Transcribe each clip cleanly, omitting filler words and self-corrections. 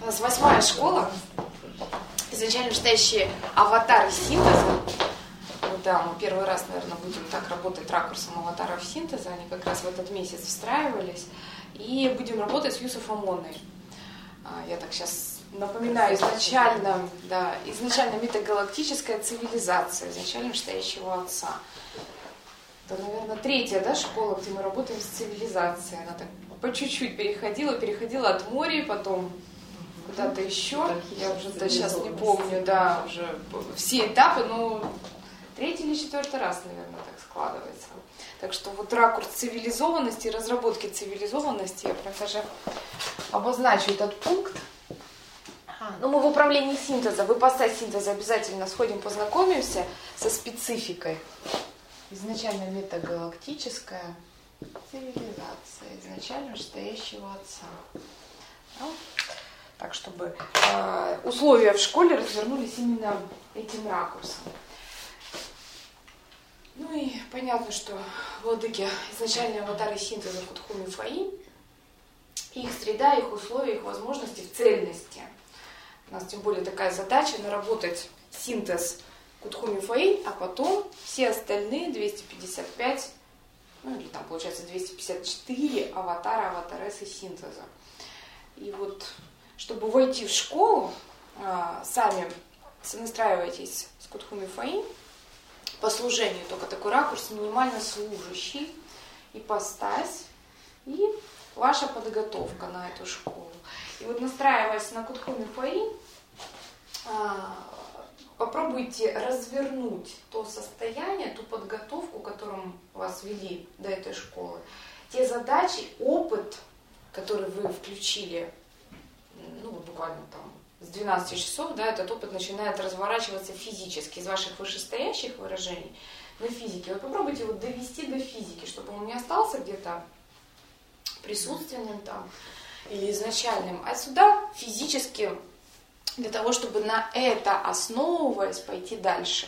У нас 8-я школа, изначально считающие аватары синтеза. Да, мы первый раз, наверное, будем так работать ракурсом аватаров синтеза. Они как раз в этот месяц встраивались. И будем работать с Юсуфом Онной. Я так сейчас напоминаю, изначально метагалактическая цивилизация, изначально считающего отца. Это, наверное, 3-я, школа, где мы работаем с цивилизацией. Она так по чуть-чуть переходила от моря, потом куда-то еще. Я уже сейчас не помню, уже все этапы, но 3-й или 4-й раз, наверное, так складывается. Так что вот ракурс цивилизованности, разработки цивилизованности, я прям даже обозначу этот пункт. Мы в управлении синтеза, в ипостась синтеза обязательно сходим, познакомимся со спецификой. Изначально метагалактическая цивилизация, изначально стоящего отца. Так, чтобы условия в школе развернулись именно этим ракурсом. И понятно, что владыки изначальные аватары синтеза Кутхуми Фаи, их среда, их условия, их возможности в цельности. У нас тем более такая задача наработать синтез Кутхуми Фаи, а потом все остальные 255, или там получается 254 аватарессы синтеза. И вот, чтобы войти в школу, сами сонастраивайтесь с Кутхуми Фаи, по служению только такой ракурс, минимально служащий, ипостась и ваша подготовка на эту школу. И вот настраиваясь на Кутхуми Фаи, попробуйте развернуть то состояние, ту подготовку, которым вас вели до этой школы, те задачи, опыт, который вы включили, буквально там с 12 часов, этот опыт начинает разворачиваться физически из ваших вышестоящих выражений на физике. Вот попробуйте его довести до физики, чтобы он не остался где-то присутственным там или изначальным, а сюда физически, для того, чтобы на это основываясь пойти дальше.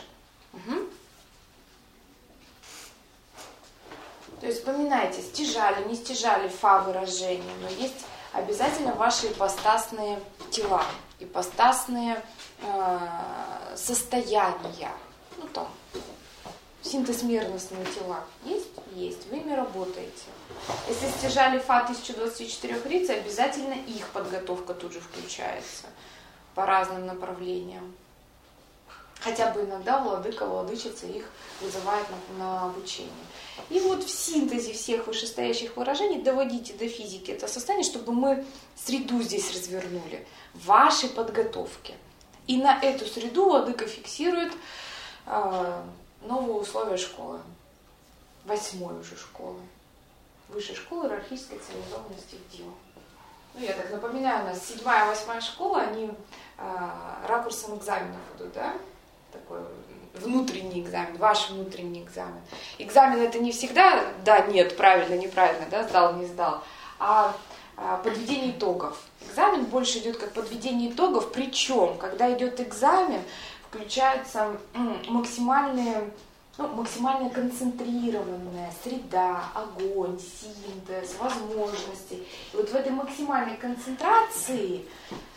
То есть вспоминайте, стяжали, не стяжали выражения, но есть обязательно ваши ипостасные тела, ипостасные состояния. Синтез мерностные тела есть? Есть. Вы ими работаете. Если стяжали 1024 лиц, обязательно их подготовка тут же включается по разным направлениям. Хотя бы иногда владычица их вызывает на обучение. И вот в синтезе всех вышестоящих выражений доводите до физики это состояние, чтобы мы среду здесь развернули, вашей подготовки. И на эту среду владыка фиксирует новые условия школы. 8-й уже школы. Высшей школы иерархической цивилизованности в Дио. Я так напоминаю, у нас 7-я, 8-я школа, они ракурсом экзаменов идут, такой внутренний экзамен, ваш внутренний экзамен. Экзамен это не всегда да, нет, правильно, неправильно, сдал, не сдал, а подведение итогов. Экзамен больше идет как подведение итогов, причем, когда идет экзамен, включается максимально концентрированная среда, огонь, синтез, возможности. И вот в этой максимальной концентрации,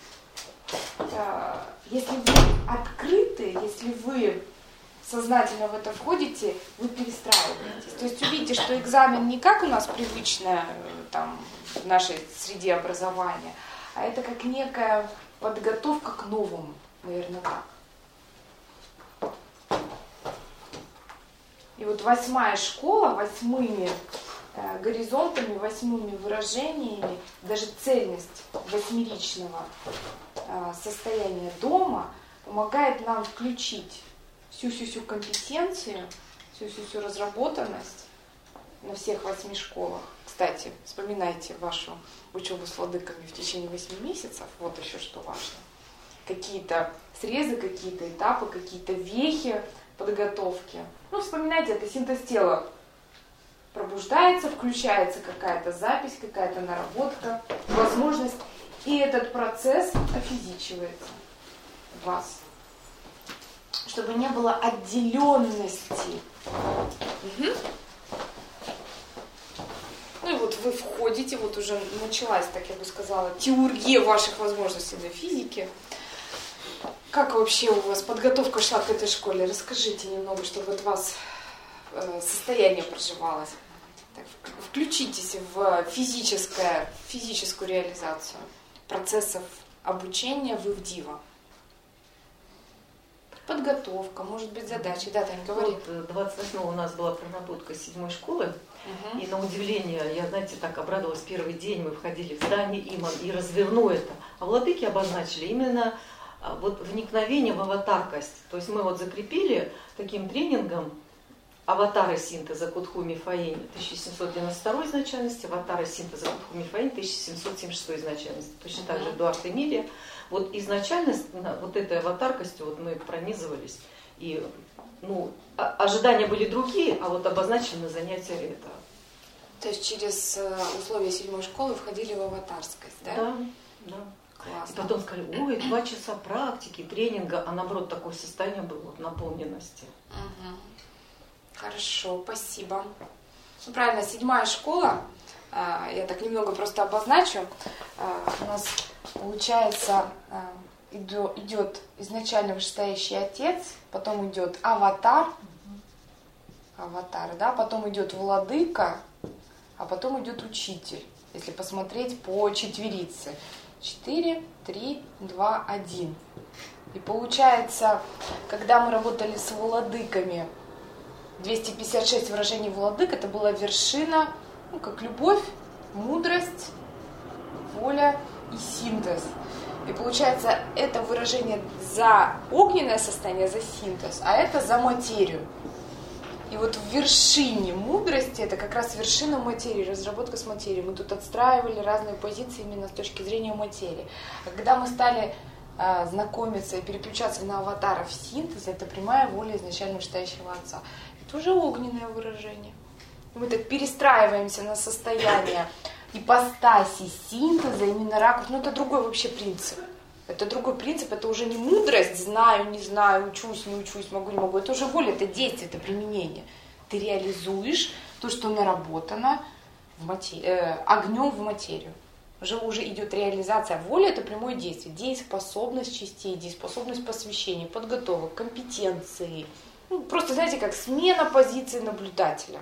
если вы открыты, если вы сознательно в это входите, вы перестраиваетесь. То есть увидите, что экзамен не как у нас привычно в нашей среде образования, а это как некая подготовка к новому, наверное, так. И вот 8-я школа 8-ми горизонтами, 8-ми выражениями, даже цельность 8-ричного состояния дома помогает нам включить всю компетенцию, всю разработанность на всех 8 школах. Кстати, вспоминайте вашу учебу с владыками в течение 8 месяцев. Вот еще что важно. Какие-то срезы, какие-то этапы, какие-то вехи подготовки. Вспоминайте, это синтез тела. Пробуждается, включается какая-то запись, какая-то наработка, возможность. И этот процесс офизичивается в вас. Чтобы не было отделенности. И вот вы входите, вот уже началась, так я бы сказала, теургия ваших возможностей на физике. Как вообще у вас подготовка шла к этой школе? Расскажите немного, чтобы от вас состояние проживалось. Так, включитесь в физическую реализацию процессов обучения в ИВДИВа. Подготовка, может быть, задачи. Да, Тань, говори. Вот 28-го у нас была проработка 7-й школы. И на удивление, я, знаете, так обрадовалась первый день, мы входили в здание ИМАН и разверну это. А владыки обозначили именно вот вникновение в аватаркость. То есть мы вот закрепили таким тренингом аватары синтеза Кутху Мифаинь 1792 изначальности, аватары синтеза Кутху Мифаинь 1776 изначальности. Точно так же Эдуард Эмилия. Вот изначальность, вот этой аватаркостью вот мы пронизывались. И ожидания были другие, а вот обозначили на занятия это. То есть через условия 7-й школы входили в аватарскость, да? Да, да. Классно. И потом сказали, ой, 2 часа практики, тренинга, а наоборот такое состояние было вот, наполненности. Угу. Хорошо, спасибо. Ну, правильно, 7-я школа, я так немного просто обозначу, у нас получается идет изначально вышестоящий отец, потом идет аватар, да, потом идет владыка, а потом идет учитель, если посмотреть по четверице. 4, 3, 2, 1. И получается, когда мы работали с владыками, 256 выражений владык, это была вершина, как любовь, мудрость, воля и синтез. И получается, это выражение за огненное состояние, за синтез, а это за материю. И вот в вершине мудрости, это как раз вершина материи, разработка с материей. Мы тут отстраивали разные позиции именно с точки зрения материи. А когда мы стали знакомиться и переключаться на аватаров синтеза, это прямая воля изначально вышестоящего отца. Это уже огненное выражение. И мы так перестраиваемся на состояние ипостаси синтеза, именно ракурс. Это другой вообще принцип. Это другой принцип, это уже не мудрость, знаю, не знаю, учусь, не учусь, могу, не могу. Это уже воля, это действие, это применение. Ты реализуешь то, что наработано огнем в материю. Уже идет реализация. Воля – это прямое действие. Дееспособность частей, дееспособность посвящения, подготовок, компетенции. Просто, знаете, как смена позиции наблюдателя.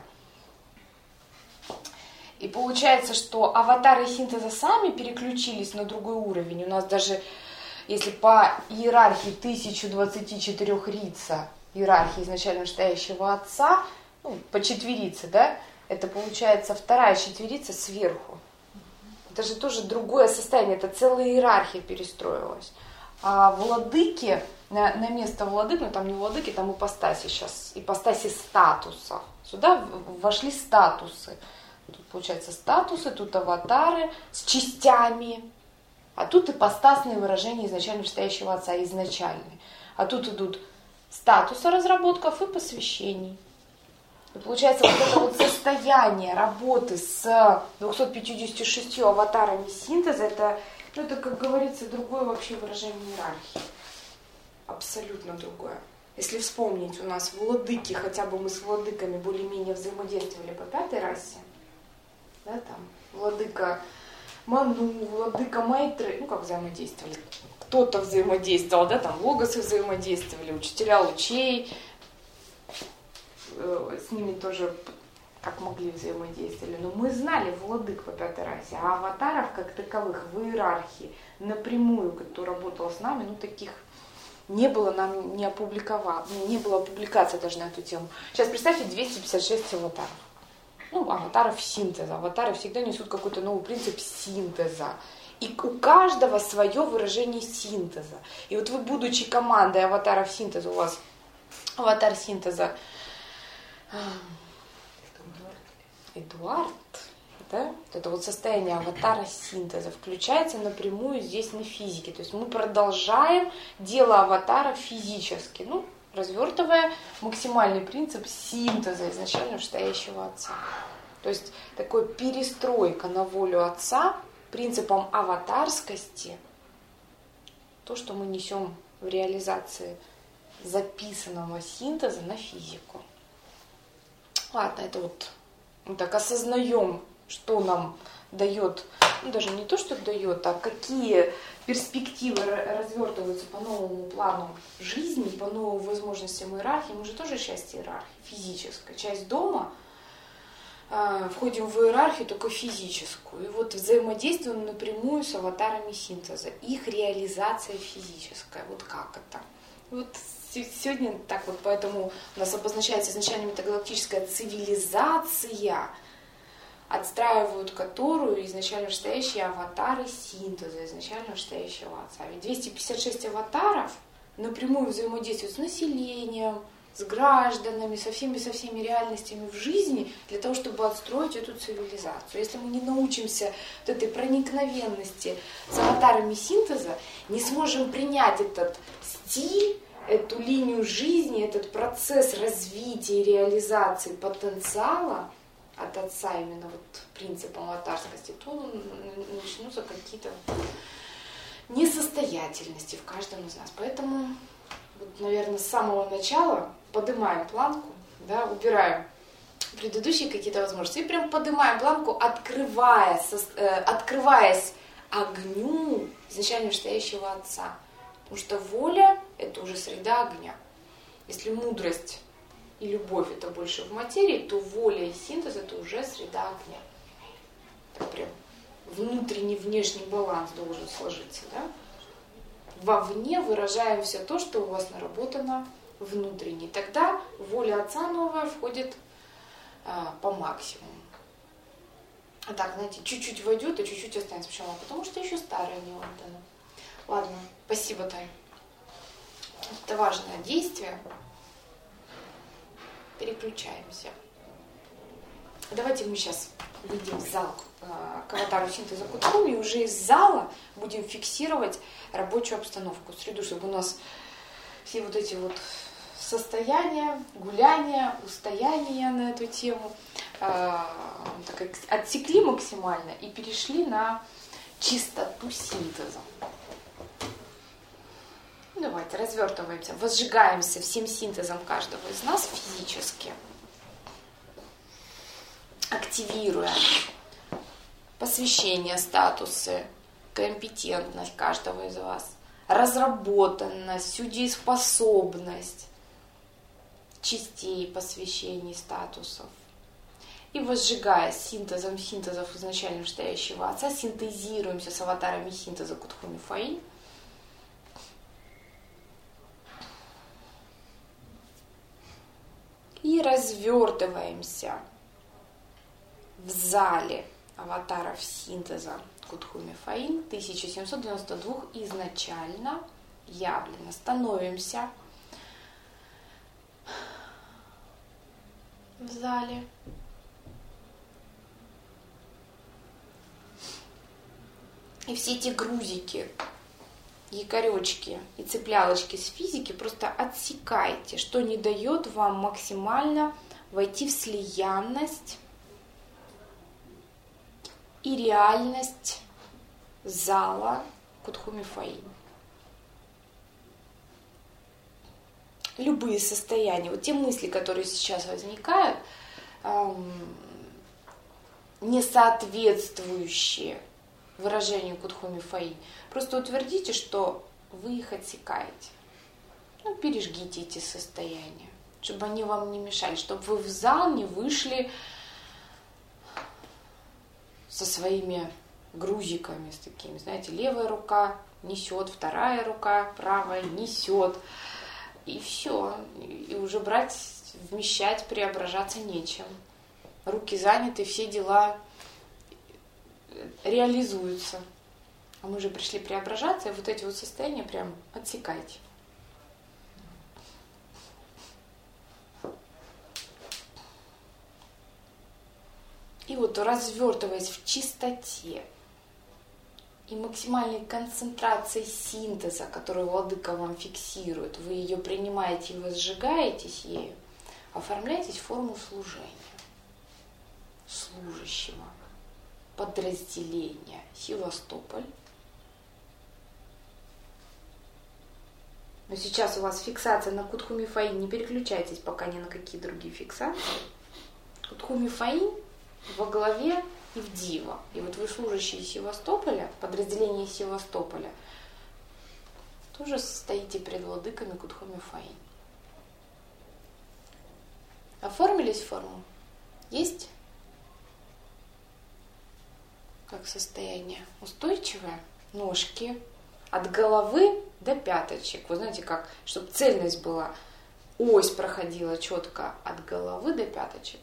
И получается, что аватары синтеза сами переключились на другой уровень. У нас даже, если по иерархии 1024 рица, иерархии изначально вышестоящего отца, по четверице, да, это получается 2-я четверица сверху. Это же тоже другое состояние, это целая иерархия перестроилась. А владыки, на место владык, там не владыки, там ипостаси сейчас, ипостаси статуса. Сюда вошли статусы. Тут получается статусы, тут аватары с частями, а тут ипостасные выражения изначально вышестоящего отца, изначальные. А тут идут статусы разработков и посвящений. И получается вот это вот состояние работы с 256 аватарами синтеза, это, как говорится, другое вообще выражение иерархии. Абсолютно другое. Если вспомнить, у нас владыки, хотя бы мы с владыками более-менее взаимодействовали по 5-й расе, да, там, владыка Ману, владыка Майтры, как взаимодействовали? Кто-то взаимодействовал, да, там, логосы взаимодействовали, учителя лучей, с ними тоже как могли взаимодействовали. Но мы знали владык по 5-й расе, а аватаров как таковых в иерархии напрямую, кто работал с нами, таких не было, нам не опубликовал, не было публикации даже на эту тему. Сейчас представьте 256 аватаров. Аватаров синтеза. Аватары всегда несут какой-то новый принцип синтеза. И у каждого свое выражение синтеза. И вот вы, будучи командой аватаров синтеза, у вас аватар синтеза Эдуард, да? Это вот состояние аватара синтеза включается напрямую здесь на физике. То есть мы продолжаем дело аватара физически. Развертывая максимальный принцип синтеза изначально вышестоящего отца. То есть такой перестройка на волю отца принципом аватарскости, то, что мы несем в реализации записанного синтеза на физику. Ладно, это мы так осознаем что нам дает, ну, даже не то, что дает, а какие перспективы развертываются по новому плану жизни, по новым возможностям иерархии. Мы же тоже часть иерархии, физическая. Часть дома, входим в иерархию только физическую. И вот взаимодействуем напрямую с аватарами синтеза. Их реализация физическая. Вот как это? Вот сегодня так вот, поэтому у нас обозначается изначально метагалактическая цивилизация, отстраивают которую изначально вышестоящие аватары синтеза, изначально вышестоящего отца. Ведь 256 аватаров напрямую взаимодействуют с населением, с гражданами, со всеми реальностями в жизни для того, чтобы отстроить эту цивилизацию. Если мы не научимся вот этой проникновенности с аватарами синтеза, не сможем принять этот стиль, эту линию жизни, этот процесс развития и реализации потенциала от отца, именно вот принципом аватарскости, то начнутся какие-то несостоятельности в каждом из нас. Поэтому, вот, наверное, с самого начала поднимаем планку, да, убираем предыдущие какие-то возможности и прям поднимаем планку, открываясь огню изначально вышестоящего отца. Потому что воля – это уже среда огня. Если мудрость и любовь – это больше в материи, то воля и синтез – это уже среда огня. Так прям внутренний, внешний баланс должен сложиться, да? Вовне выражаем все то, что у вас наработано внутренне. Тогда воля Отца новая входит по максимуму. А так, знаете, чуть-чуть войдет, а чуть-чуть останется. Почему? Потому что еще старое не отдано. Ладно, спасибо, Тань. Это важное действие. Переключаемся. Давайте мы сейчас выйдем в зал к аватару синтеза Кутхуми, и уже из зала будем фиксировать рабочую обстановку, среду, чтобы у нас все вот эти вот состояния, гуляния, устояния на эту тему так отсекли максимально и перешли на чистоту синтеза. Давайте развертываемся, возжигаемся всем синтезом каждого из нас физически, активируя посвящение, статусы, компетентность каждого из вас, разработанность, всю дееспособность частей, посвящений, статусов. И возжигая синтезом синтезов изначально вышестоящего отца, синтезируемся с аватарами синтеза Кутхуми Фаи. И развертываемся в зале аватаров синтеза Кутхуми Фаин 1792 изначально явлено. Становимся в зале. И все эти грузики, якоречки и цеплялочки с физики просто отсекайте, что не дает вам максимально войти в слиянность и реальность зала Кутхуми Фаин. Любые состояния, вот те мысли, которые сейчас возникают, не соответствующие выражению Кутхуми Фаи, просто утвердите, что вы их отсекаете. Пережгите эти состояния, чтобы они вам не мешали, чтобы вы в зал не вышли со своими грузиками, с такими, знаете, левая рука несет, вторая рука правая несет, и все, и уже брать, вмещать, преображаться нечем. Руки заняты, все дела реализуются. А мы же пришли преображаться, и вот эти вот состояния прям отсекайте. И вот развертываясь в чистоте и максимальной концентрации синтеза, которую Владыка вам фиксирует, вы ее принимаете и возжигаетесь ею, оформляйтесь в форму служения, служащего, подразделения Севастополь. Но сейчас у вас фиксация на Кутхуми Фаин, не переключайтесь пока ни на какие другие фиксации. Кутхуми Фаин во главе и в Дива. И вот вы служащие Севастополя, подразделение Севастополя, тоже стоите перед владыками Кутхуми Фаинь. Оформились в форму? Есть? Как состояние? Устойчивое? Ножки. От головы до пяточек. Вы знаете, как, чтобы цельность была. Ось проходила четко от головы до пяточек.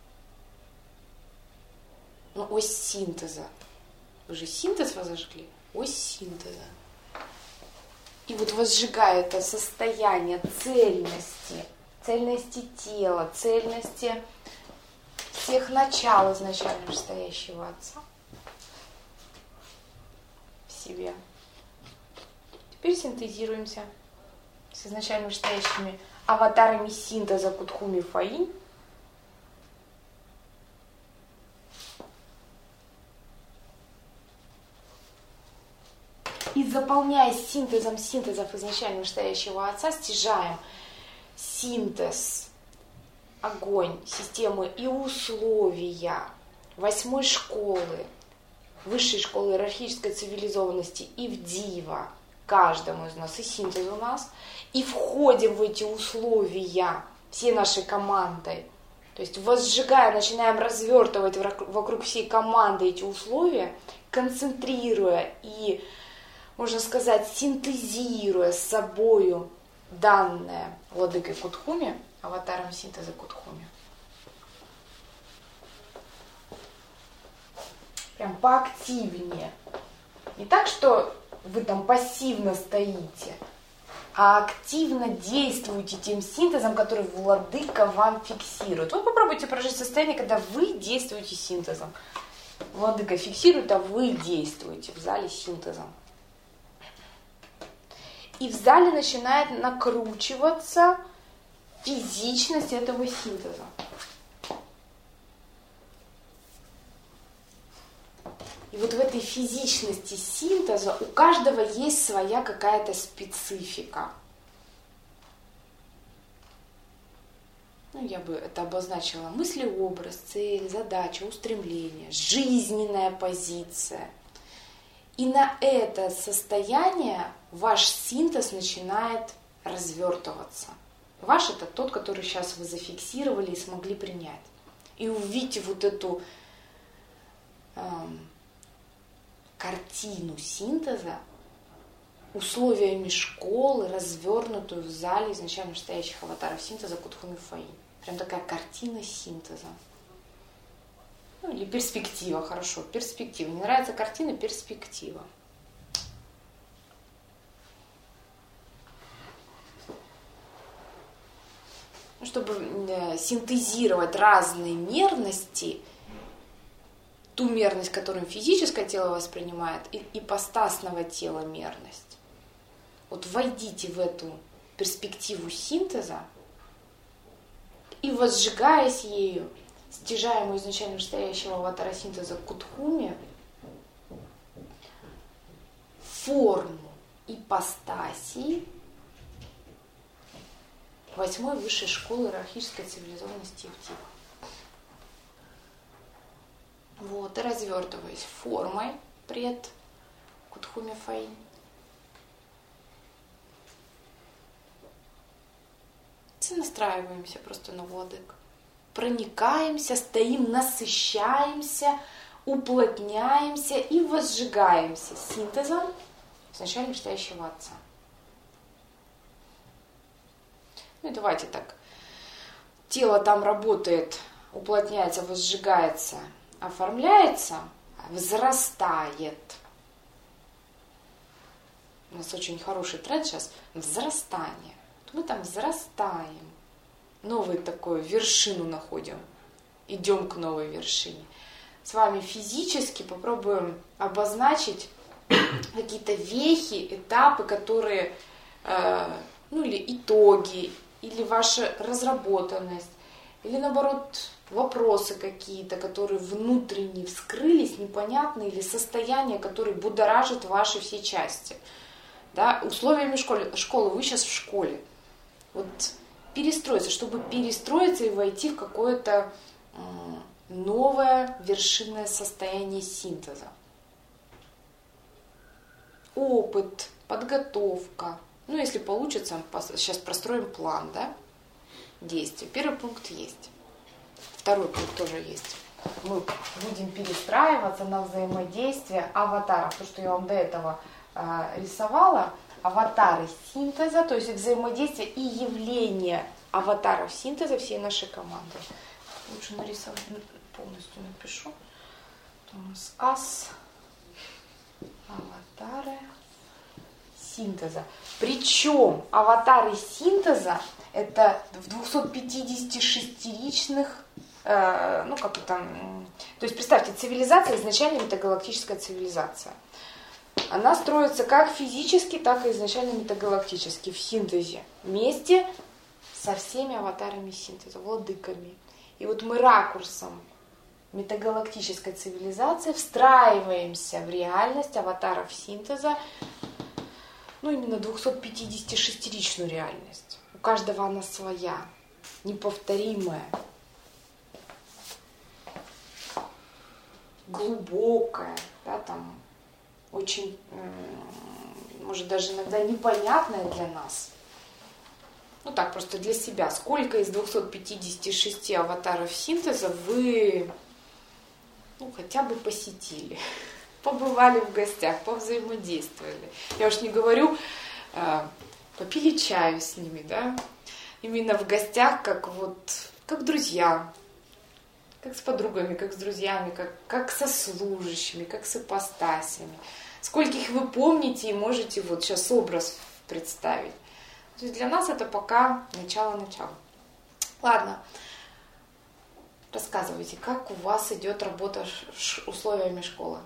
Ну, ось синтеза. Вы же синтез возжгли? Ось синтеза. И вот возжигая это состояние цельности, цельности тела, цельности всех начал изначально вышестоящего Отца в себе. Теперь синтезируемся с изначально вышестоящими аватарами синтеза Кутхуми Фаинь. И заполняясь синтезом синтезов изначально вышестоящего Отца, стяжаем синтез, огонь, системы и условия 8-й школы, высшей школы иерархической цивилизованности и в Дива, каждому из нас, и синтез у нас, и входим в эти условия всей нашей командой. То есть возжигая, начинаем развертывать вокруг всей команды эти условия, концентрируя и, можно сказать, синтезируя с собою данное владыкой Кутхуми, аватаром синтеза Кутхуми. Прям поактивнее. Не так, что вы там пассивно стоите, а активно действуете тем синтезом, который владыка вам фиксирует. Вот попробуйте прожить состояние, когда вы действуете синтезом. Владыка фиксирует, а вы действуете в зале синтезом. И в зале начинает накручиваться физичность этого синтеза. И вот в этой физичности синтеза у каждого есть своя какая-то специфика. Ну, я бы это обозначила. Мыслеобраз, цель, задача, устремление, жизненная позиция. И на это состояние ваш синтез начинает развертываться. Ваш — это тот, который сейчас вы зафиксировали и смогли принять. И увидите вот эту картину синтеза условиями школы, развернутую в зале изначально стоящих аватаров синтеза Кутхуми Фаинь. Прям такая картина синтеза. Ну, или перспектива, хорошо, перспектива. Мне нравится картина, перспектива. Чтобы синтезировать разные мерности, ту мерность, которую физическое тело воспринимает, и ипостасного тела мерность. Вот войдите в эту перспективу синтеза и, возжигаясь ею, стяжаемую изначально вышестоящего аватара синтеза Кутхуми, форму ипостасии 8-й высшей школы иерархической цивилизованности в Дива. Вот, и развертываясь формой пред Кутхуми Фаинь. И настраиваемся просто на владык. Проникаемся, стоим, насыщаемся, уплотняемся и возжигаемся синтезом изначально вышестоящего Отца. Ну и давайте так. Тело там работает, уплотняется, возжигается, оформляется, взрастает. У нас очень хороший тренд сейчас – взрастание. Мы там взрастаем, новую такую вершину находим, идем к новой вершине. С вами физически попробуем обозначить какие-то вехи, этапы, которые, ну или итоги, или ваша разработанность, или наоборот вопросы какие-то, которые внутренне вскрылись, непонятные, или состояния, которые будоражат ваши все части. Да? Условиями школы, вы сейчас в школе. Вот перестроиться, чтобы перестроиться и войти в какое-то новое вершинное состояние синтеза. Опыт, подготовка. Ну, если получится, сейчас простроим план, да, действий. Первый пункт есть. Второй пункт тоже есть. Мы будем перестраиваться на взаимодействие аватаров. То, что я вам до этого рисовала, аватары синтеза, то есть взаимодействие и явление аватаров синтеза всей нашей команды. Лучше нарисовать, полностью напишу. У нас ас, аватары синтеза. Причем аватары синтеза это в 256-ричных, ну как это, то есть представьте, цивилизация изначально метагалактическая цивилизация. Она строится как физически, так и изначально метагалактически в синтезе. Вместе со всеми аватарами синтеза, владыками. И вот мы ракурсом метагалактической цивилизации встраиваемся в реальность аватаров синтеза, ну именно 256-ричную реальность. У каждого она своя, неповторимая, глубокая, да, там, очень, может, даже иногда непонятная для нас. Ну так, просто для себя. Сколько из 256 аватаров синтеза вы, ну, хотя бы посетили, побывали в гостях, повзаимодействовали. Я уж не говорю, попили чаю с ними, да? Именно в гостях, как друзья, как с подругами, как с друзьями, как со служащими, как с ипостасями. Скольких вы помните и можете вот сейчас образ представить. То есть для нас это пока начало-начало. Ладно, рассказывайте, как у вас идет работа с условиями школы?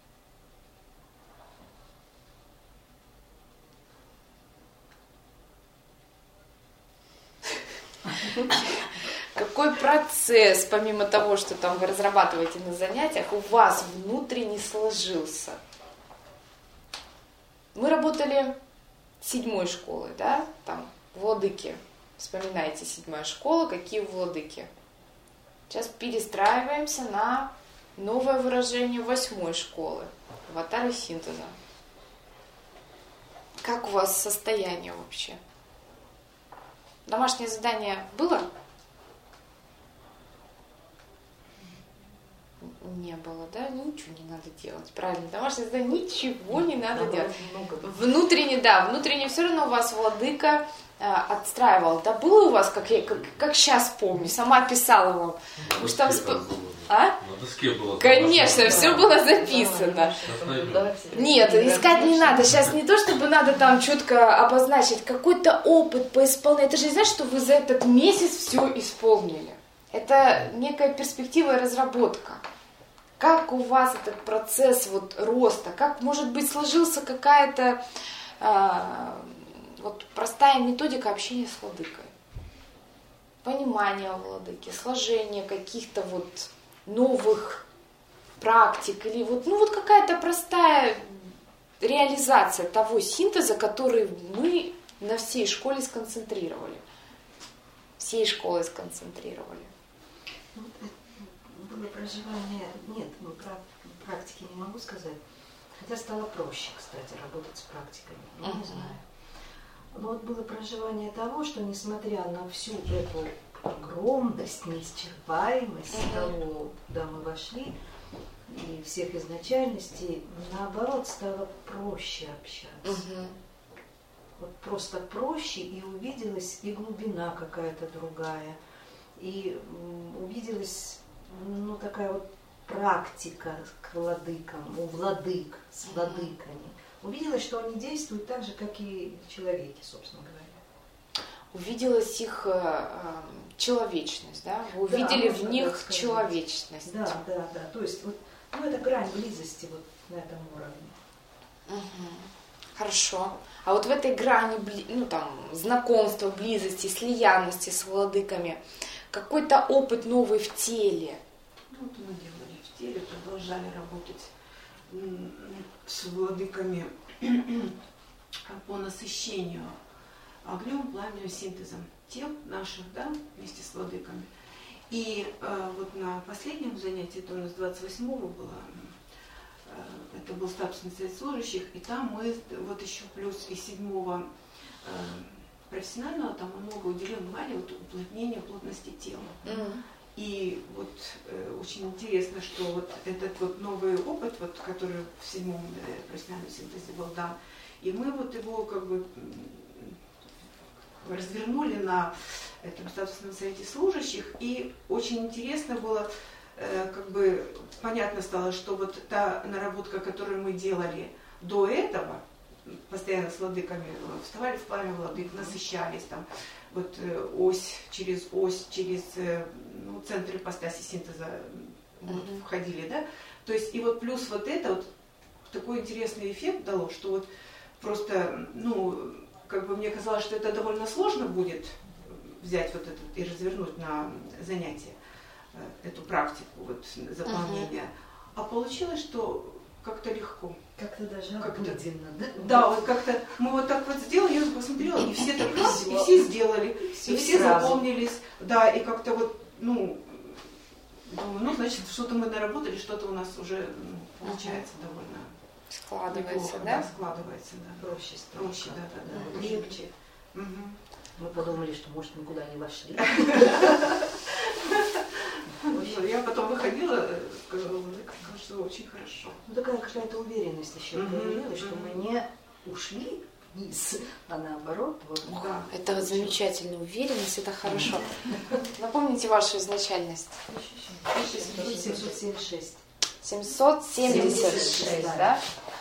Какой процесс, помимо того, что там вы разрабатываете на занятиях, у вас внутренне сложился? Мы работали с 7-й школой, да, там, владыки. Вспоминайте, 7-я школа, какие владыки. Сейчас перестраиваемся на новое выражение 8-й школы, аватары синтеза. Как у вас состояние вообще? Домашнее задание было? Не было, да? Ничего не надо делать. Правильно, домашнее задание ничего не надо делать. Внутренне все равно у вас владыка отстраивал. Да было у вас, как сейчас помню, сама писала вам. На доске было. Конечно, все было записано. Нет, искать не надо. Сейчас не то, чтобы надо там четко обозначить какой-то опыт по исполнению. Это же не значит, что вы за этот месяц все исполнили. Это некая перспектива и разработка. Как у вас этот процесс вот роста? Как, может быть, сложился какая-то вот простая методика общения с владыкой? Понимание владыки, сложение каких-то вот новых практик или вот какая-то простая реализация того синтеза, который мы на всей школе сконцентрировали. Всей школой сконцентрировали. Было проживание, нет, практики не могу сказать. Хотя стало проще, кстати, работать с практиками, я не знаю. Но вот было проживание того, что несмотря на всю эту огромность, неисчерпаемость того, куда мы вошли, и всех изначальностей, наоборот, стало проще общаться. Вот просто проще, и увиделась и глубина какая-то другая, и увиделась, ну, такая вот практика к владыкам, у владык с владыками. Увиделось, что они действуют так же, как и человеки, собственно говоря. Увиделась их человечность, да? Вы увидели в них человечность. Да. То есть вот, это грань близости вот на этом уровне. Хорошо. А вот в этой грани, знакомства, близости, слиянности с владыками, какой-то опыт новый в теле? Вот мы делали в теле, продолжали работать с владыками по насыщению огнем, пламенем, синтезом тел наших, да, вместе с владыками. И вот на последнем занятии, это у нас 28-го было, это был статусный совет служащих, и там мы вот еще плюс из 7-го профессионального, там мы много уделили внимания вот уплотнению плотности тела. И вот очень интересно, что вот этот вот новый опыт, вот, который в 7-м профессиональном синтезе был дан, и мы вот его как бы развернули на этом статусном совете служащих, и очень интересно было, как бы понятно стало, что вот та наработка, которую мы делали до этого, постоянно с владыками вставали в пламя владык, насыщались там, вот ось, через ну, центры ипостаси синтеза вот, входили, да, то есть и вот плюс вот это вот такой интересный эффект дало, что вот просто, ну, как бы мне казалось, что это довольно сложно будет взять вот этот и развернуть на занятие эту практику вот заполнения, а получилось, что как-то легко. Как-то даже обыденно, да? Да, вот как-то мы вот так вот сделали, я посмотрела, и все так раз, и все сделали, и все запомнились, да, и как-то вот, ну, думаю, ну, значит, что-то мы наработали, что-то у нас уже получается довольно складывается, неплохо, да? Складывается, да. Проще, да. Легче. Мы подумали, что, может, мы куда не вошли. Я потом выходила, сказала, что очень хорошо. Ну, такая какая-то уверенность еще появилась, что мы не ушли вниз, а наоборот. Вот. Да. Это замечательная уверенность, это хорошо. Напомните вашу изначальность. 776. 776, да?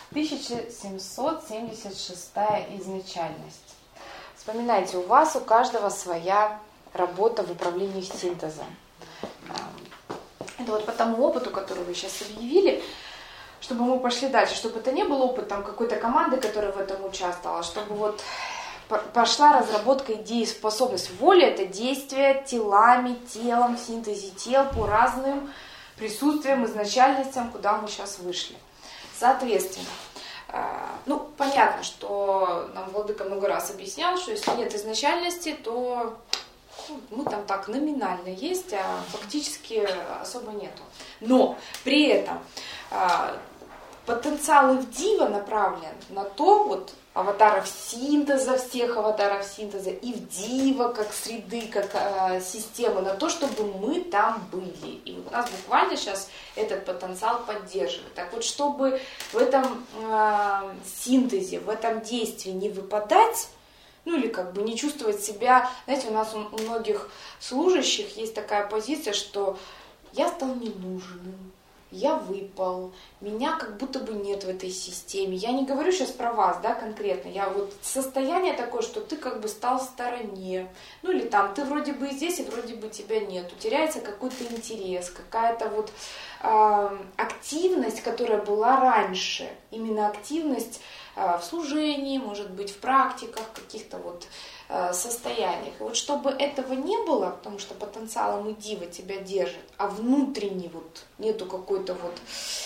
1776 изначальность. Вспоминайте, у вас, у каждого своя работа в управлении синтезом. Это вот по тому опыту, который вы сейчас объявили, чтобы мы пошли дальше, чтобы это не был опыт там какой-то команды, которая в этом участвовала, чтобы вот пошла разработка идеи, способность. Воля – это действие телами, телом, в синтезе тел по разным присутствиям, изначальностям, куда мы сейчас вышли. Соответственно, ну, понятно, что нам владыка много раз объяснял, что если нет изначальности, то мы там так номинально есть, а фактически особо нету. Но при этом потенциал их дива направлен на то, вот аватаров синтеза, всех аватаров синтеза, и в дива как среды, как системы, на то, чтобы мы там были. И вот нас буквально сейчас этот потенциал поддерживает. Так вот, чтобы в этом синтезе, в этом действии не выпадать, ну или как бы не чувствовать себя, знаете, у нас у многих служащих есть такая позиция, что я стал ненужным, я выпал, меня как будто бы нет в этой системе. Я не говорю сейчас про вас, да, конкретно. Я вот состояние такое, что ты как бы стал в стороне. Ну или там, ты вроде бы здесь, и вроде бы тебя нету. Теряется какой-то интерес, какая-то вот активность, которая была раньше. Именно активность в служении, может быть, в практиках, каких-то вот состояниях. И вот чтобы этого не было, потому что потенциалом и дива тебя держит, а внутренне вот нету какой-то вот...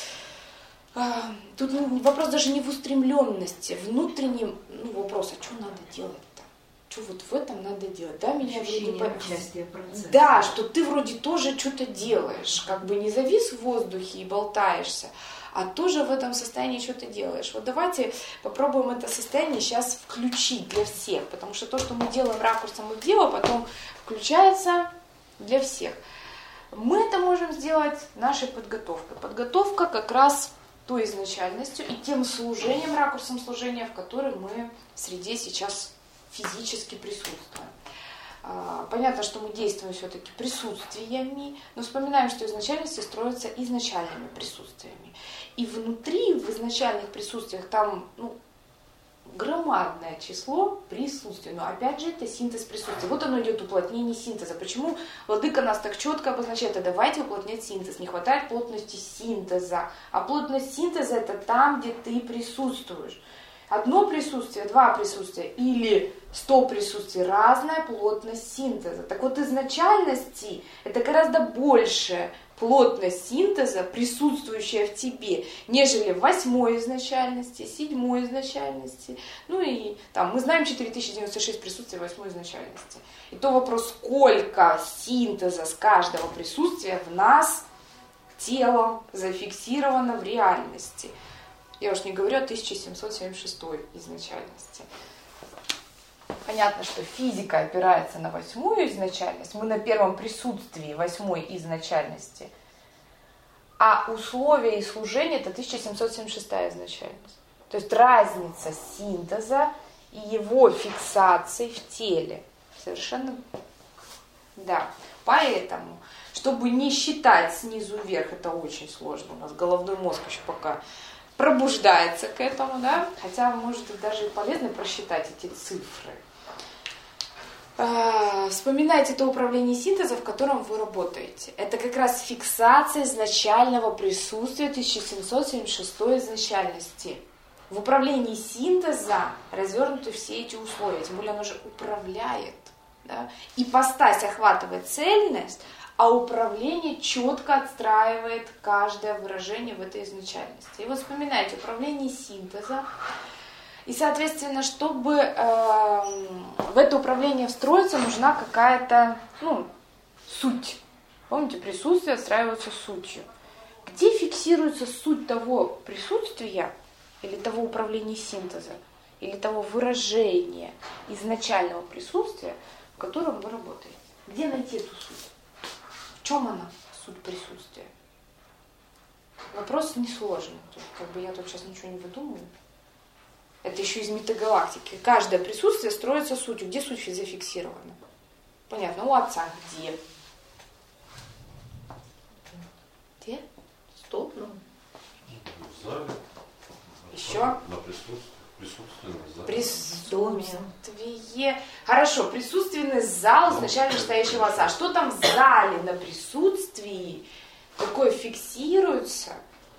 Тут вопрос даже не в устремленности, внутренний вопрос, а что надо делать-то? Что вот в этом надо делать? Да, меня вроде да, что ты вроде тоже что-то делаешь, как бы не завис в воздухе и болтаешься, а тоже в этом состоянии что-то делаешь. Вот давайте попробуем это состояние сейчас включить для всех, потому что то, что мы делаем ракурсом и дива, потом включается для всех. Мы это можем сделать нашей подготовкой. Подготовка как раз той изначальностью и тем служением, ракурсом служения, в котором мы в среде сейчас физически присутствуем. Понятно, что мы действуем все-таки присутствиями, но вспоминаем, что изначальности строятся изначальными присутствиями. И внутри, в изначальных присутствиях, там громадное число присутствий. Но опять же, это синтез присутствия. Вот оно идет уплотнение синтеза. Почему владыка нас так четко обозначает? А давайте уплотнять синтез. Не хватает плотности синтеза. А плотность синтеза – это там, где ты присутствуешь. Одно присутствие, два присутствия или 100 присутствий, разная плотность синтеза. Так вот, изначальности это гораздо больше плотность синтеза, присутствующая в тебе, нежели в 8 изначальности, 7 изначальности. Ну и там мы знаем 4096 присутствия 8 изначальности. И то вопрос, сколько синтеза с каждого присутствия в нас телом зафиксировано в реальности. Я уж не говорю о 1776 изначальности. Понятно, что физика опирается на 8 изначальность. Мы на первом присутствии 8 изначальности. А условия и служение — это 1776 изначальность. То есть разница синтеза и его фиксации в теле. Совершенно... Да. Поэтому, чтобы не считать снизу вверх, это очень сложно. У нас головной мозг еще пока пробуждается к этому, да? Хотя, может быть, даже и полезно просчитать эти цифры. Вспоминайте то управление синтеза, в котором вы работаете. Это как раз фиксация изначального присутствия 1776 изначальности. В управлении синтеза развернуты все эти условия, тем более оно же управляет. Да? Ипостась охватывает цельность, а управление четко отстраивает каждое выражение в этой изначальности. И вот вспоминайте управление синтеза. И, соответственно, чтобы в это управление встроиться, нужна какая-то суть. Помните, присутствие отстраивается сутью. Где фиксируется суть того присутствия, или того управления синтеза, или того выражения изначального присутствия, в котором вы работаете? Где найти эту суть? В чем она, суть присутствия? Вопрос несложный. Я тут сейчас ничего не выдумываю. Это еще из метагалактики. Каждое присутствие строится сутью. Где суть зафиксирована? Понятно. У Отца где? Где? Столб, В зале. Еще? На присутственном зале. Присутствие. Хорошо, присутственный зал изначально стоящего Отца. Что там в зале на присутствии? Какое фиксируется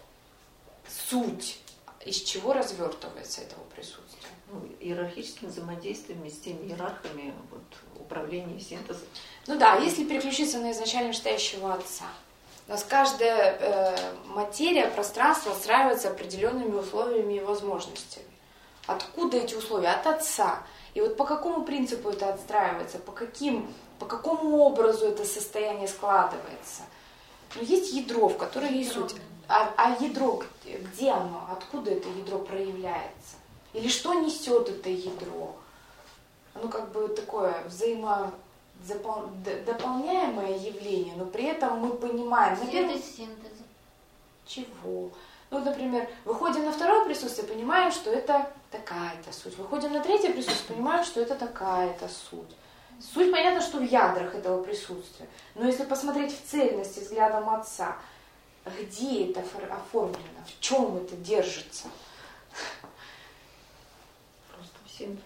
суть? Из чего развертывается этого присутствия? Иерархическим взаимодействием с теми иерархами управления синтезом. Если переключиться на изначально стоящего Отца. У нас каждая материя, пространство отстраивается определенными условиями и возможностями. Откуда эти условия? От Отца. И вот по какому принципу это отстраивается? По какому образу это состояние складывается? Есть ядро, в котором есть суть. А ядро, где оно? Откуда это ядро проявляется? Или что несет это ядро? Оно такое взаимодополняемое явление, но при этом мы понимаем... Синтеза. Чего? Например, выходим на второе присутствие, понимаем, что это такая-то суть. Выходим на третье присутствие, понимаем, что это такая-то суть. Суть, понятно, что в ядрах этого присутствия. Но если посмотреть в цельности взглядом Отца, где это оформлено, в чем это держится? Просто в синтезе.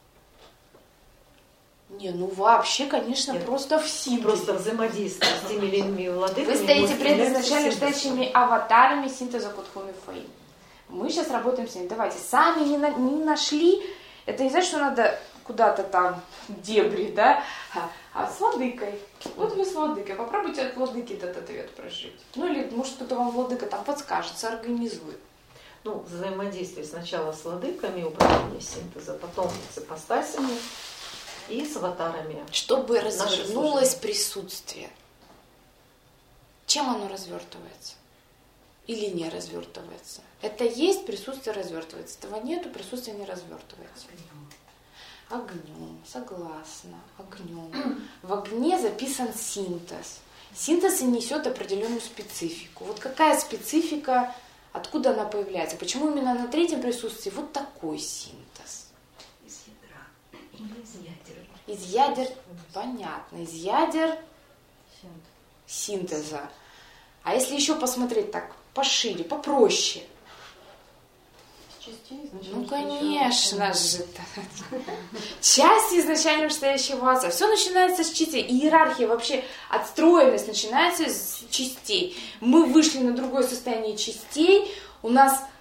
Вообще, конечно, просто в синтезе. Просто взаимодействие с теми или иными владыками. Вы стоите перед изначально стоящими аватарами синтеза Кодхуми Фаим. Мы сейчас работаем с ними. Давайте, сами не нашли. Это не значит, что надо куда-то там дебри, да? А с владыкой. Вот вы с владыкой. Попробуйте от владыки этот ответ прожить. Или, может, кто-то вам владыка там подскажет, соорганизует. Взаимодействие сначала с владыками, управление синтеза, потом с ипостасями и с аватарами. Чтобы развернулось присутствие. Чем оно развертывается? Или не развертывается? Это есть, присутствие развертывается. Этого нету, присутствие не развертывается. Огнем, согласна, огнем. В огне записан синтез. Синтез и несет определенную специфику. Какая специфика, откуда она появляется? Почему именно на третьем присутствии такой синтез? Из ядра или из ядер? Из ядер, понятно, из ядер синтеза. А если еще посмотреть так пошире, попроще? Частей, конечно же. Часть изначально стоящего Отца. Все начинается с частей. Иерархия вообще, отстроенность начинается с частей. Мы вышли на другое состояние частей. У нас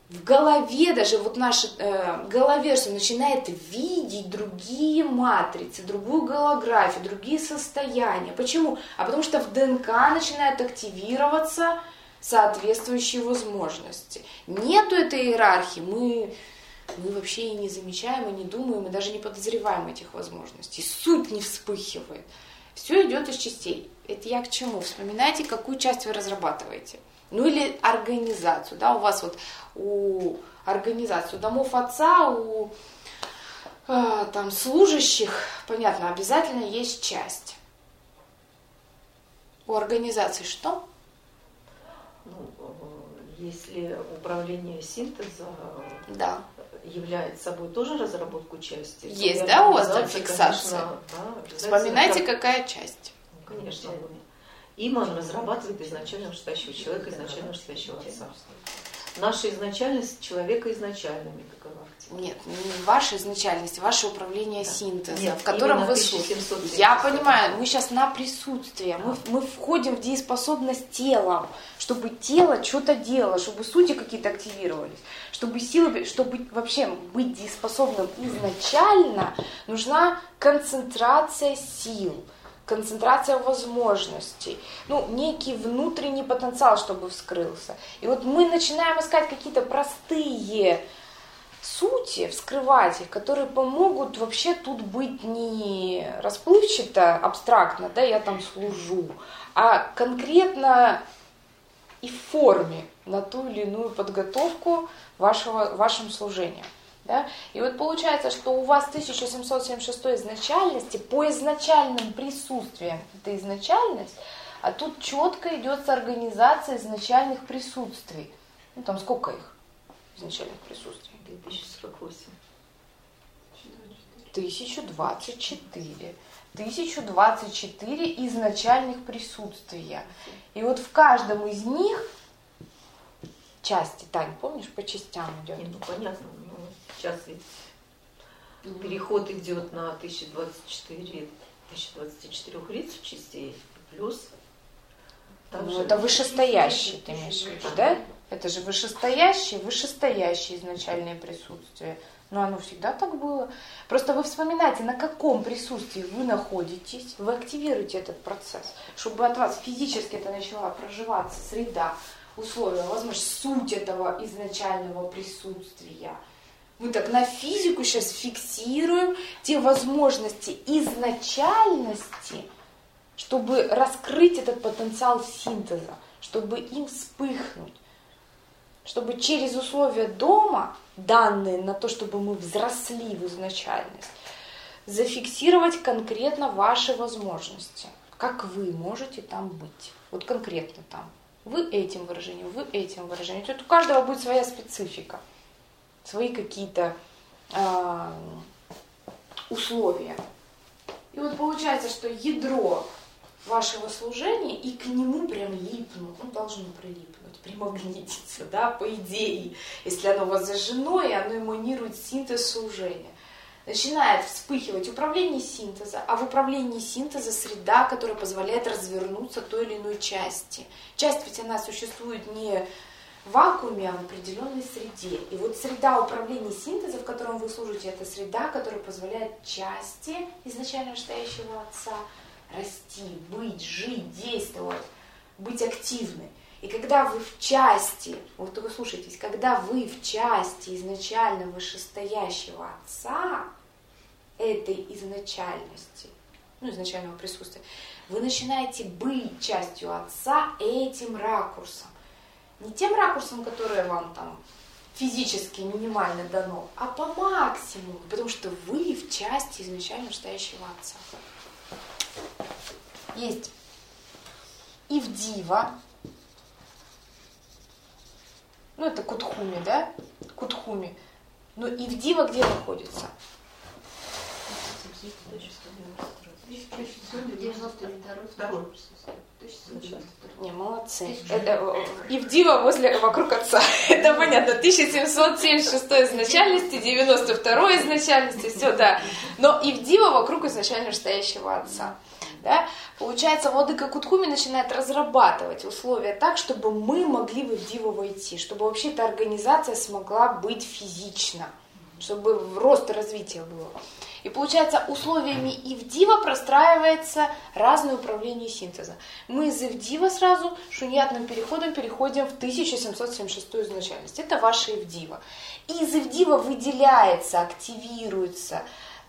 в голове, даже вот наша голове, что начинает видеть другие матрицы, другую голографию, другие состояния. Почему? А потому что в ДНК начинают активироваться соответствующие возможности. Нету этой иерархии, мы вообще и не замечаем, и не думаем, и даже не подозреваем этих возможностей. Суть не вспыхивает. Все идет из частей. Это я к чему? Вспоминайте, какую часть вы разрабатываете. Ну или организацию, да, у вас вот у организации, у домов отца, у там служащих, понятно, обязательно есть часть. У организации что? Ну, если управление синтеза Да. является собой тоже разработку части. Есть, да, у вас там фиксация? Конечно, да, Вспоминайте, какая часть. Конечно. Иман разрабатывает изначально вышестоящего человека, изначально вышестоящего отца. Наша изначальность человека изначальными, как в Нет, не ваша изначальность, ваше управление синтеза, Нет, в котором вы 1770. Я понимаю, мы сейчас на присутствие, мы входим в дееспособность телом, чтобы тело что-то делало, чтобы сути какие-то активировались, чтобы силы, чтобы вообще быть дееспособным изначально, нужна концентрация сил. Концентрация возможностей, ну, некий внутренний потенциал, чтобы вскрылся. И вот мы начинаем искать какие-то простые сути, вскрывать их, которые помогут вообще тут быть не расплывчато, абстрактно, да, я там служу, а конкретно и в форме на ту или иную подготовку вашим служением. Да? И вот получается, что у вас 1776 изначальности, по изначальным присутствиям это изначальность, а тут четко идет с организацией изначальных присутствий. Ну там сколько их изначальных присутствий? 2048. 1024. 1024 изначальных присутствия. И вот в каждом из них части, Тань, помнишь, по частям идет? Ну понятно. Сейчас ведь переход идет на 1024 лиц частей, плюс Ну, это вышестоящий, ты имеешь в виду, да? Это же вышестоящее изначальное присутствие. Но оно всегда так было. Просто вы вспоминайте, на каком присутствии вы находитесь, вы активируете этот процесс, чтобы от вас физически это начала проживаться среда, условия, возможно, суть этого изначального присутствия. Мы так на физику сейчас фиксируем те возможности изначальности, чтобы раскрыть этот потенциал синтеза, чтобы им вспыхнуть, чтобы через условия дома, данные на то, чтобы мы взросли в изначальность, зафиксировать конкретно ваши возможности, как вы можете там быть, вот конкретно там. Вы этим выражением, вы этим выражением. Тут у каждого будет своя специфика, свои какие-то условия. И вот получается, что ядро вашего служения, и к нему прям липнут, ну, должно прилипнуть, примагнититься, да, по идее, если оно у вас зажжено, и оно эманирует синтез служения. Начинает вспыхивать управление синтеза, а в управлении синтеза среда, которая позволяет развернуться той или иной части. Часть ведь она существует не в вакууме, а в определенной среде. И вот среда управления синтеза, в котором вы служите, это среда, которая позволяет части изначально вышестоящего отца расти, быть, жить, действовать, быть активной. И когда вы в части, вот вы слушаетесь, когда вы в части изначально вышестоящего отца, этой изначальности, ну, изначального присутствия, вы начинаете быть частью отца этим ракурсом. Не тем ракурсом, который вам там физически минимально дано, а по максимуму, потому что вы в части изначально вышестоящего отца. Есть Ивдива, ну это Кутхуми, да? Кутхуми. Но Ивдива где находится? Не, молодцы. Ивдива вокруг отца. Это понятно. 1776 изначальности, 92 изначальности, все, да. Но Ивдива вокруг изначально вышестоящего отца. Да? Получается, владыка Кутхуми начинает разрабатывать условия так, чтобы мы могли в Ивдиву войти, чтобы вообще эта организация смогла быть физично, чтобы рост и развитие было. И получается, условиями Ивдива простраивается разное управление синтеза. Мы из Ивдива сразу шуньятным переходом переходим в 1776 изначальность. Это ваша Ивдива. И из Ивдива выделяется, активируется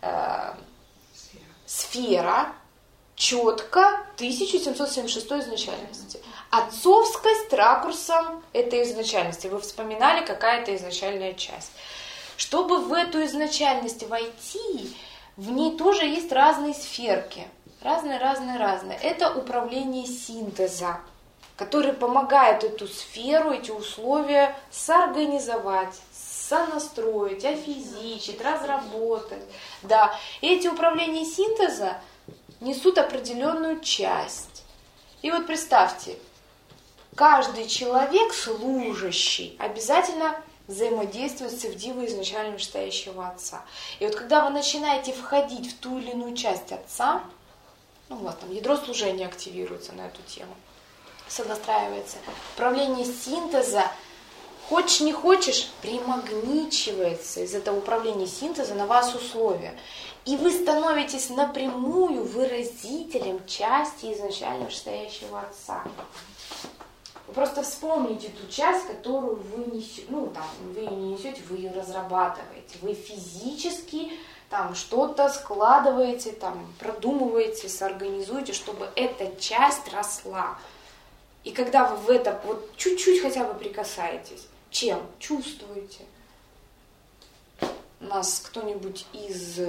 сфера четко 1776 изначальности. Отцовскость ракурсом этой изначальности. Вы вспоминали, какая это изначальная часть. Чтобы в эту изначальность войти, в ней тоже есть разные сферки. Разные. Это управление синтеза, который помогает эту сферу, эти условия соорганизовать, сонастроить, офизичить, разработать. Да. И эти управления синтеза несут определенную часть. И вот представьте, каждый человек, служащий, обязательно взаимодействует с Ивдивой изначально вышестоящего отца. И вот когда вы начинаете входить в ту или иную часть отца, у вас там ядро служения активируется на эту тему, сонастраивается. Управление синтеза, хочешь не хочешь, примагничивается из этого управления синтеза на вас условия. И вы становитесь напрямую выразителем части изначально вышестоящего отца. Вы просто вспомните ту часть, которую вы несете, вы ее не несете, вы ее разрабатываете. Вы физически там что-то складываете, там продумываете, соорганизуете, чтобы эта часть росла. И когда вы в это вот чуть-чуть хотя бы прикасаетесь, чем? Чувствуете. У нас кто-нибудь из...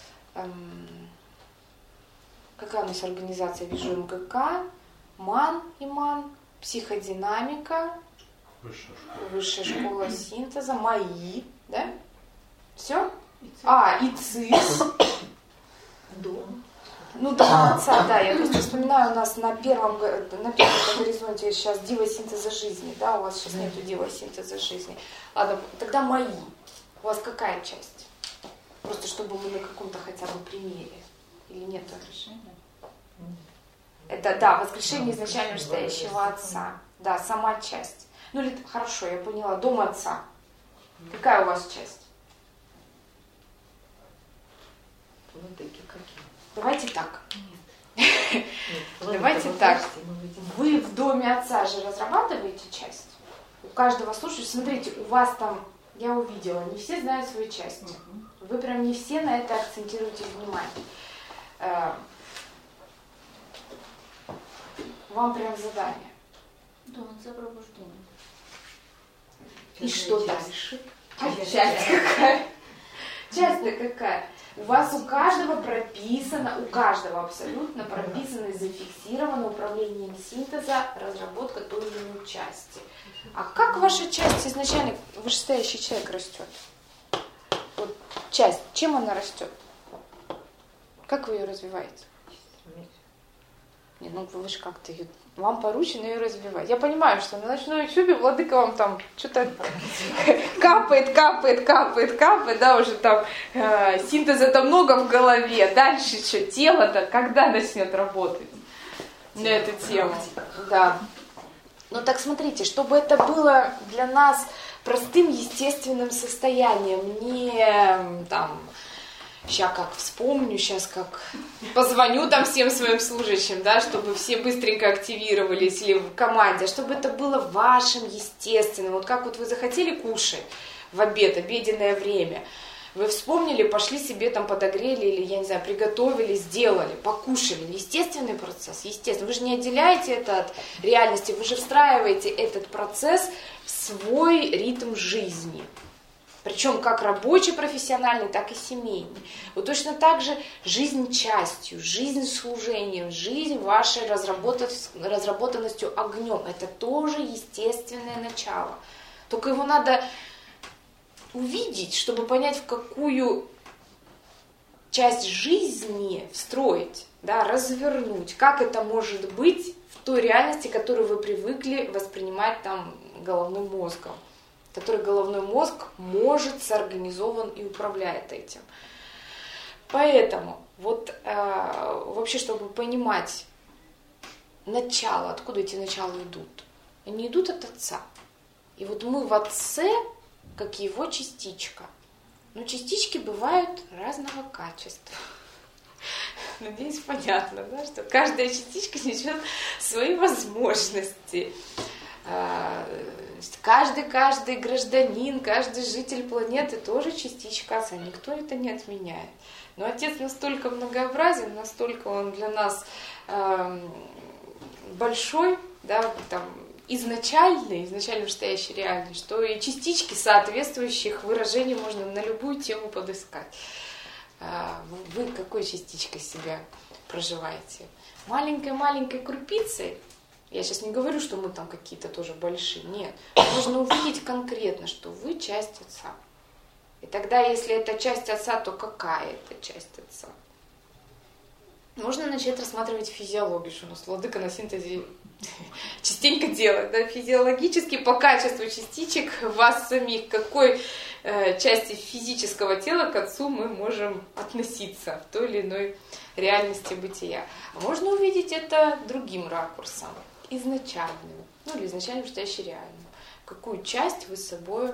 какая у нас организация? Вижу МГК, МАН, психодинамика, высшая школа синтеза, МАИ, да? Все? И ЦИС. Дом. Дом отца, да, я просто вспоминаю, у нас на первом горизонте сейчас Дива синтеза жизни, да, у вас сейчас нету Дива синтеза жизни. Ладно, тогда МАИ. У вас какая часть? Просто чтобы мы на каком-то хотя бы примере. Или нет? Это, да, воскрешение изначально вышестоящего отца. Да, сама часть. Хорошо, я поняла. Дом отца. Какая у вас часть? Владыки какие? Давайте так. Нет, Давайте так. Вы в доме отца же разрабатываете часть? У каждого слушателя, смотрите, у вас там, я увидела, не все знают свою часть. Вы прям не все на это акцентируете внимание. Вам прям задание. Да, за пробуждение. И что дальше? Часть какая? Часть-то какая? У вас у каждого прописано, у каждого абсолютно прописано и зафиксировано управлением синтеза разработка той или иной части. А как ваша часть изначально, вышестоящий человек растет? Вот часть, чем она растет? Как вы ее развиваете? Не, вы же как-то ее... Вам поручено ее развивать. Я понимаю, что на ночной учебе владыка вам там что-то капает, да, уже там синтеза-то много в голове. Дальше что, тело-то когда начнет работать на эту тему? Да. Так смотрите, чтобы это было для нас простым естественным состоянием, не там... Сейчас как вспомню, сейчас как позвоню там всем своим служащим, да, чтобы все быстренько активировались или в команде, чтобы это было вашим естественным. Вот как вот вы захотели кушать в обед, обеденное время, вы вспомнили, пошли себе там подогрели или, я не знаю, приготовили, сделали, покушали. Естественный процесс, естественно. Вы же не отделяете это от реальности, вы же встраиваете этот процесс в свой ритм жизни. Причем как рабочий, профессиональный, так и семейный. Вот точно так же жизнь частью, жизнь служением, жизнь вашей разработанностью огнем. Это тоже естественное начало. Только его надо увидеть, чтобы понять, в какую часть жизни встроить, да, развернуть. Как это может быть в той реальности, которую вы привыкли воспринимать там головным мозгом. Который головной мозг может, соорганизован и управляет этим. Поэтому вот вообще, чтобы понимать начало, откуда эти начала идут, они идут от Отца. И вот мы в Отце, как его частичка. Но частички бывают разного качества. Надеюсь, понятно, да, что каждая частичка несет свои возможности. Каждый гражданин, каждый житель планеты тоже частичка Отца. Никто это не отменяет. Но Отец настолько многообразен, настолько он для нас большой, да, там, изначально настоящий, реальный, что и частички соответствующих выражений можно на любую тему подыскать. Вы какой частичкой себя проживаете? Маленькой крупицей? Я сейчас не говорю, что мы там какие-то тоже большие. Нет. Нужно увидеть конкретно, что вы часть Отца. И тогда, если это часть Отца, то какая это часть Отца? Можно начать рассматривать физиологию, что у нас владыка на синтезе частенько делает. Да? Физиологически по качеству частичек вас самих, какой части физического тела к Отцу мы можем относиться в той или иной реальности бытия. А можно увидеть это другим ракурсом, изначальным, или изначально настоящий реальным. Какую часть вы с собой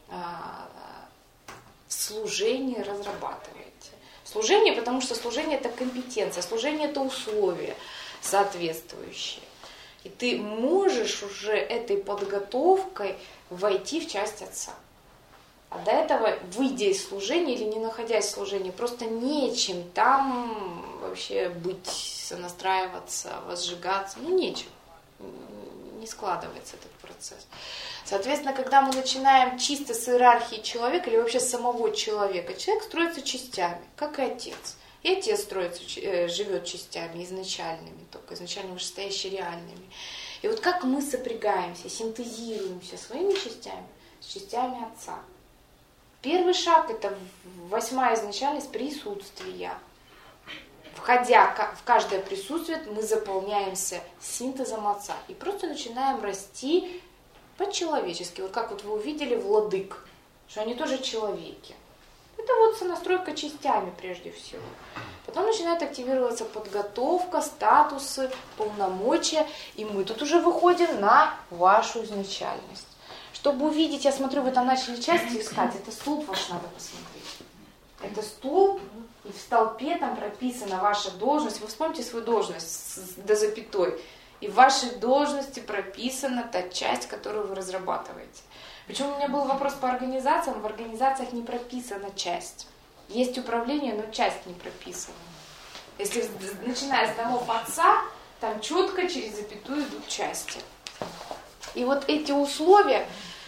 в служении разрабатываете. Служение, потому что служение это компетенция, служение это условия соответствующие. И ты можешь уже этой подготовкой войти в часть Отца. А до этого, выйдя из служения или не находясь в служении, просто нечем там вообще быть, сонастраиваться, возжигаться, нечем. Не складывается этот процесс. Соответственно, когда мы начинаем чисто с иерархии человека или вообще самого человека, человек строится частями, как и Отец. И Отец живет частями изначальными, только изначально вышестоящими реальными. И вот как мы сопрягаемся, синтезируемся своими частями с частями Отца. Первый шаг – это 8-я изначальность присутствия. Входя в каждое присутствие, мы заполняемся синтезом Отца и просто начинаем расти по-человечески. Вот как вот вы увидели владык, что они тоже человеки. Это вот сонастройка частями прежде всего. Потом начинает активироваться подготовка, статусы, полномочия, и мы тут уже выходим на вашу изначальность. Чтобы увидеть, я смотрю, вы там начали части искать, это столб ваш надо посмотреть. Это столб, и в столбе там прописана ваша должность. Вы вспомните свою должность до запятой. И в вашей должности прописана та часть, которую вы разрабатываете. Причем у меня был вопрос по организациям. В организациях не прописана часть. Есть управление, но часть не прописана. Если начиная с домов Отца, там четко через запятую идут части. И вот эти условия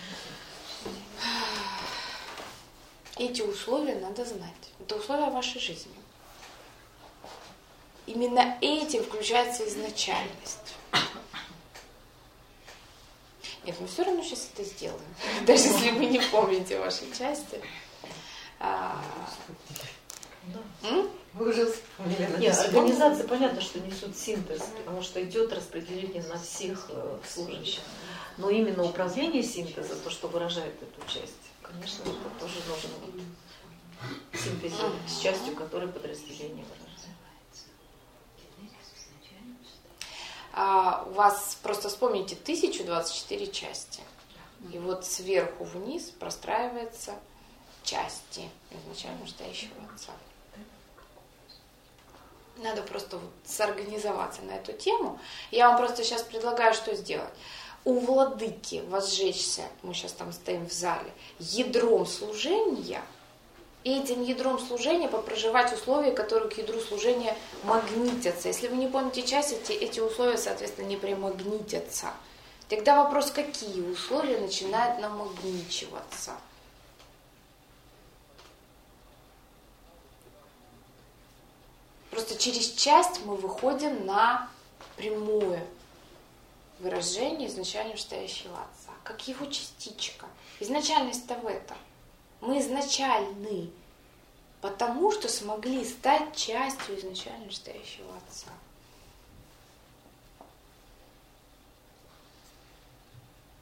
надо знать. Это условия вашей жизни. Именно этим включается изначальность. Нет, мы все равно сейчас это сделаем. Даже если вы не помните ваши части. Вы уже вспомнили. Нет, организации понятно, что несут синтез, потому что идет распределение на всех служащих. Но именно управление синтеза, то, что выражает эту часть, конечно, это тоже нужно синтезировать с частью, которой подразделение выражает. У вас, просто вспомните, 1024 части. И вот сверху вниз простраиваются части изначально настоящего Отца. Надо просто вот сорганизоваться на эту тему. Я вам просто сейчас предлагаю, что сделать. У владыки возжечься, мы сейчас там стоим в зале, ядром служения, и этим ядром служения попроживать условия, которые к ядру служения магнитятся. Если вы не помните часть, эти условия, соответственно, не примагнитятся. Тогда вопрос, какие условия начинают намагничиваться? Просто через часть мы выходим на прямое выражение изначально стоящего Отца, как его частичка. Изначальность-то в этом. Мы изначальны, потому что смогли стать частью изначально стоящего Отца.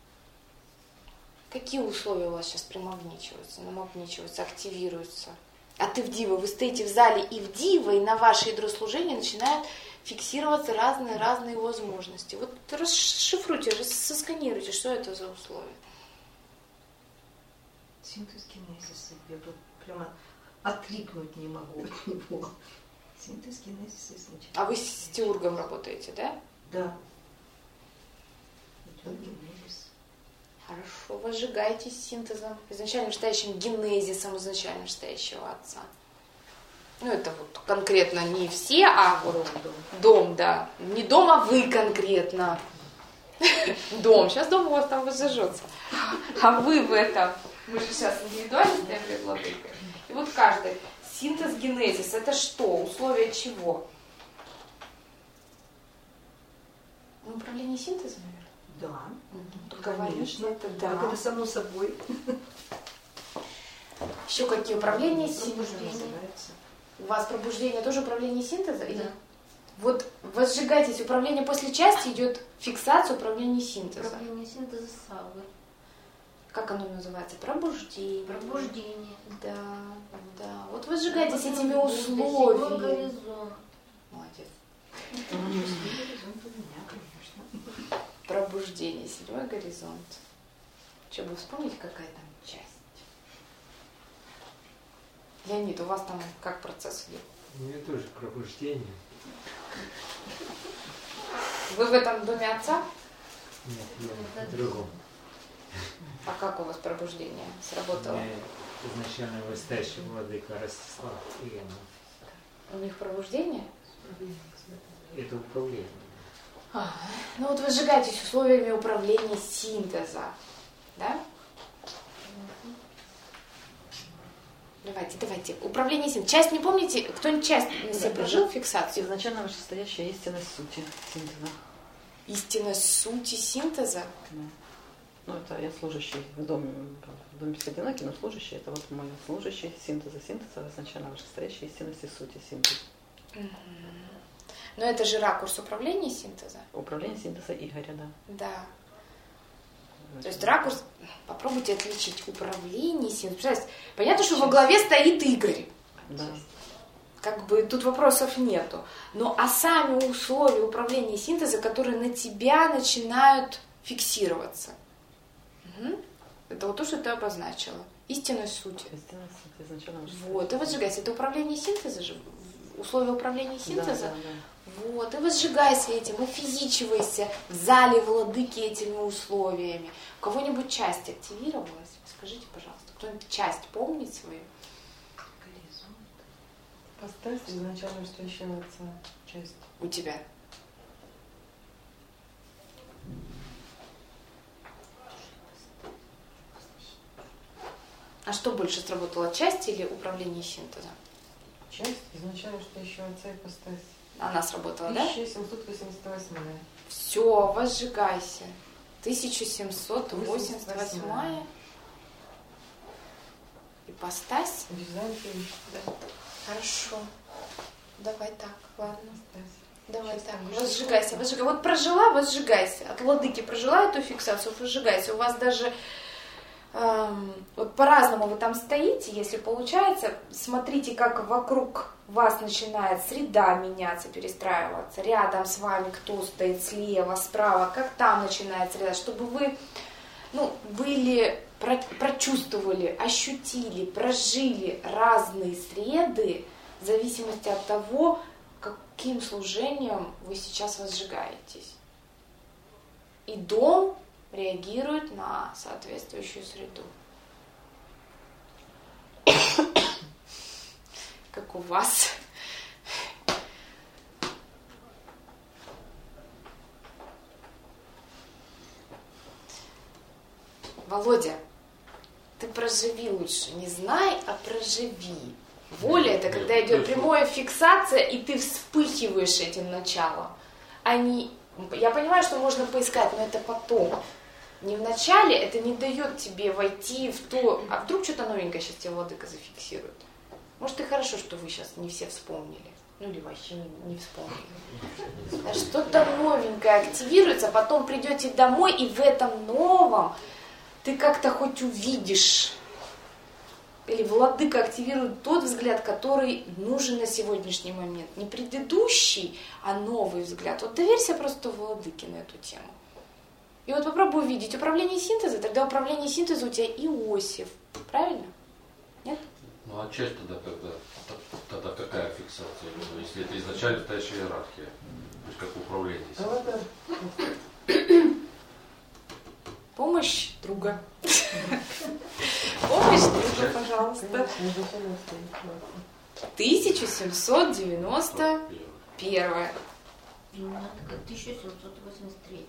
Какие условия у вас сейчас примагничиваются, намагничиваются, активируются? А ты в диво, вы стоите в зале и в диво, и на ваше ядро служения начинают фиксироваться разные возможности. Вот расшифруйте, сосканируйте, что это за условия. Синтез генезиса. Я тут прямо отлипнуть не могу от него. Синтез генезиса изначально. А вы с теургом работаете, да? Да. Идет генезис. Хорошо, возжигайтесь синтезом, изначально вышестоящим генезисом изначально вышестоящего Отца. Ну, это вот конкретно не все, а вот дом, да. Не дом, а вы конкретно. Дом. Сейчас дом у вас там возжжется. А вы в этом. Мы же сейчас индивидуально стоим перед владыкой. И вот каждый. Синтез генезис. Это что? Условия чего? Ну, управление синтезом, наверное? Да. Конечно, это да. Так, это само собой. Еще какие управления синтезом? Называется. У вас пробуждение тоже управление синтеза? Да. Или? Вот возжигайтесь, управление после части идет фиксация управления синтеза. Управление синтеза саввы. Как оно называется? Пробуждение. Пробуждение. Да, да. Вот возжигайтесь этими Седьмой условиями. горизонт. Молодец. Горизонт у меня, конечно. Пробуждение, 7 горизонт. Что, вы вспомните, какая там часть? Леонид, у вас там как процесс идет? У меня тоже пробуждение. Вы в этом доме отца? Нет, я в другом. А как у вас пробуждение сработало? У меня изначально выстающий владыка Ростислав и У них пробуждение? это управление. Ну вот возжигайтесь условиями управления синтеза. Да? Давайте. Управление синтеза. Часть не помните? Кто-нибудь часть на себе прожил фиксацию? Изначально вышестоящая истинность сути синтеза. Истинность сути синтеза? Да. Ну, это я служащий в доме Псходинаки, но служащий, это вот мой служащий синтеза изначально вышестоящей истинности сути синтеза. Но это же ракурс управления синтеза? Управление синтеза Игоря, да. Да. То есть ракурс, попробуйте отличить управление синтезом. Понятно, что во главе стоит Игорь. Да. Как бы тут вопросов нету. Но а сами условия управления синтеза, которые на тебя начинают фиксироваться. Это вот то, что ты обозначила. Истинность сути. Истинность сути изначально вышестоящая. Вот, и возжигайся. Это управление синтеза же? Условия управления синтеза? Да. Вот, и возжигайся этим, уфизичивайся в зале владыки этими условиями. У кого-нибудь часть активировалась? Скажите, пожалуйста, кто-нибудь часть помнит свою? Поставь изначально вышестоящего отца часть. У тебя? А что больше сработало, часть или управление синтезом? Часть изначально вышестоящего отца и поставь. Она сработала, да? 1788. Все, возжигайся. 1788. Ипостась? Византий. Да. Хорошо. Давай так, ладно. Давай Сейчас так, там возжигайся, возжигайся. Вот прожила, возжигайся. От владыки прожила эту фиксацию, возжигайся. У вас даже вот по-разному вы там стоите, если получается, смотрите, как вокруг вас начинает среда меняться, перестраиваться. Рядом с вами кто стоит, слева, справа, как там начинает среда, чтобы вы были, прочувствовали, ощутили, прожили разные среды в зависимости от того, каким служением вы сейчас возжигаетесь. И дом реагирует на соответствующую среду. Как у вас. Володя, ты проживи лучше. Не знай, а проживи. Воля — это когда идет прямая фиксация, и ты вспыхиваешь этим началом. Я понимаю, что можно поискать, но это потом. Не в начале, это не дает тебе войти в то... А вдруг что-то новенькое сейчас тебе владыка зафиксирует? Может, и хорошо, что вы сейчас не все вспомнили. Ну, или вообще не вспомнили. Да, что-то новенькое активируется, потом придете домой, и в этом новом ты как-то хоть увидишь или владыка активирует тот взгляд, который нужен на сегодняшний момент. Не предыдущий, а новый взгляд. Вот доверься просто владыке на эту тему. И вот попробуй увидеть управление синтеза, тогда управление синтеза у тебя Иосиф. Правильно? Нет? Ну а часть тогда какая фиксация? Если это изначально та еще иерархия, то есть как управление. Помощь друга. Помощь друга, пожалуйста. 1791. У меня такая 1783.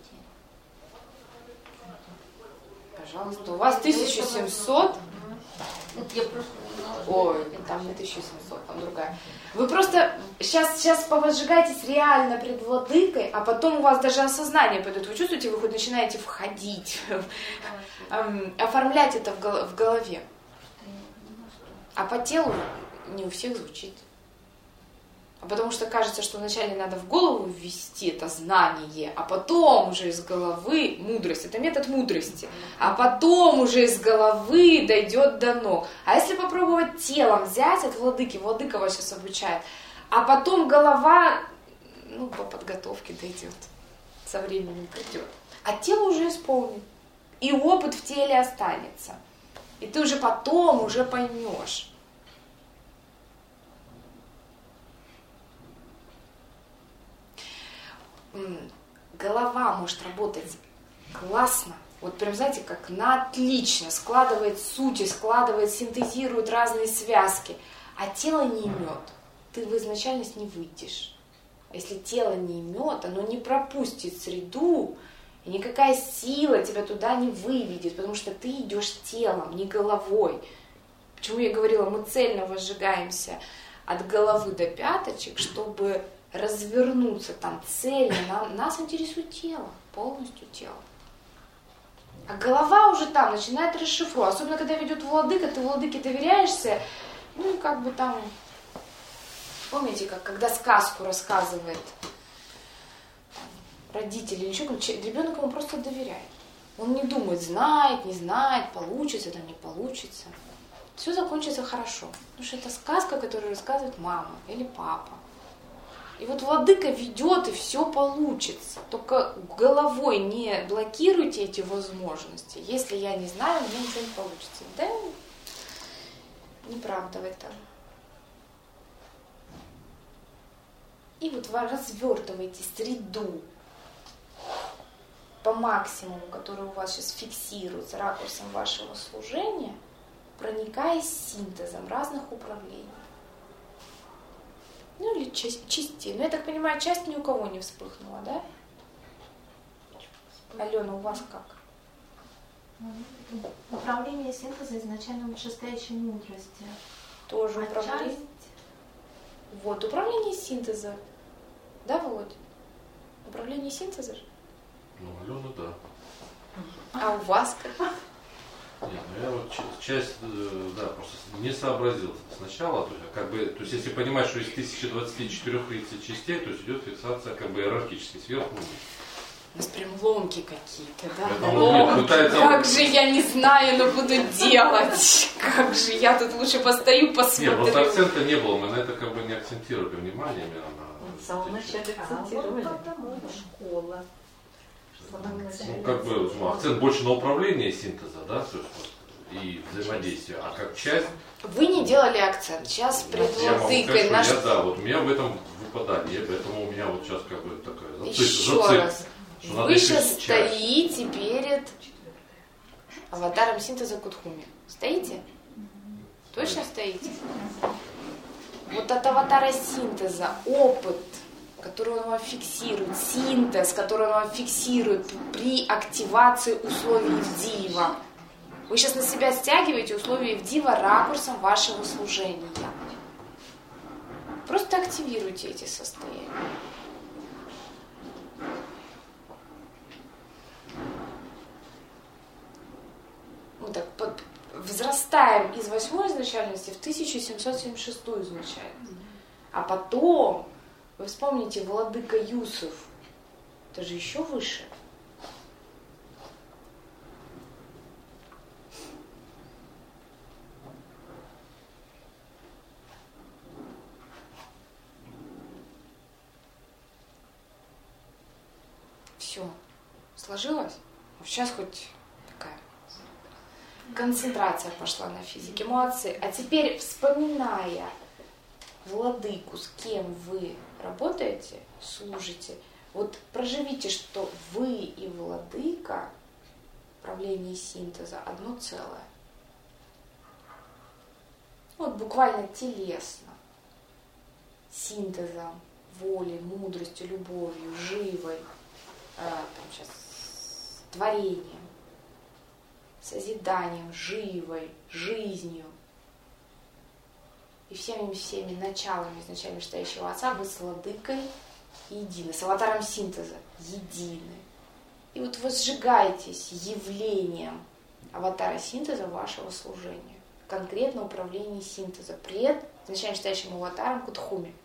Пожалуйста, у вас 1700. Я просто не знала, что Ой, это там не 1700, там другая. Вы просто сейчас повозжигаетесь реально пред владыкой, а потом у вас даже осознание пойдет. Вы чувствуете, вы хоть начинаете входить, оформлять это в голове. А по телу не у всех звучит. А потому что кажется, что вначале надо в голову ввести это знание, а потом уже из головы мудрость. Это метод мудрости. А потом уже из головы дойдет до ног. А если попробовать телом взять от владыки, владыка вас сейчас обучает, а потом голова, по подготовке дойдет, со временем придет. А тело уже исполнит. И опыт в теле останется. И ты уже потом уже поймешь. Голова может работать классно, вот прям, знаете, как на отлично, складывает сути, складывает, синтезирует разные связки, а тело не имет, ты в изначальность не выйдешь. Если тело не имет, оно не пропустит среду, и никакая сила тебя туда не выведет, потому что ты идешь телом, не головой. Почему я говорила, мы цельно возжигаемся от головы до пяточек, чтобы развернуться там цельно. Нас интересует тело, полностью тело. А голова уже там начинает расшифровать. Особенно, когда ведет владыка, ты владыке доверяешься, и как бы там... Помните, когда сказку рассказывает родители или еще кто-то, ребенок ему просто доверяет. Он не думает, знает, не знает, получится, там не получится. Все закончится хорошо. Потому что это сказка, которую рассказывает мама или папа. И вот владыка ведет, и все получится. Только головой не блокируйте эти возможности. Если я не знаю, у меня ничего не получится. Да, неправда в этом. И вот вы развертываете среду по максимуму, который у вас сейчас фиксируется ракурсом вашего служения, проникаясь синтезом разных управлений. Или частей. Но я так понимаю, часть ни у кого не вспыхнула, да? Алена, у вас как? Управление синтеза изначально вышестоящей мудрости. Тоже управление. Вот, управление синтеза. Да, Володь? Управление синтеза же? Алена, да. А у вас как? Нет, я вот часть, просто не сообразил сначала, то есть если понимать, что из 1024 частей, то есть идет фиксация иерархически сверху вниз. У нас прям ломки какие-то, да? Ломки. Как же я не знаю, но буду делать. Как же я тут лучше постою, посмотрю. Нет, просто акцента не было, мы на это не акцентировали внимание. В самом начале акцентировали. Школа. Акцент больше на управление синтеза, да, то есть, и взаимодействие, а как часть... Вы не делали акцент. Сейчас пред владыкой наш... у меня в этом выпадание, поэтому у меня вот сейчас такая Еще раз. Вы сейчас стоите перед аватаром синтеза Кудхуми. Стоите? Точно стоите? Вот от аватара синтеза опыт, который он вам фиксирует, синтез, который он вам фиксирует при активации условий Ивдива. Вы сейчас на себя стягиваете условия Ивдива ракурсом вашего служения. Просто активируйте эти состояния. Взрастаем из 8-й изначальности в 1776 изначальность. А потом, вы вспомните, владыка Юсуф, это же еще выше. Все. Сложилось? Сейчас хоть такая концентрация пошла на физике. Молодцы. А теперь, вспоминая владыку, с кем вы работаете, служите, вот проживите, что вы и владыка в правлении синтеза одно целое. Вот буквально телесно. Синтезом, волей, мудростью, любовью, живой, творением, созиданием, живой, жизнью и всеми началами изначально настоящего Отца вы с владыкой едины, с аватаром синтеза едины. И вот возжигаетесь явлением аватара синтеза вашего служения, конкретно управление синтеза пред изначально настоящим аватаром Кутхуми.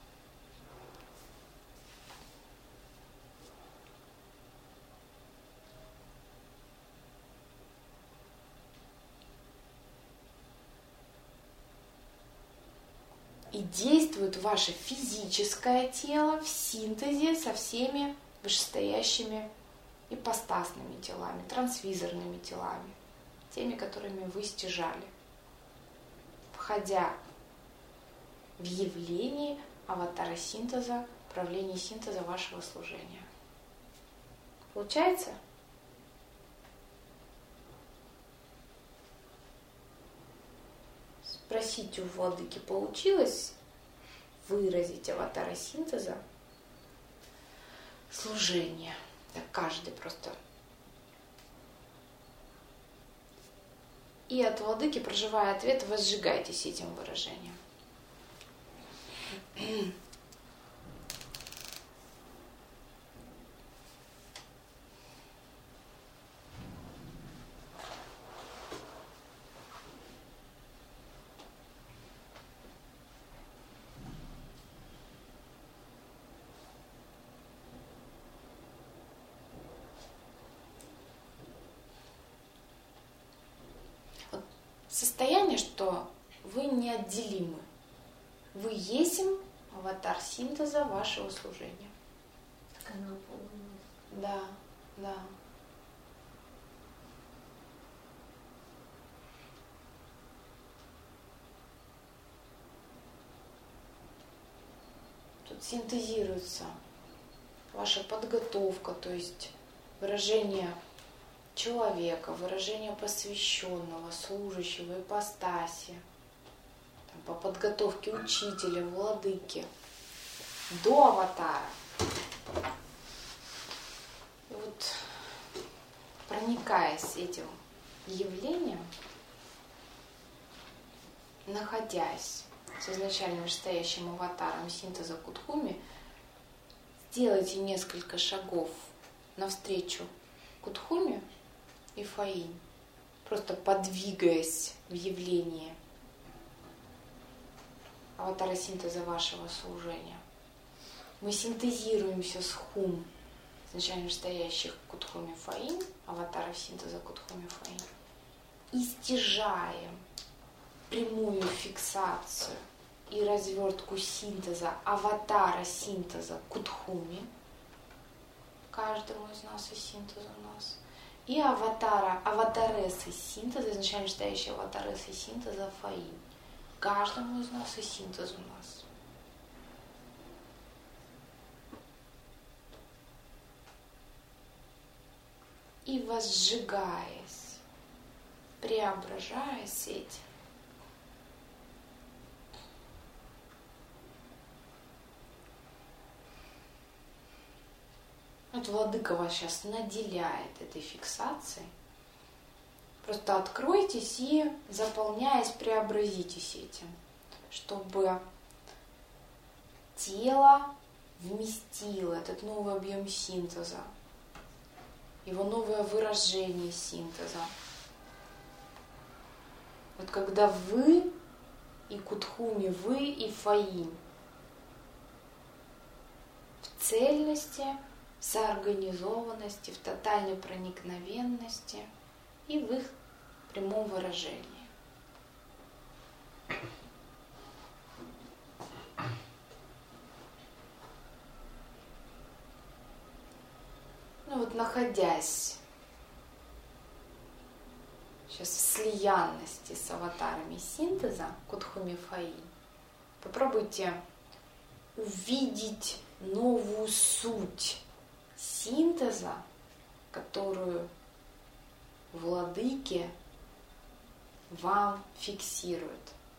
И действует ваше физическое тело в синтезе со всеми вышестоящими ипостасными телами, трансвизорными телами, теми, которыми вы стяжали, входя в явление аватара синтеза, правление синтеза вашего служения. Получается? Спросите у владыки, получилось выразить аватара синтеза служение? Так каждый просто. И от владыки, проживая ответ, возжигайтесь этим выражением. Состояние, что вы неотделимы. Вы есть аватар синтеза вашего служения. Так оно наполнилось. Да, да. Тут синтезируется ваша подготовка, то есть выражение человека, выражение посвященного, служащего, ипостаси, по подготовке учителя, владыки, до аватара. И вот проникаясь этим явлением, находясь с изначально настоящим аватаром синтеза Кутхуми, сделайте несколько шагов навстречу Кутхуми и Фаинь, просто подвигаясь в явлении аватара синтеза вашего служения. Мы синтезируемся с Хум, изначально настоящих Кутхуми Фаинь, аватаров синтеза Кутхуми Фаинь, и стяжаем прямую фиксацию и развертку синтеза, аватара синтеза Кутхуми, каждому из нас и синтеза у нас, и аватаресы синтеза, изначально настоящие аватаресы синтеза Фаинь, каждому из нас и синтез у нас. И возжигаясь, преображаясь этим, вот владыка вас сейчас наделяет этой фиксацией. Просто откройтесь и, заполняясь, преобразитесь этим, чтобы тело вместило этот новый объем синтеза, его новое выражение синтеза. Вот когда вы и Кутхуми, вы и Фаинь в цельности, в соорганизованности, в тотальной проникновенности и в их прямом выражении. находясь сейчас в слиянности с аватарами синтеза Кудхумифаи, попробуйте увидеть новую суть синтеза, которую владыки вам фиксируют.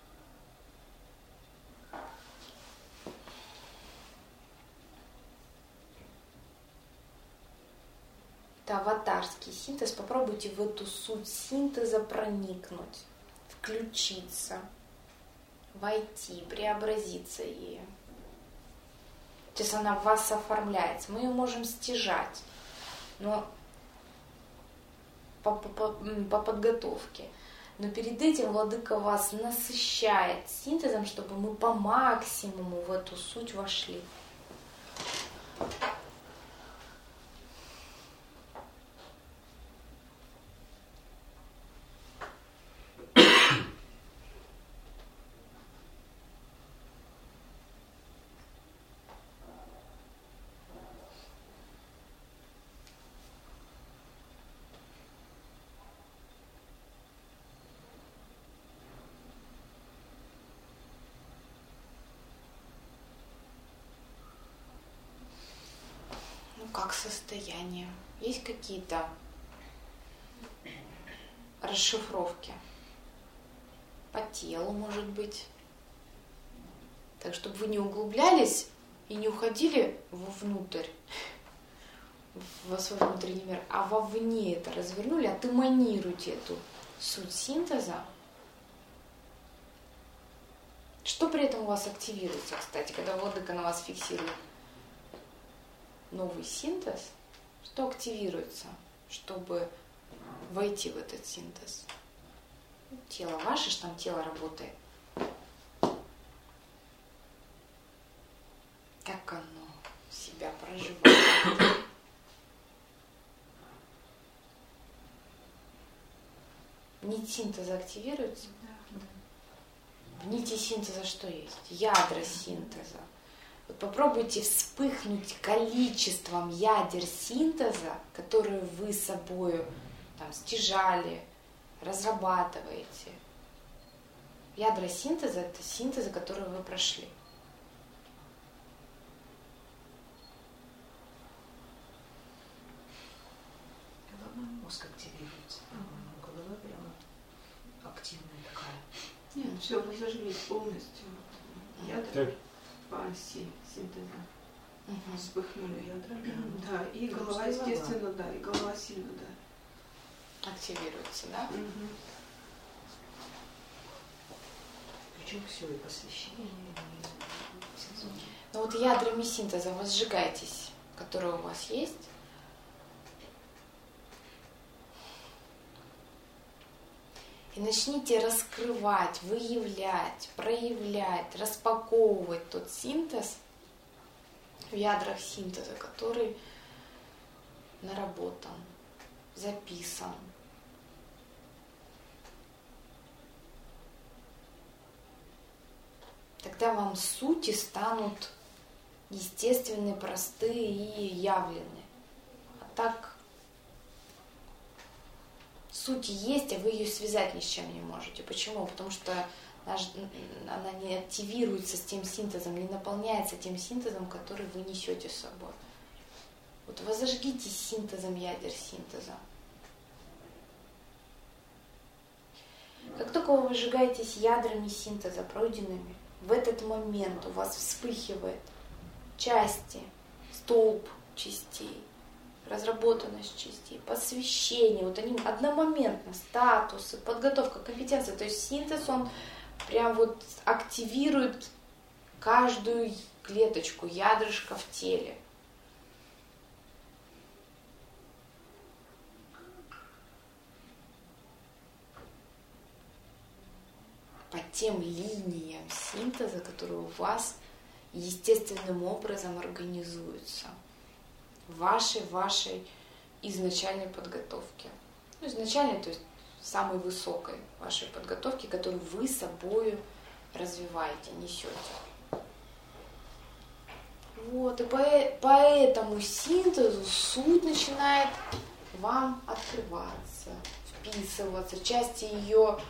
Это аватарский синтез. Попробуйте в эту суть синтеза проникнуть, включиться, войти, преобразиться ею. Сейчас она в вас оформляется. Мы ее можем стяжать, но по подготовке. Но перед этим владыка вас насыщает синтезом, чтобы мы по максимуму в эту суть вошли. Как состояние? Есть какие-то расшифровки? По телу, может быть. Так, чтобы вы не углублялись и не уходили вовнутрь, в свой внутренний мир, а вовне это развернули, отэманируйте эту суть синтеза. Что при этом у вас активируется, кстати, когда владыка на вас фиксирует новый синтез? Что активируется, чтобы войти в этот синтез? Тело ваше, что там тело работает. Как оно себя проживает? Нить синтеза активируется? В нити синтеза что есть? Ядра синтеза. Вот попробуйте вспыхнуть количеством ядер синтеза, которые вы собою там стяжали, разрабатываете. Ядра синтеза – это синтезы, которые вы прошли. Головной мозг активируется. Голова прямо активная такая. Нет, все разожглись полностью. Ядра по оси синтеза. Вспыхнули ядра. Да, и голова, естественно, да, и голова сильно, да. Активируется, да? Причем все, и посвящение, и сезон. Но вот ядрами синтеза возжигайтесь, которые у вас есть. И начните раскрывать, выявлять, проявлять, распаковывать тот синтез в ядрах синтеза, который наработан, записан. Тогда вам сути станут естественны, простые и явлены. А так суть есть, а вы ее связать ни с чем не можете. Почему? Потому что она не активируется с тем синтезом, не наполняется тем синтезом, который вы несете с собой. Вот возожгите синтезом ядер синтеза. Как только вы выжигаетесь ядрами синтеза, пройденными, в этот момент у вас вспыхивает части, столб частей, разработанность частей, посвящение, вот они одномоментно, статусы, подготовка, компетенция. То есть синтез, он прям вот активирует каждую клеточку, ядрышко в теле. По тем линиям синтеза, которые у вас естественным образом организуются в вашей изначальной подготовке. Ну, изначальной, то есть самой высокой вашей подготовки, которую вы собою развиваете, несете. Вот, и по этому синтезу суть начинает вам открываться, вписываться, части ее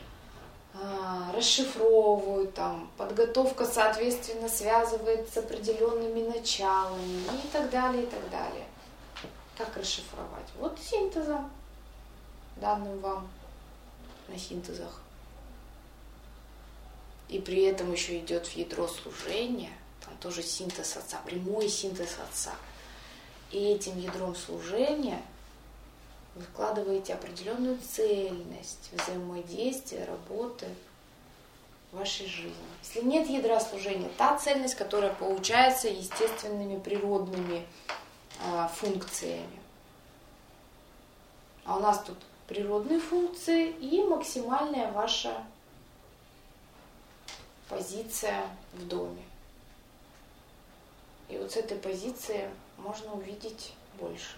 расшифровывают, там, подготовка, соответственно, связывается с определенными началами и так далее, и так далее. Как расшифровать? Вот синтезом, данным вам на синтезах. И при этом еще идет в ядро служения, там тоже синтез Отца, прямой синтез Отца. И этим ядром служения вы вкладываете определенную цельность взаимодействия, работы в вашей жизни. Если нет ядра служения, та цельность, которая получается естественными природными функциями. А у нас тут природные функции и максимальная ваша позиция в доме. И вот с этой позиции можно увидеть больше.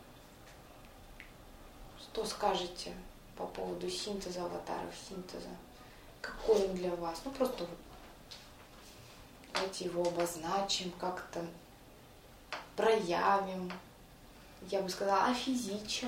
Что скажете по поводу синтеза аватаров, синтеза? Какой он для вас? Ну просто вот давайте его обозначим, как-то проявим. Я бы сказала, офизичим.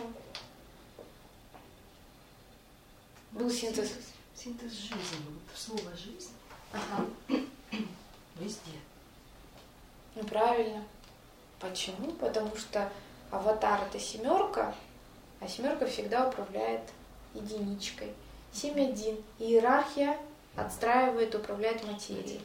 Был синтез. Синтез жизни, вот слово жизнь. Ага. Везде. Ну правильно. Почему? Потому что аватар это семерка, а семерка всегда управляет единичкой. 7-1. Иерархия отстраивает, управляет материей.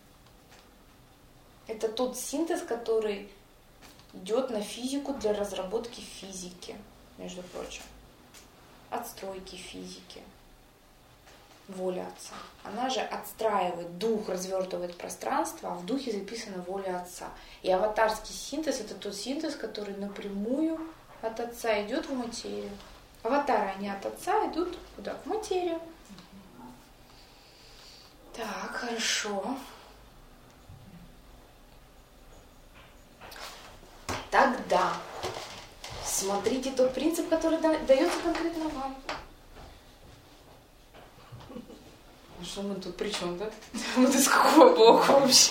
Это тот синтез, который идет на физику для разработки физики, между прочим. Отстройки физики. Воля Отца. Она же отстраивает, дух развертывает пространство, а в духе записана воля Отца. И аватарский синтез – это тот синтез, который напрямую от Отца идет в материю. Аватары, они от Отца идут куда? В материю. Так, хорошо. Тогда смотрите тот принцип, который дается конкретно вам. Что мы тут при чем, да? Мы тут с какого бога вообще?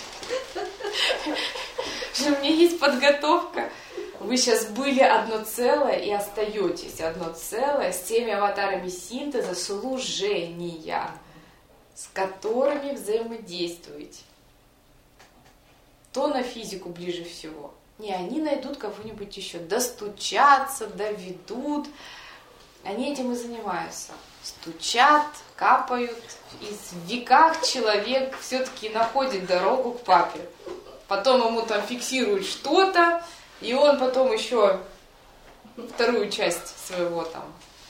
Что у меня есть подготовка. Вы сейчас были одно целое и остаетесь одно целое с теми аватарами синтеза служения, с которыми взаимодействуете. То на физику ближе всего. Не, они найдут кого-нибудь еще, достучатся, доведут. Они этим и занимаются. Стучат, капают, и в веках человек все-таки находит дорогу к папе. Потом ему там фиксируют что-то, и он потом еще вторую часть своего там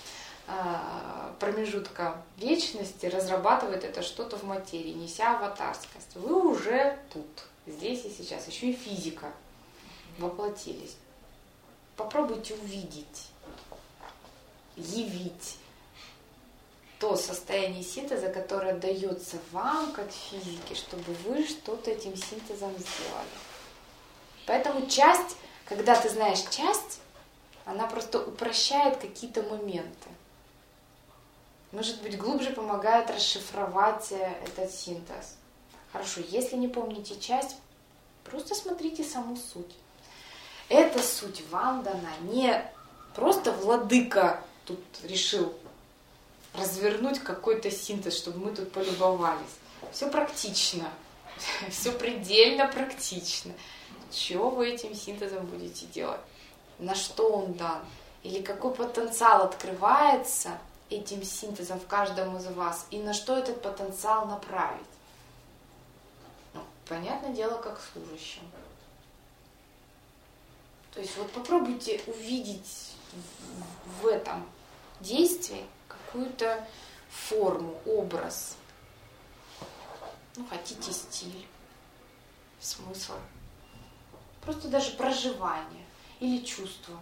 промежутка вечности разрабатывает это что-то в материи, неся аватарскость. Вы уже тут, здесь и сейчас. Еще и физика воплотились. Попробуйте увидеть, явить то состояние синтеза, которое дается вам как физике, чтобы вы что-то этим синтезом сделали. Поэтому часть, когда ты знаешь часть, она просто упрощает какие-то моменты. Может быть, глубже помогает расшифровать этот синтез. Хорошо, если не помните часть, просто смотрите саму суть. Эта суть вам дана. Не просто владыка тут решил развернуть какой-то синтез, чтобы мы тут полюбовались. Все практично. Все предельно практично. Чего вы этим синтезом будете делать? На что он дан? Или какой потенциал открывается этим синтезом в каждом из вас? И на что этот потенциал направить? Ну, понятное дело, как служащим. То есть вот попробуйте увидеть в этом действии какую-то форму, образ. Ну, хотите стиль, смысл. Просто даже проживание или чувство.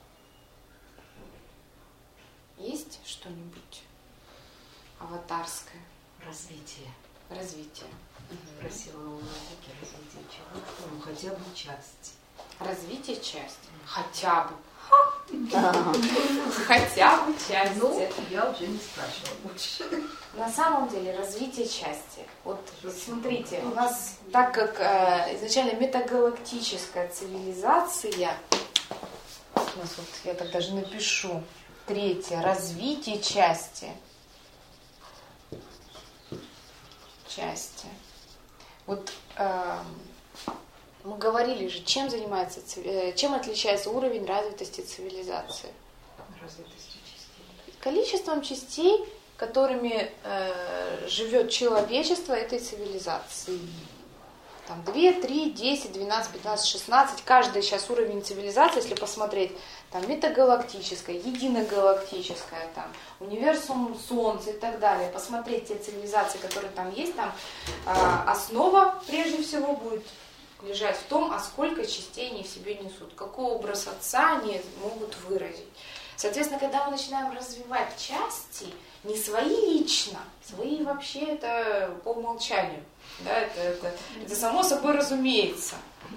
Есть что-нибудь аватарское? Развитие. Развитие. Спросила у Владыки, развитие чего? Ну, хотя бы части. Развитие части. Хотя бы. Хотя бы части. Ну, я уже не спрашивала больше. На самом деле развитие части. Вот смотрите, у нас, так как изначально метагалактическая цивилизация, у нас вот, я так даже напишу, 3. Развитие части. Вот мы говорили же, чем отличается уровень развитости цивилизации? Развитости частей. Количеством частей, которыми живет человечество этой цивилизации. Там 2, 3, 10, 12, 15, 16. Каждый сейчас уровень цивилизации, если посмотреть, там метагалактическая, единогалактическая, там универсум Солнца и так далее. Посмотреть те цивилизации, которые там есть, там основа прежде всего будет лежать в том, а сколько частей они в себе несут, какой образ отца они могут выразить. Соответственно, когда мы начинаем развивать части, не свои лично, свои вообще это по умолчанию, да, это само собой разумеется.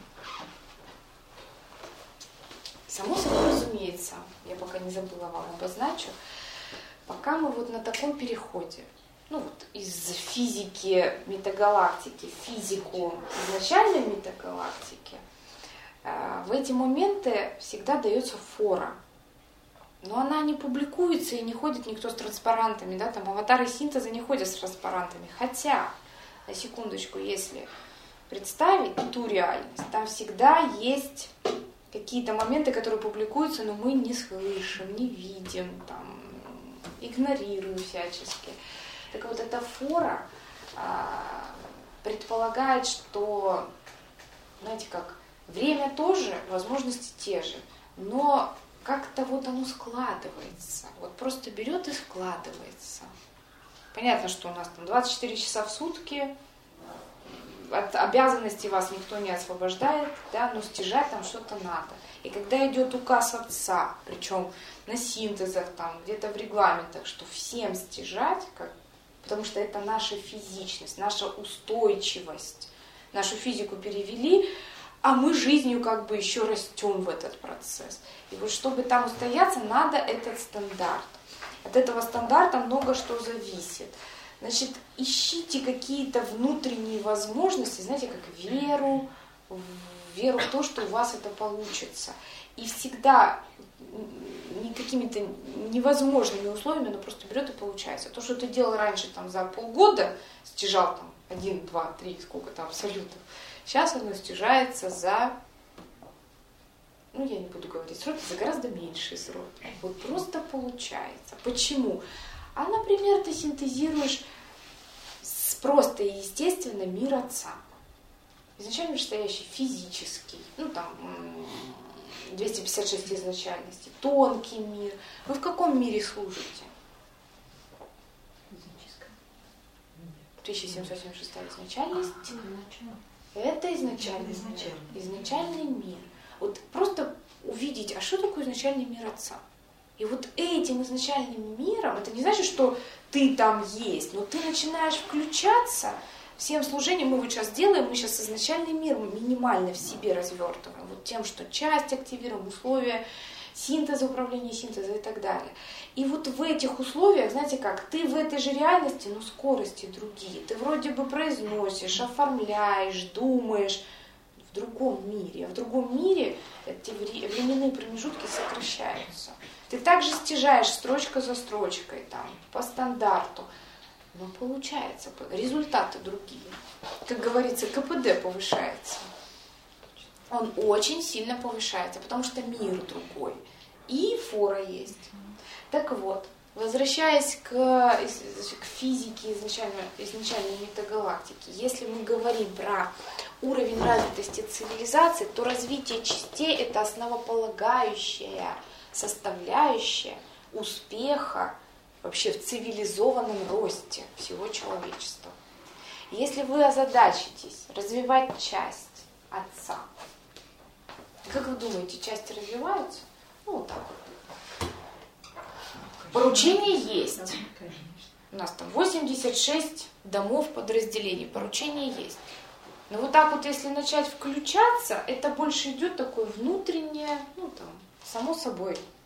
Само собой разумеется, я пока не забыла вам обозначу, пока мы вот на таком переходе, ну вот из физики метагалактики в физику изначальной метагалактики, в эти моменты всегда дается фора. Но она не публикуется и не ходит никто с транспарантами, да, там аватары синтеза не ходят с транспарантами. Хотя, на секундочку, если представить ту реальность, там всегда есть какие-то моменты, которые публикуются, но мы не слышим, не видим, там, игнорируем всячески. Так вот, эта фора предполагает, что, знаете как, время тоже, возможности те же, но как-то вот оно складывается, вот просто берет и складывается. Понятно, что у нас там 24 часа в сутки, от обязанностей вас никто не освобождает, да, но стяжать там что-то надо. И когда идет указ отца, причем на синтезах, там, где-то в регламентах, что всем стяжать, потому что это наша физичность, наша устойчивость. Нашу физику перевели, а мы жизнью как бы еще растем в этот процесс. И вот чтобы там устояться, надо этот стандарт. От этого стандарта много что зависит. Значит, ищите какие-то внутренние возможности, знаете, как веру в то, что у вас это получится. И всегда не какими-то невозможными условиями, но просто берет и получается. То, что ты делал раньше там, за полгода, стяжал там 1, 2, 3, сколько там абсолютов, сейчас оно стяжается за, ну я не буду говорить сроки, за гораздо меньшие сроки. Вот просто получается. Почему? А, например, ты синтезируешь просто и естественно мир отца. Изначально состоящий физический, ну там 256 изначальностей, тонкий мир. Вы в каком мире служите? 1776 изначальность. Это изначальный мир. Изначальный мир. Вот просто увидеть, а что такое изначальный мир отца? И вот этим изначальным миром, это не значит, что ты там есть, но ты начинаешь включаться всем служением. Мы вот сейчас делаем, мы сейчас изначальный мир минимально в себе развертываем. Вот тем, что часть активируем, условия синтеза, управления синтеза и так далее. И вот в этих условиях, знаете как, ты в этой же реальности, но скорости другие. Ты вроде бы произносишь, оформляешь, думаешь в другом мире. А в другом мире эти временные промежутки сокращаются. Ты также стяжаешь строчка за строчкой, там, по стандарту. Но получается, результаты другие. Как говорится, КПД повышается. Он очень сильно повышается, потому что мир другой. И фора есть. Так вот, возвращаясь к физике изначальной метагалактики, если мы говорим про уровень развитости цивилизации, то развитие частей – это основополагающая составляющая успеха вообще в цивилизованном росте всего человечества. Если вы озадачитесь развивать часть отца, как вы думаете, части развиваются? Ну, вот так вот. Поручение есть. У нас там 86 домов подразделений. Поручение есть. Но вот так вот, если начать включаться, это больше идет такое внутреннее, ну там, само собой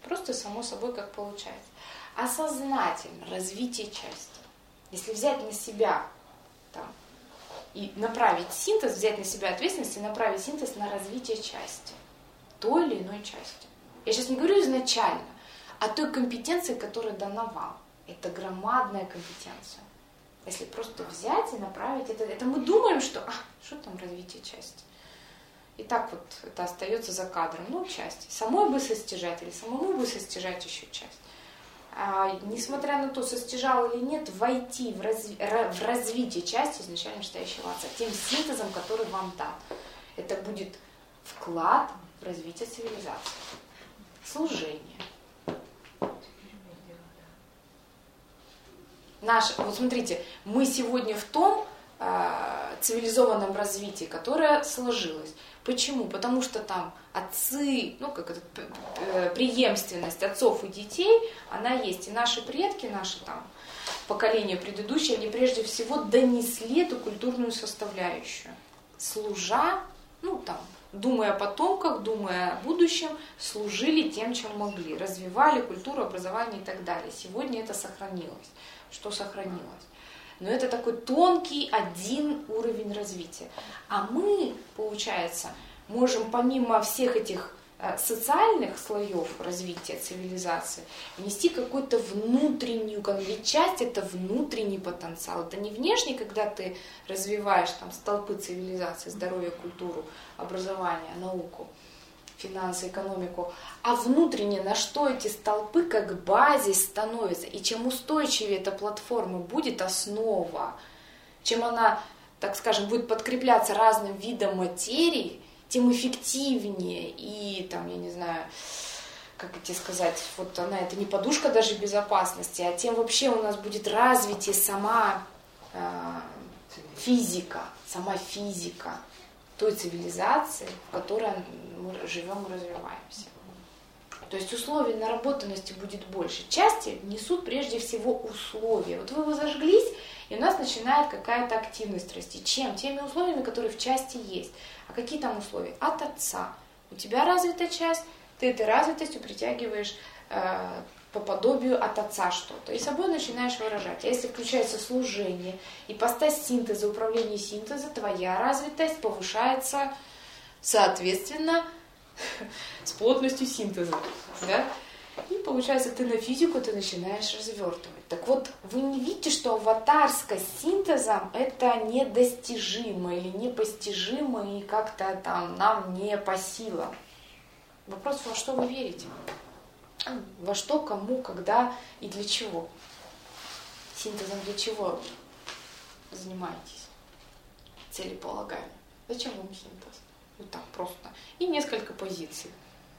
Просто само собой как получается. А сознательно развитие части. Если взять на себя там, и направить синтез, взять на себя ответственность и направить синтез на развитие части, той или иной части. Я сейчас не говорю изначально, а той компетенции, которая дана вам. Это громадная компетенция. Если просто взять и направить, это мы думаем, что там развитие части. И так вот это остается за кадром. Часть. Самой бы состяжать или самому бы состяжать еще часть. А, несмотря на то, состяжал или нет, войти в развитие части изначально настоящего отца, тем синтезом, который вам дан. Это будет вклад в развитие цивилизации. Служение. Вот смотрите, мы сегодня в том цивилизованном развитии, которое сложилось. Почему? Потому что там отцы, преемственность отцов и детей, она есть. И наши предки, наши там поколения предыдущие, они прежде всего донесли эту культурную составляющую. Служа, думая о потомках, думая о будущем, служили тем, чем могли. Развивали культуру, образование и так далее. Сегодня это сохранилось. Что сохранилось? Но это такой тонкий один уровень развития. А мы, получается, можем помимо всех этих социальных слоев развития цивилизации внести какую-то внутреннюю, ведь часть это внутренний потенциал. Это не внешний, когда ты развиваешь там столпы цивилизации, здоровье, культуру, образование, науку, финансы, экономику, а внутренне, на что эти столпы как базис становятся. И чем устойчивее эта платформа будет, основа, чем она, так скажем, будет подкрепляться разным видом материи, тем эффективнее и, там, я не знаю, как тебе сказать, вот она, это не подушка даже безопасности, а тем вообще у нас будет развитие сама физика той цивилизации, в которой мы живем и развиваемся. То есть условий наработанности будет больше. Части несут прежде всего условия. Вот вы зажглись, и у нас начинает какая-то активность расти. Чем? Теми условиями, которые в части есть. А какие там условия? От отца. У тебя развита часть, ты этой развитостью притягиваешь по подобию от отца что-то. И собой начинаешь выражать. А если включается служение, ипостась синтеза, управление синтеза, твоя развитость повышается соответственно с плотностью синтеза. Да? И получается, ты на физику ты начинаешь развертывать. Так вот, вы не видите, что аватарскость с синтезом это недостижимо или непостижимо и как-то там нам не по силам. Вопрос, во что вы верите? Во что, кому, когда и для чего? Синтезом для чего занимаетесь? Целеполагание. Зачем вам синтез? Вот так просто. И несколько позиций.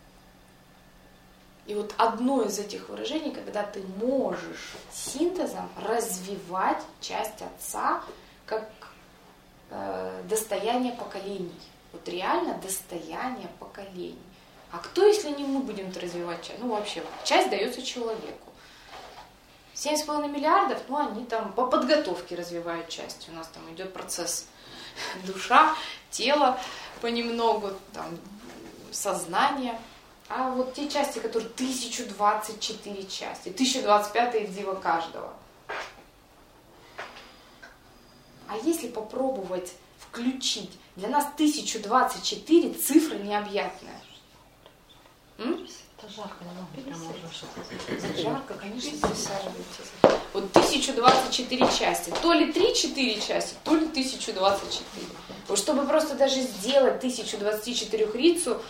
И вот одно из этих выражений, когда ты можешь синтезом развивать часть отца как достояние поколений. Вот реально достояние поколений. А кто, если не мы будем развивать часть? Вообще, часть дается человеку. 7,5 миллиардов, они там по подготовке развивают часть. У нас там идет процесс душа, тело понемногу, там, сознание. А вот те части, которые 1024 части, 1025 диво каждого. А если попробовать включить, для нас 1024 цифра необъятная. Это жарко, жарко, конечно, присаживайтесь. Вот 1024 части. То ли 3-4 части, то ли 1024. Вот чтобы просто даже сделать 1024-рицу,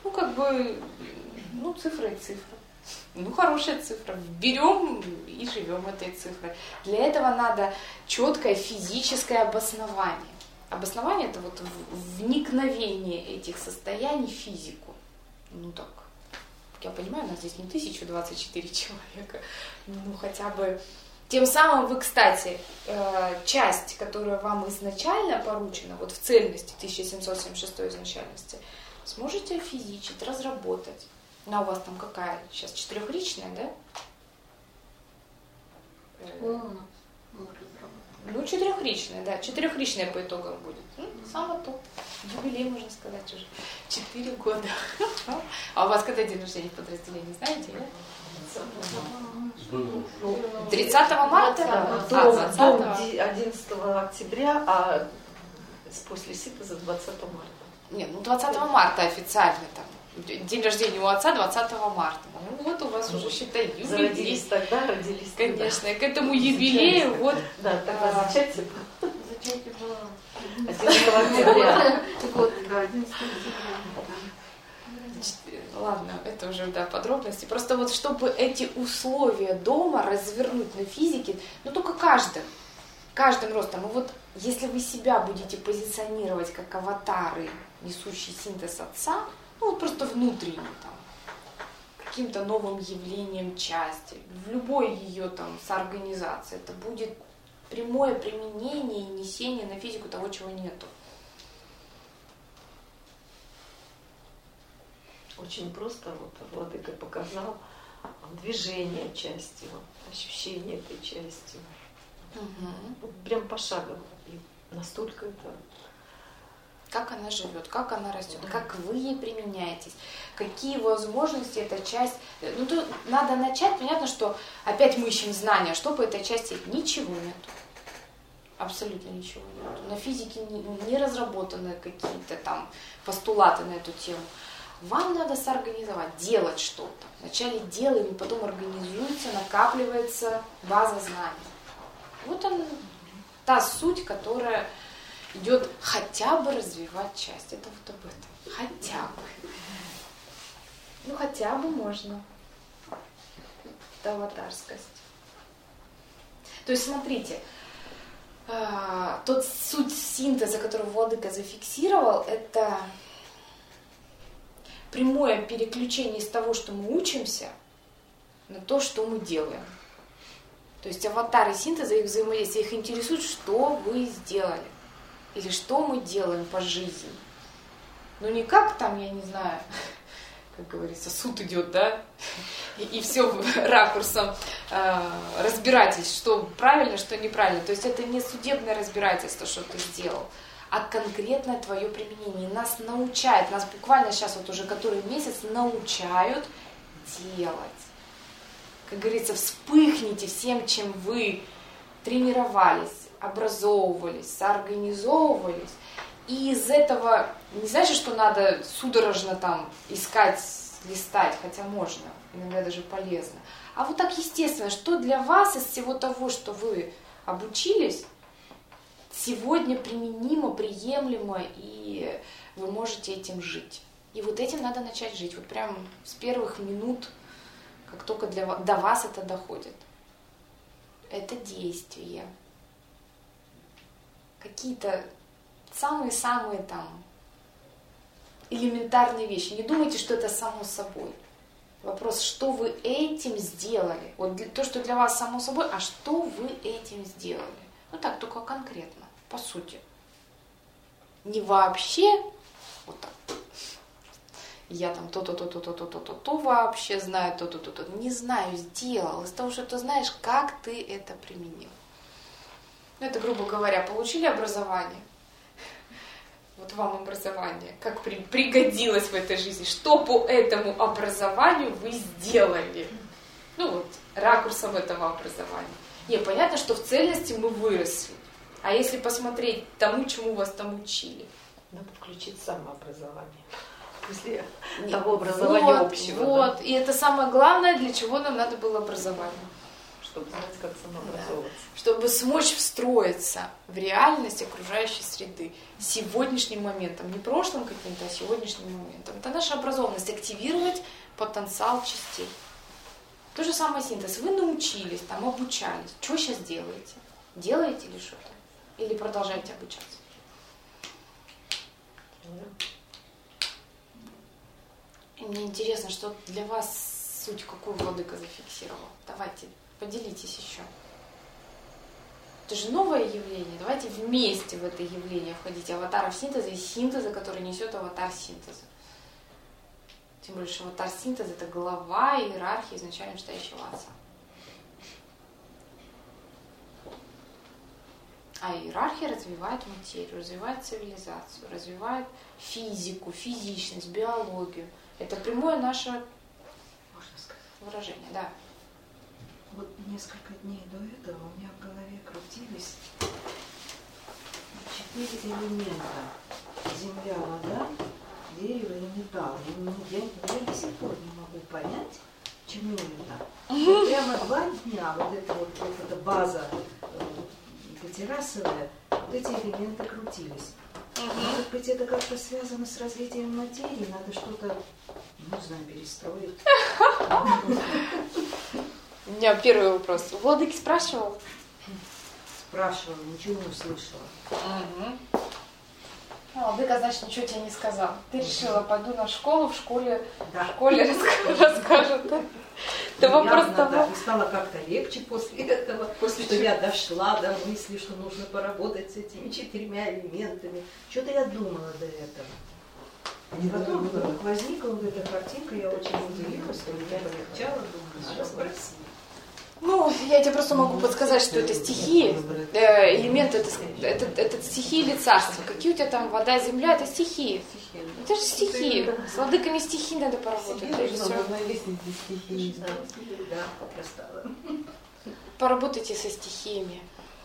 цифра и цифра. Хорошая цифра. Берем и живем этой цифрой. Для этого надо четкое физическое обоснование. Обоснование это вот вникновение этих состояний в физику. Так. Я понимаю, у нас здесь не 1024 человека, хотя бы. Тем самым вы, кстати, часть, которая вам изначально поручена, вот в цельности 1776 изначальности, сможете физичить, разработать. А у вас там какая сейчас, 4-ричная, да? 4-ричная, да. 4-ричная по итогам будет. Само то. юбилей, можно сказать, уже 4 года. А у вас когда день рождения в подразделении, знаете, нет? 30 марта? Дом 11 октября, а после синтеза 20 марта. Нет, 20 марта официально там. День рождения у отца 20 марта. Ну вот у вас уже, считай, юбилей. Зародились тогда, родились тогда. Конечно, и к этому юбилею вот... Да, тогда зачатие было. Зачатие было 11 октября. Да, 11 октября. Ладно, это уже, да, подробности. Просто вот чтобы эти условия дома развернуть на физике, ну только каждым ростом. И вот если вы себя будете позиционировать как аватары, несущий синтез отца, ну вот просто внутренне там, каким-то новым явлением части, в любой ее там соорганизации, это будет прямое применение и несение на физику того, чего нету. Очень просто вот Владыка показал движение части, вот, ощущение этой части. Вот прям пошагово. И настолько это... Как она живет, как она растет, как вы ей применяетесь, какие возможности эта часть... Ну, тут надо начать, понятно, что опять мы ищем знания, что по этой части ничего нет. Абсолютно ничего нет. На физике не разработаны какие-то там постулаты на эту тему. Вам надо соорганизовать, делать что-то. Вначале делаем, потом организуется, накапливается база знаний. Вот он, та суть, которая идет хотя бы развивать часть. Это вот об этом. Хотя бы. Ну, хотя бы можно. Это аватарскость. То есть, смотрите, тот суть синтеза, который Владыка зафиксировал, это прямое переключение из того, что мы учимся, на то, что мы делаем. То есть аватары синтеза, их взаимодействие, их интересует, что вы сделали. Или что мы делаем по жизни. Ну не как там, я не знаю, как говорится, суд идет, да, и все ракурсом разбирательств, что правильно, что неправильно. То есть это не судебное разбирательство, что ты сделал, а конкретное твое применение. И нас научают, нас буквально сейчас вот уже который месяц научают делать. Как говорится, вспыхните всем, чем вы тренировались, образовывались, соорганизовывались. И из этого не значит, что надо судорожно там искать, листать, хотя можно, иногда даже полезно. А вот так естественно, что для вас из всего того, что вы обучились, сегодня применимо, приемлемо, и вы можете этим жить. И вот этим надо начать жить. Вот прям с первых минут, как только до вас это доходит. Это действие. Какие-то самые-самые там элементарные вещи. Не думайте, что это само собой. Вопрос, что вы этим сделали. Вот то, что для вас само собой, а что вы этим сделали. Ну так, только конкретно, по сути. Не вообще, вот так. Я там то вообще знаю, то. Не знаю, сделал. Из того, что ты знаешь, как ты это применил. Ну, это, грубо говоря, получили образование. Вот вам образование. Как пригодилось в этой жизни. Что по этому образованию вы сделали. Ну, вот, ракурсом этого образования. Не, понятно, что в цельности мы выросли. А если посмотреть тому, чему вас там учили? Надо включить самообразование. После того образования общего. Вот, да? И это самое главное, для чего нам надо было образование. Чтобы знать, как самообразовываться. Да. Чтобы смочь встроиться в реальность окружающей среды сегодняшним моментом. Не прошлым каким-то, а сегодняшним моментом. Это наша образованность. Активировать потенциал частей. То же самое синтез. Вы научились, там, обучались. Что сейчас делаете? Делаете ли что-то? Или продолжаете обучаться? И мне интересно, что для вас суть, какую Владыка зафиксировал. Давайте, поделитесь еще. Это же новое явление. Давайте вместе в это явление входить. Аватаров синтеза и синтеза, который несет аватар синтеза. Тем более, что аватар синтеза — это глава иерархии изначально стоящего отца. А иерархия развивает материю, развивает цивилизацию, развивает физику, физичность, биологию. Это прямое наше, Можно сказать, выражение, да. вот несколько дней до этого у меня в голове крутились 4 элемента. Земля, вода, дерево и металл. Я до сих пор не могу понять, чему это. Вот прямо 2 дня вот эта база пятирасовая, вот эти элементы крутились. Может быть, это как-то связано с развитием материи, надо что-то, не знаю, перестроить. У меня первый вопрос. Владыки спрашивал? Спрашивала, ничего не услышала. Владыка, значит, ничего тебе не сказал. Ты решила, пойду на школу, в школе расскажут. Это вопрос того. И стало как-то легче после этого, что я дошла до мысли, что нужно поработать с этими 4 элементами. Что-то я думала до этого. И потом вдруг возникла вот эта картинка, я очень удивилась, что меня полегчало, думаю, надо спросить. Ну, я тебе просто могу подсказать, что это стихии. Элементы это стихии или царство. Какие у тебя там вода, земля, это стихии. Это же стихии. С владыками стихий надо поработать. Поработайте со стихиями.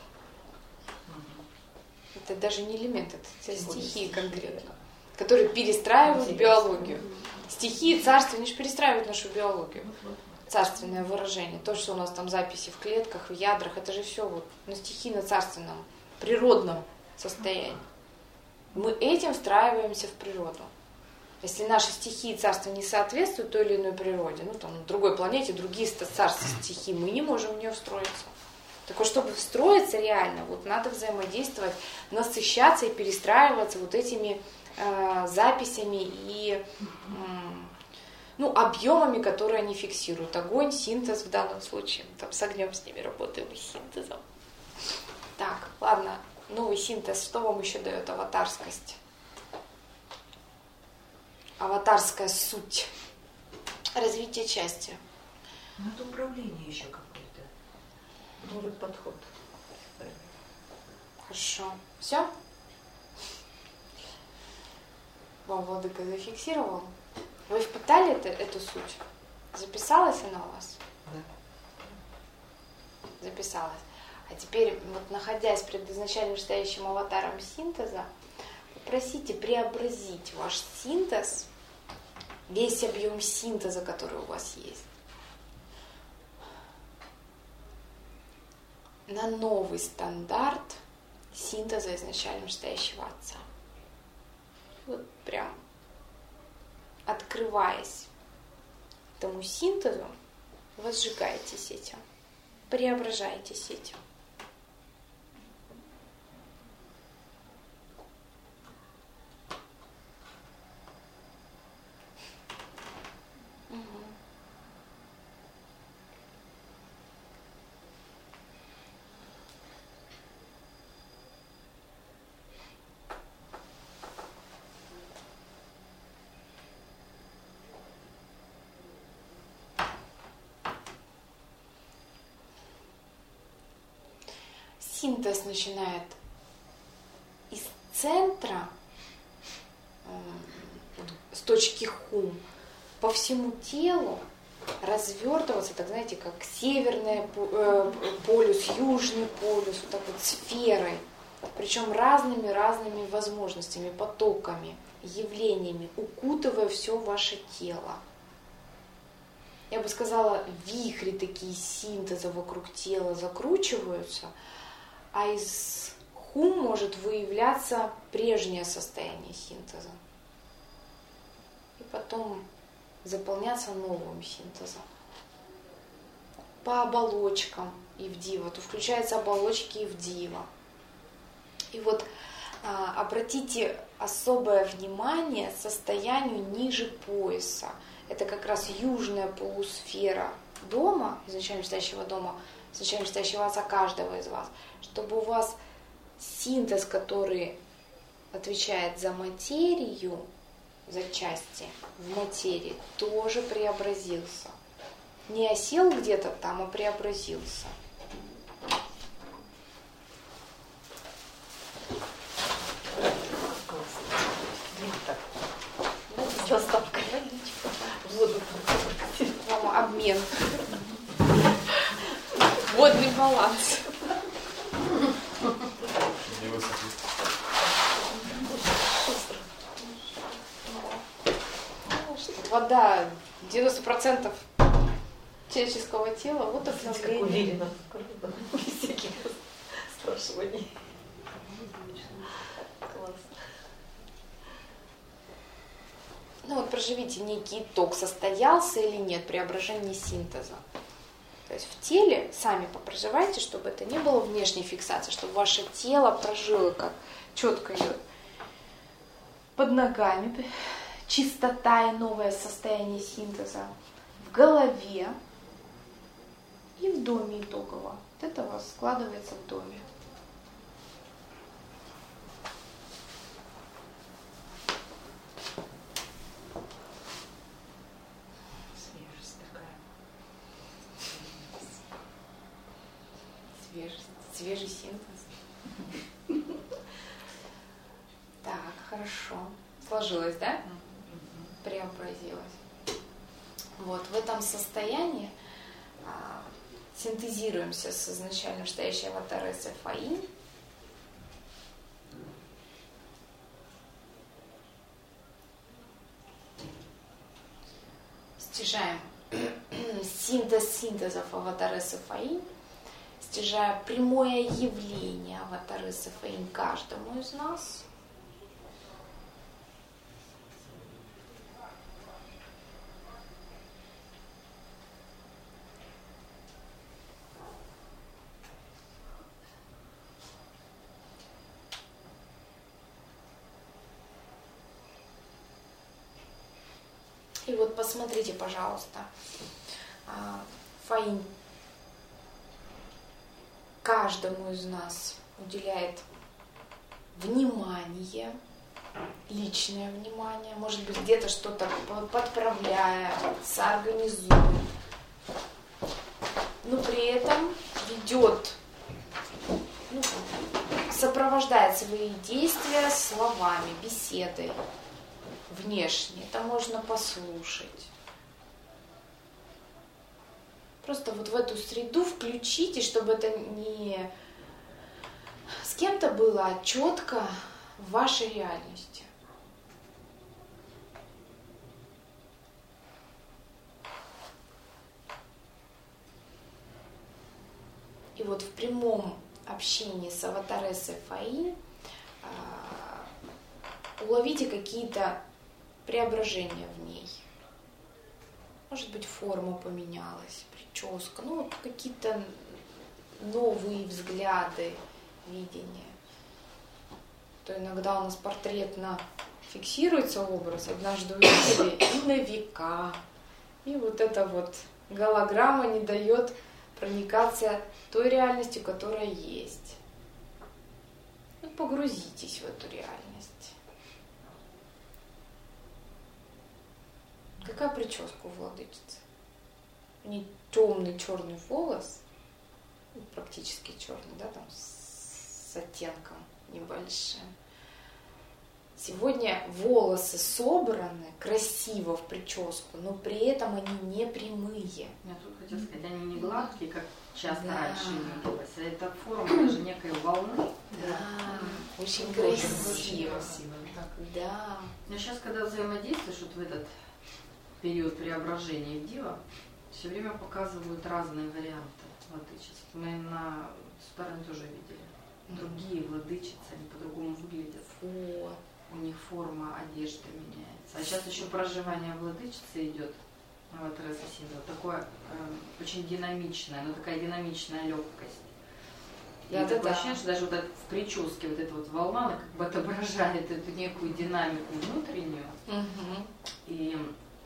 Это даже не элемент, это стихии конкретно, которые перестраивают биологию. Стихии, царства, они же перестраивают нашу биологию. Царственное выражение. То, что у нас там записи в клетках, в ядрах, это же все вот на стихийно-царственном, природном состоянии. Мы этим встраиваемся в природу. Если наши стихии и царства не соответствуют той или иной природе, ну там на другой планете, другие царства стихии, мы не можем в нее встроиться. Так вот, чтобы встроиться реально, вот надо взаимодействовать, насыщаться и перестраиваться вот этими записями и объемами, которые они фиксируют. Огонь, синтез в данном случае. Там с огнем с ними работаем и с синтезом. Так, ладно. Новый синтез, что вам еще дает аватарскость? Аватарская суть. Развитие части. Ну, это управление еще какое-то. Новый подход. Хорошо. Все? Вам владыка зафиксировал? Вы впитали эту суть? Записалась она у вас? Да. Записалась. А теперь, вот находясь перед изначально стоящим аватаром синтеза, попросите преобразить ваш синтез, весь объем синтеза, который у вас есть, на новый стандарт синтеза изначально стоящего Отца. Вот прям открываясь этому синтезу, возжигаетесь этим, преображаетесь этим. Синтез начинает из центра, с точки хум, по всему телу развертываться, так знаете, как северный полюс, южный полюс, вот так вот сферой, причем разными возможностями, потоками, явлениями, укутывая все ваше тело. Я бы сказала, вихри такие синтеза вокруг тела закручиваются, а из хум может выявляться прежнее состояние синтеза. И потом заполняться новым синтезом. По оболочкам Ивдива. То включаются оболочки Ивдива. И вот обратите особое внимание состоянию ниже пояса. Это как раз южная полусфера дома, изначально стоящего дома, изначально стоящего Отца каждого из вас, чтобы у вас синтез, который отвечает за материю, за части в материи, тоже преобразился. Не осел где-то там, а преобразился. доставкой. Воду. Мама, обмен. Водный баланс. Не высохнет. Вода 90% человеческого тела, вот Как обновление. уверенно. Всякие спрашивания. Класс. Ну вот проживите некий итог, состоялся или нет преображение синтеза. То есть в теле сами попроживайте, чтобы это не было внешней фиксации, чтобы ваше тело прожило, как четко идет под ногами, чистота и новое состояние синтеза в голове и в доме итогово. Вот это у вас складывается в доме. Свежесть такая. Свежий синтез. Так, хорошо. Сложилось, да? Преобразилось. Вот в этом состоянии синтезируемся с изначально стоящей аватарой Сефаи. Стяжаем синтез синтезов аватары Сефаи, стяжая прямое явление аватары Сефаи каждому из нас. И вот посмотрите, пожалуйста, Фаинь каждому из нас уделяет внимание, личное внимание, может быть, где-то что-то подправляет, организует, но при этом ведет, сопровождает свои действия словами, беседой. Внешне, это можно послушать. Просто вот в эту среду включите, чтобы это не с кем-то было, а четко в вашей реальности. И вот в прямом общении с аватарой Сефаи уловите какие-то преображения в ней. Может быть, форма поменялась, прическа, какие-то новые взгляды, видения. То иногда у нас портретно фиксируется образ, однажды увидели и на века. И вот эта вот голограмма не дает проникаться той реальностью, которая есть. Погрузитесь в эту реальность. Какая прическа у владычицы? У нее темный черный волос, практически черный, да, там с оттенком небольшим. Сегодня волосы собраны красиво в прическу, но при этом они не прямые. Я тут хотела сказать, они не гладкие, как часто раньше виделось, а это форма даже некой волны. Да, очень красиво. Да. Но сейчас, когда взаимодействуешь вот в этот период преображения в Дива, все время показывают разные варианты владычиц. Мы на стороне тоже видели. Другие владычицы, они по-другому выглядят. Вот. У них форма одежды меняется. А сейчас еще проживание владычицы идет. Вот Тереза такое очень динамичное, но такая динамичная легкость. И такое ощущение, что даже вот это, в прическе вот эта вот волна, она как бы отображает эту некую динамику внутреннюю. И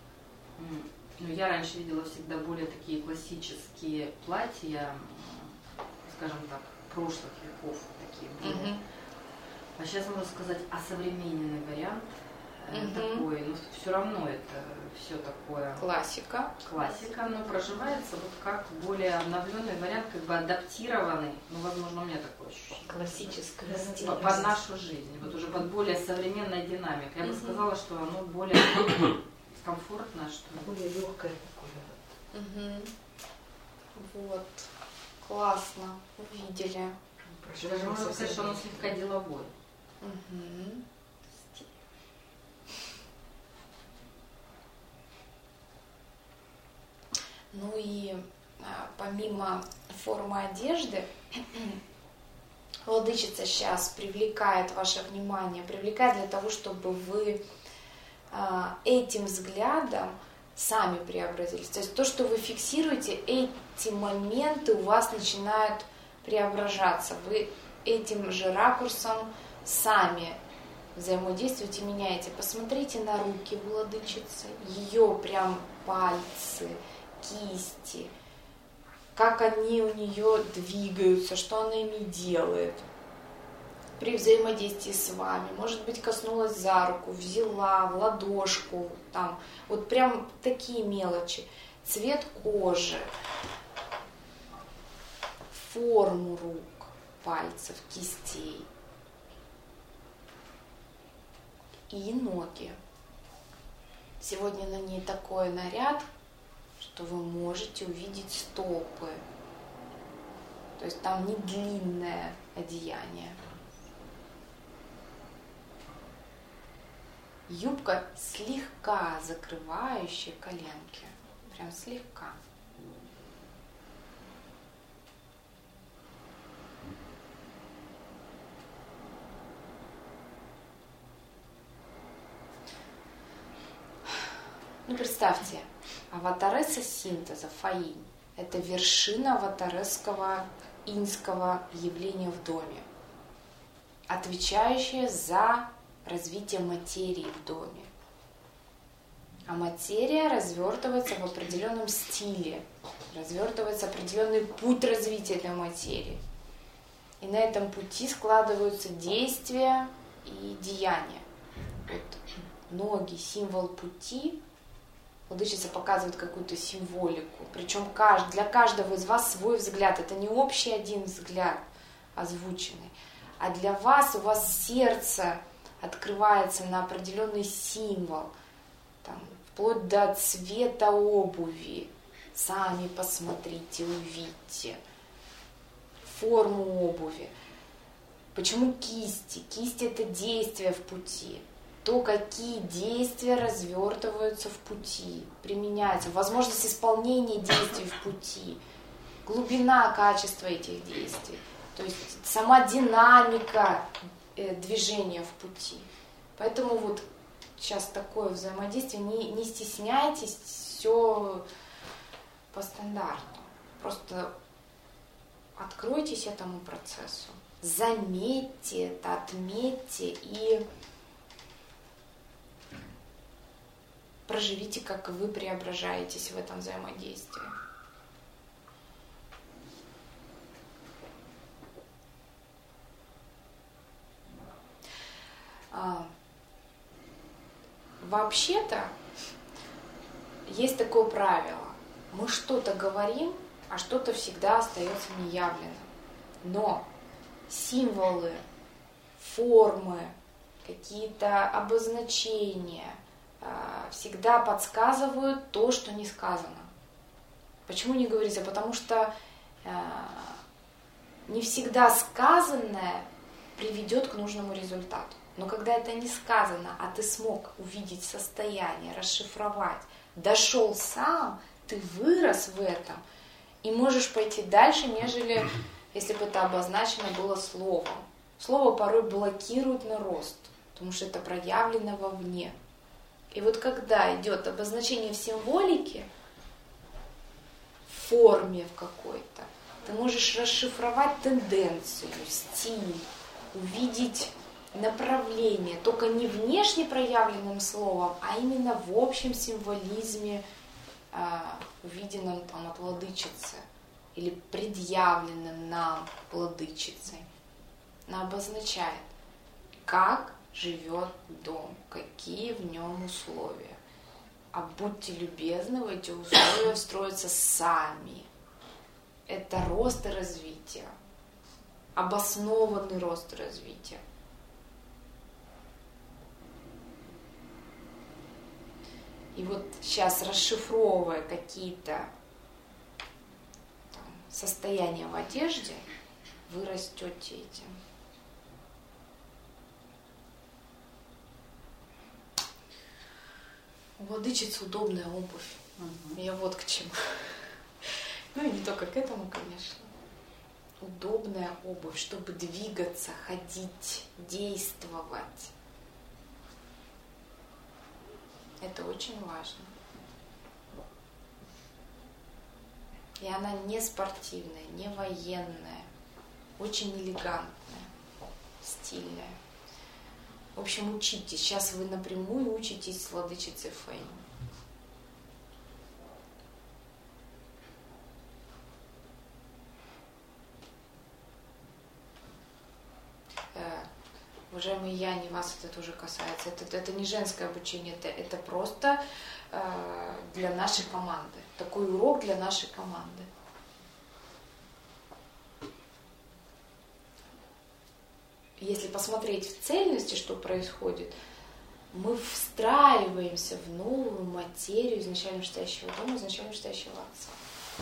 я раньше видела всегда более такие классические платья, скажем так, прошлых веков такие были. А сейчас можно сказать осовремененный вариант такой, но все равно это все такое Классика. классика, но проживается вот как более обновленный вариант, как бы адаптированный, ну, возможно, у меня такое ощущение. Классическое Под нашу жизнь, вот уже под более современной динамикой. Я бы сказала, что оно более комфортное, что ли. Более легкое такое. Вот. Классно. Увидели. Даже можно сказать, что оно слегка деловое. Ну и помимо формы одежды, владычица сейчас привлекает ваше внимание, привлекает для того, чтобы вы этим взглядом сами преобразились. То есть то, что вы фиксируете, эти моменты у вас начинают преображаться. Вы этим же ракурсом сами взаимодействуете, меняете. Посмотрите на руки владычицы, ее прям пальцы, кисти, как они у нее двигаются, что она ими делает при взаимодействии с вами. Может быть, коснулась за руку, взяла в ладошку, там, вот прям такие мелочи. Цвет кожи, форму рук, пальцев, кистей и ноги. Сегодня на ней такой наряд, что вы можете увидеть стопы. То есть там не длинное одеяние. Юбка слегка закрывающая коленки. Прям слегка. Ну, представьте, аватареса синтеза, фаинь, это вершина аватаресского иньского явления в доме, отвечающая за развитие материи в доме. А материя развертывается в определенном стиле, развертывается определенный путь развития этой материи. И на этом пути складываются действия и деяния. Вот ноги, символ пути. Владычица показывает какую-то символику. Причем для каждого из вас свой взгляд. Это не общий один взгляд озвученный. А для вас, у вас сердце открывается на определенный символ. Там, вплоть до цвета обуви. Сами посмотрите, увидите. Форму обуви. Почему кисти? Кисти – это действия в пути. То, какие действия развертываются в пути, применяются, возможность исполнения действий в пути, глубина качества этих действий, то есть сама динамика движения в пути. Поэтому вот сейчас такое взаимодействие, не стесняйтесь, все по стандарту. Просто откройтесь этому процессу, заметьте это, отметьте и проживите, как вы преображаетесь в этом взаимодействии. Вообще-то есть такое правило. Мы что-то говорим, а что-то всегда остается неявленным. Но символы, формы, какие-то обозначения всегда подсказывают то, что не сказано. Почему не говорится? Потому что не всегда сказанное приведет к нужному результату. Но когда это не сказано, а ты смог увидеть состояние, расшифровать, дошел сам, ты вырос в этом и можешь пойти дальше, нежели если бы это обозначено было словом. Слово порой блокирует на рост, потому что это проявлено вовне. И вот когда идет обозначение в символике, в форме в какой-то, ты можешь расшифровать тенденцию, стиль, увидеть направление, только не внешне проявленным словом, а именно в общем символизме, увиденном там от владычицы или предъявленным нам владычицей. Она обозначает, как живет дом, какие в нем условия. А будьте любезны в эти условия встроиться сами. Это рост и развитие. Обоснованный рост и развитие. И вот сейчас, расшифровывая какие-то состояния в одежде, вы растете этим. У владычицы удобная обувь. Я вот к чему. Ну и не только к этому, конечно. Удобная обувь, чтобы двигаться, ходить, действовать. Это очень важно. И она не спортивная, не военная, очень элегантная, стильная. В общем, учитесь. Сейчас вы напрямую учитесь с владычицей Фэнь. Уважаемые Яни, вас это тоже касается. Это не женское обучение, это просто для нашей команды. Такой урок для нашей команды. Если посмотреть в цельности, что происходит, мы встраиваемся в новую материю изначально вышестоящего дома, изначально вышестоящего Отца.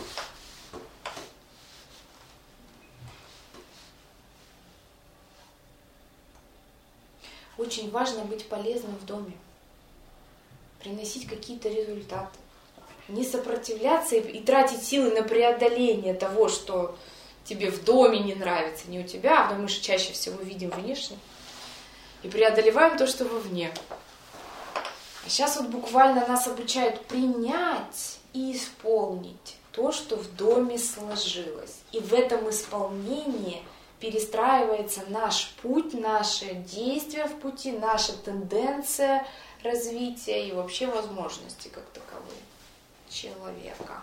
Очень важно быть полезным в доме, приносить какие-то результаты, не сопротивляться и тратить силы на преодоление того, что тебе в доме не нравится, не у тебя, а мы же чаще всего видим внешне, и преодолеваем то, что вовне. А сейчас вот буквально нас обучают принять и исполнить то, что в доме сложилось. И в этом исполнении перестраивается наш путь, наши действия в пути, наша тенденция развития и вообще возможности как таковые человека.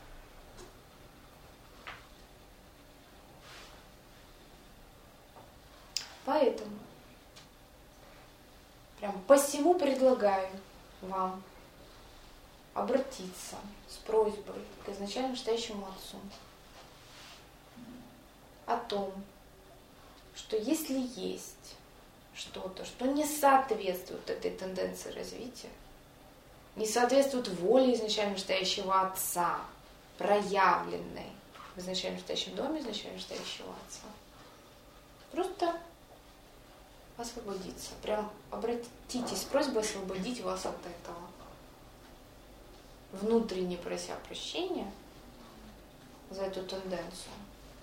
Поэтому прям посему предлагаю вам обратиться с просьбой к изначально вышестоящему Отцу о том, что если есть что-то, что не соответствует этой тенденции развития, не соответствует воле изначально вышестоящего Отца, проявленной в изначально вышестоящем доме изначально вышестоящего Отца, просто освободиться. Прям обратитесь с просьбой освободить вас от этого. Внутренне прося прощения за эту тенденцию.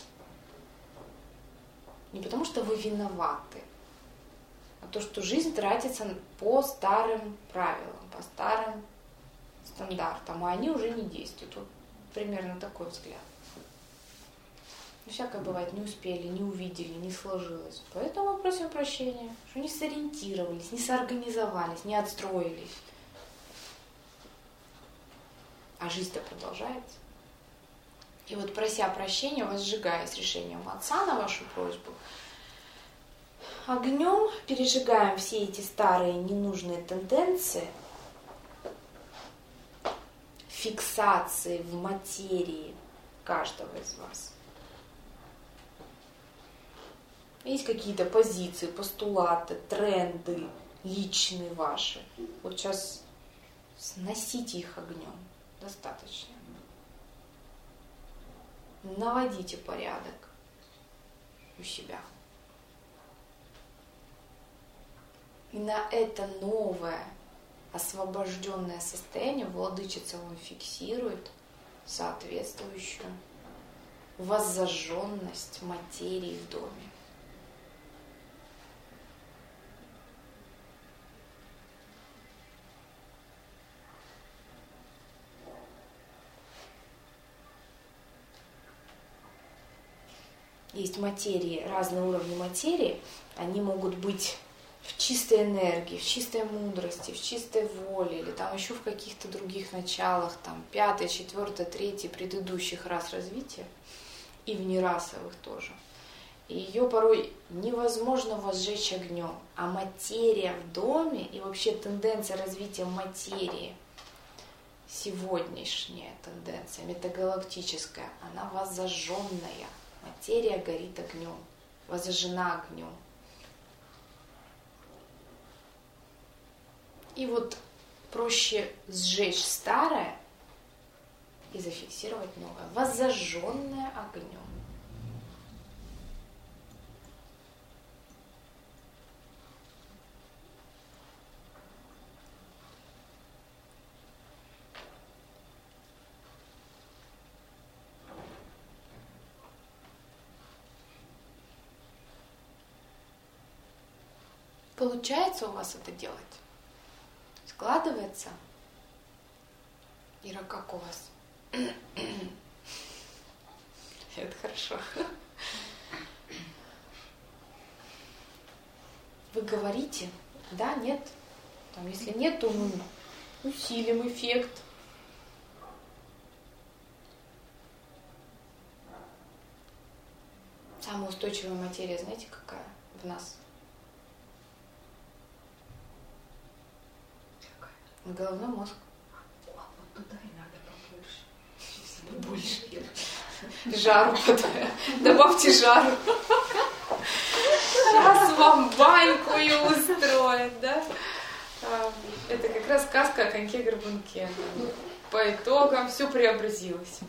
Не потому, что вы виноваты, а то, что жизнь тратится по старым правилам, по старым стандартам, а они уже не действуют. Вот примерно такой взгляд. Ну, всякое бывает, не успели, не увидели, не сложилось. Поэтому мы просим прощения, что не сориентировались, не соорганизовались, не отстроились. А жизнь-то продолжается. И вот прося прощения, возжигаясь решением Отца на вашу просьбу, огнем пережигаем все эти старые ненужные тенденции, фиксации в материи каждого из вас. Есть какие-то позиции, постулаты, тренды личные ваши. Вот сейчас сносите их огнем. Достаточно. Наводите порядок у себя. И на это новое, освобожденное состояние владычица вам фиксирует соответствующую воззажженность материи в доме. Есть материи, разные уровни материи, они могут быть в чистой энергии, в чистой мудрости, в чистой воле, или там еще в каких-то других началах, там 5, 4, 3 предыдущих рас развития, и в нерасовых тоже. И ее порой невозможно возжечь огнем. А материя в доме и вообще тенденция развития материи, сегодняшняя тенденция, метагалактическая, она возжженная. Материя горит огнем, возжжена огнем. И вот проще сжечь старое и зафиксировать новое, возжженное огнем. Получается у вас это делать? Складывается? Ира, как у вас? Это хорошо. Вы говорите, да, нет? Там, если нет, то мы усилим эффект. Самая устойчивая материя, знаете, какая в нас? Головной мозг. Вот туда и надо побольше. Больше. Жару добавьте жару. Сейчас вам баньку и устроят, да? Это как раз сказка о коньке-горбунке. По итогам все преобразилось.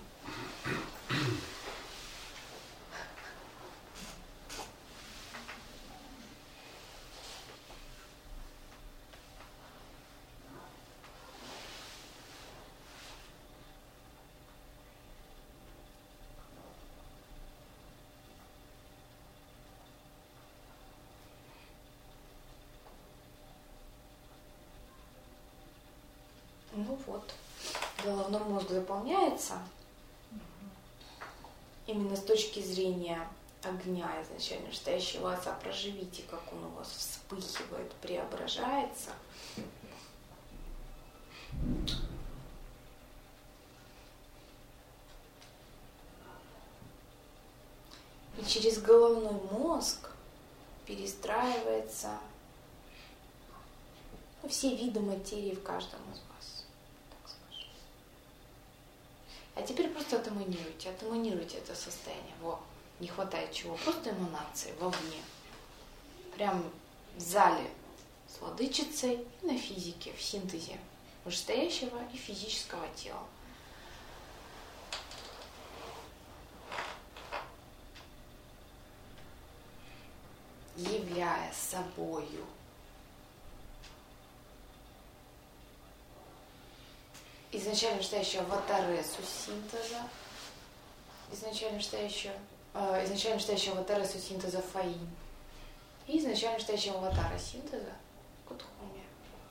Ну вот, головной мозг заполняется именно с точки зрения огня изначально настоящего отца. Проживите, как он у вас вспыхивает, преображается. И через головной мозг перестраивается все виды материи в каждом из вас. Так скажем. А теперь просто отэманируйте это состояние. Во, не хватает чего, просто эманации вовне. Прям в зале с владычицей и на физике, в синтезе вышестоящего и физического тела. Являя собою изначально настоящего аватаресу синтеза, изначально настоящего аватаресу синтеза Фаинь и изначально настоящего аватара синтеза Кутхуми.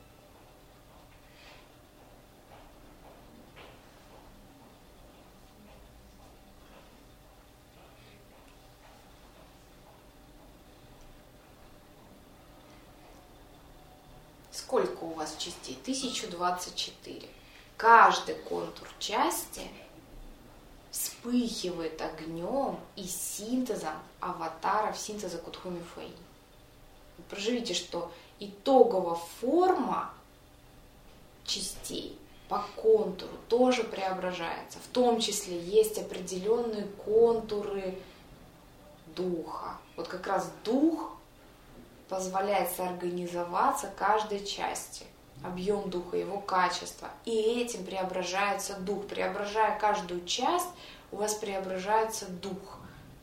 Сколько у вас частей? 1024. Каждый контур части вспыхивает огнем и синтезом аватаров, синтеза Кутхуми Фаинь. Проживите, что итоговая форма частей по контуру тоже преображается. В том числе есть определенные контуры духа. Вот как раз дух позволяет соорганизоваться каждой части. Объем духа, его качество. И этим преображается дух. Преображая каждую часть, у вас преображается дух.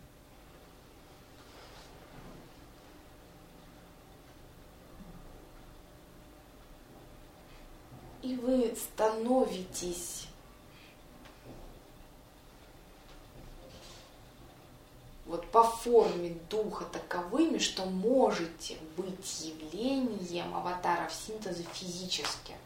И вы становитесь вот по форме духа таковыми, что можете быть явлением аватаров синтеза физически.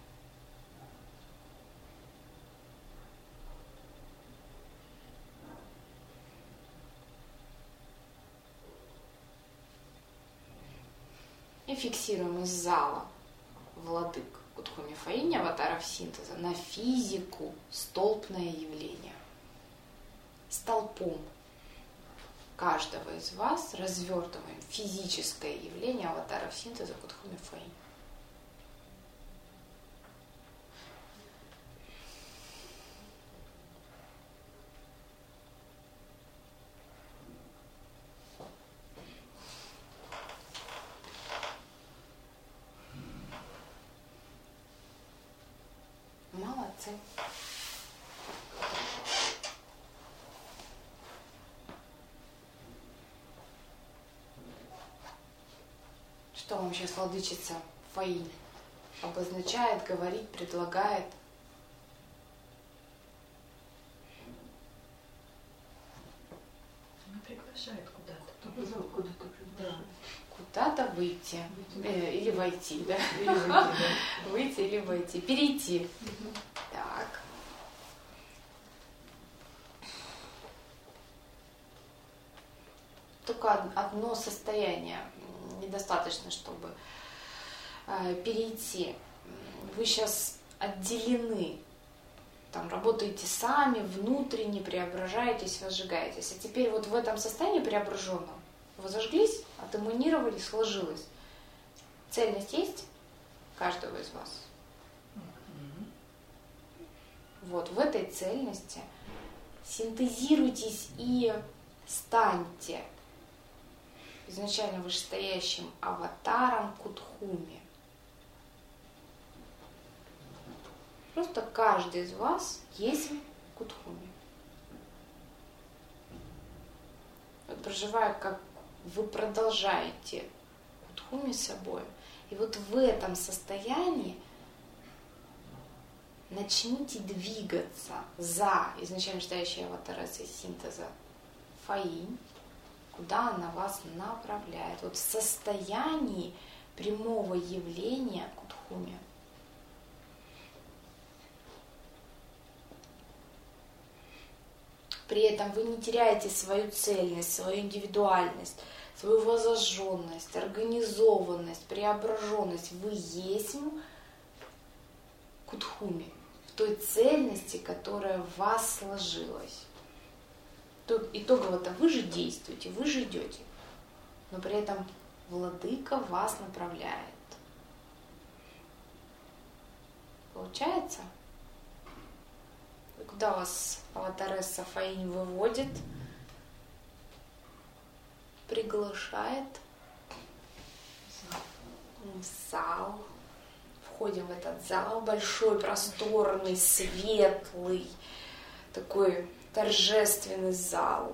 И фиксируем из зала владык Кутхуми Фаинь, аватаров синтеза, на физику столпное явление. Столпом. каждого из вас развертываем физическое явление аватаров синтеза Кутхуми Фаинь. Молодцы. Что вам сейчас владычица Фаинь обозначает, говорит, предлагает? Она приглашает куда-то. Куда-то приглашает. Куда-то выйти. Или войти, да? Выйти или войти. Перейти. Так. Только одно состояние недостаточно, чтобы перейти. Вы сейчас отделены. Там работаете сами, внутренне преображаетесь, возжигаетесь. А теперь вот в этом состоянии преображенном вы зажглись, отэманировали, сложилось. Цельность есть каждого из вас? Вот в этой цельности синтезируйтесь и станьте изначально вышестоящим аватаром Кутхуми. Просто каждый из вас есть Кутхуми. Вот проживая, как вы продолжаете Кутхуми с собой. И вот в этом состоянии начните двигаться за изначально стоящей аватарой синтеза Фаинь, куда она вас направляет. Вот в состоянии прямого явления Кутхуми. При этом вы не теряете свою цельность, свою индивидуальность, свою воззаженность, организованность, преображенность. Вы есть Кутхуми в той цельности, которая в вас сложилась. Итогово-то вы же действуете, вы же идете, но при этом Владыка вас направляет. Получается? Куда вас аватаресса Фаинь выводит, приглашает в зал. Входим в этот зал, большой, просторный, светлый, такой торжественный зал.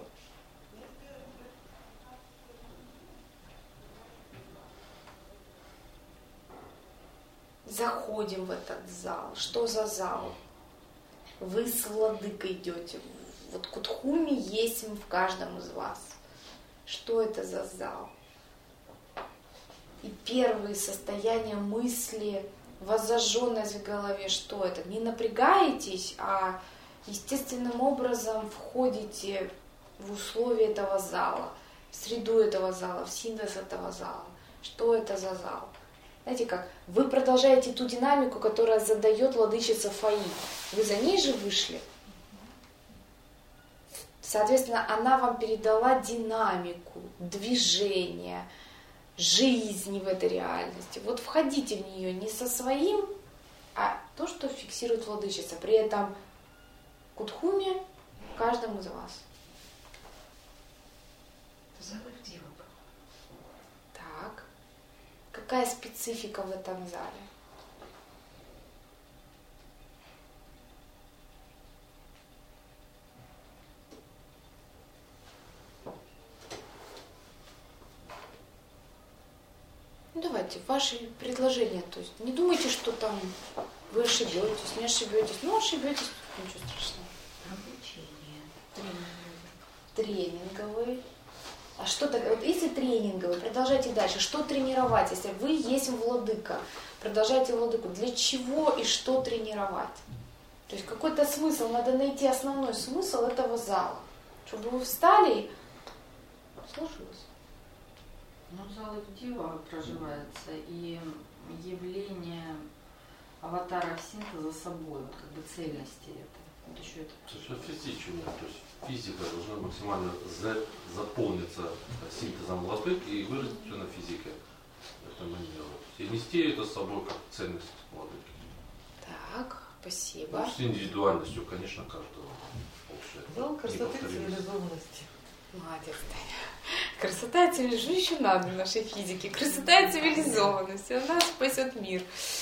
Заходим в этот зал. Что за зал? Вы с Владыкой идете. Вот Кутхуми есть в каждом из вас. Что это за зал? И первые состояния мысли, воззаженность в голове, что это? Не напрягаетесь, а естественным образом входите в условия этого зала, в среду этого зала, в синтез этого зала. Что это за зал? Знаете как? Вы продолжаете ту динамику, которая задает владычица Фаинь. Вы за ней же вышли. Соответственно, она вам передала динамику, движение, жизни в этой реальности. Вот входите в нее не со своим, а то, что фиксирует владычица. При этом Кутхуми каждому из вас. Так. Какая специфика в этом зале? Ну, давайте, ваши предложения. То есть не думайте, что там вы ошибетесь, не ошибетесь. Ну, ошибетесь, ничего страшного. Обучение. Тренинговый. А что так? Вот если тренинговый, продолжайте дальше. Что тренировать? Если вы есть владыка, продолжайте владыку. Для чего и что тренировать? То есть какой-то смысл, надо найти основной смысл этого зала. Чтобы вы встали и сложилось. Ну, зал Дива проживается, и явление аватара синтеза собой, вот как бы цельности это. Вот еще это. Все физично, то есть физика должна максимально заполниться синтезом владык и выразить все на физике. Это мы делаем. И нести это с собой как ценность владыки. Так, спасибо. Ну, с индивидуальностью, конечно, каждого. Общее. Зал красоты, цивилизованности. Молодец, Таня. Красота и цивилизованность. Что еще надо в нашей физике? Красота и цивилизованность. Она спасет мир.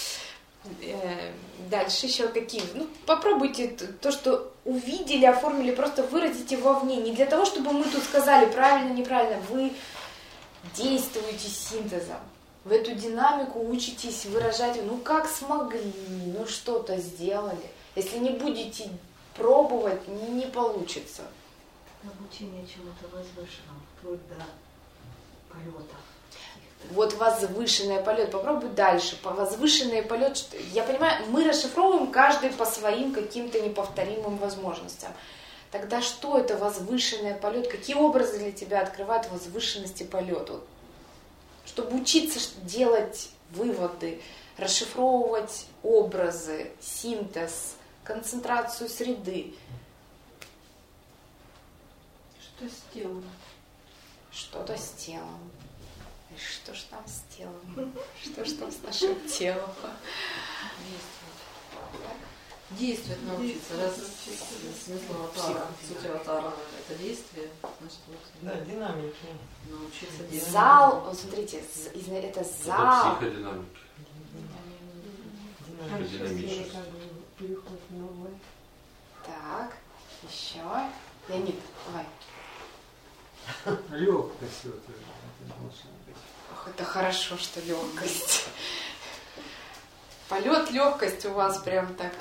Дальше еще какие? Ну, попробуйте то, что увидели, оформили, просто выразите вовне. Не для того, чтобы мы тут сказали правильно, неправильно. Вы действуете синтезом. В эту динамику учитесь выражать, ну как смогли, ну что-то сделали. Если не будете пробовать, не получится. Обучение чему-то возвышенному, вплоть до полета. Вот возвышенный полет, попробуй дальше. Возвышенный полет, я понимаю, мы расшифровываем каждый по своим каким-то неповторимым возможностям. Тогда что это возвышенный полет? Какие образы для тебя открывают возвышенности полета? Чтобы учиться делать выводы, расшифровывать образы, синтез, концентрацию среды. Что с телом? Что-то с телом. И что ж там с телом? Что ж там с нашим телом? Действовать научиться. Раз смысл аватара, суть аватара это действие, значит вот. Да, динамики. Научиться делать. Зал, вот смотрите, это зал. Это психодинамика. Динамичность. Переход в новое. Так, еще. Леонид, давай. Легкость вот это должно быть. Ох, это хорошо, что легкость. Полет, легкость у вас прям так.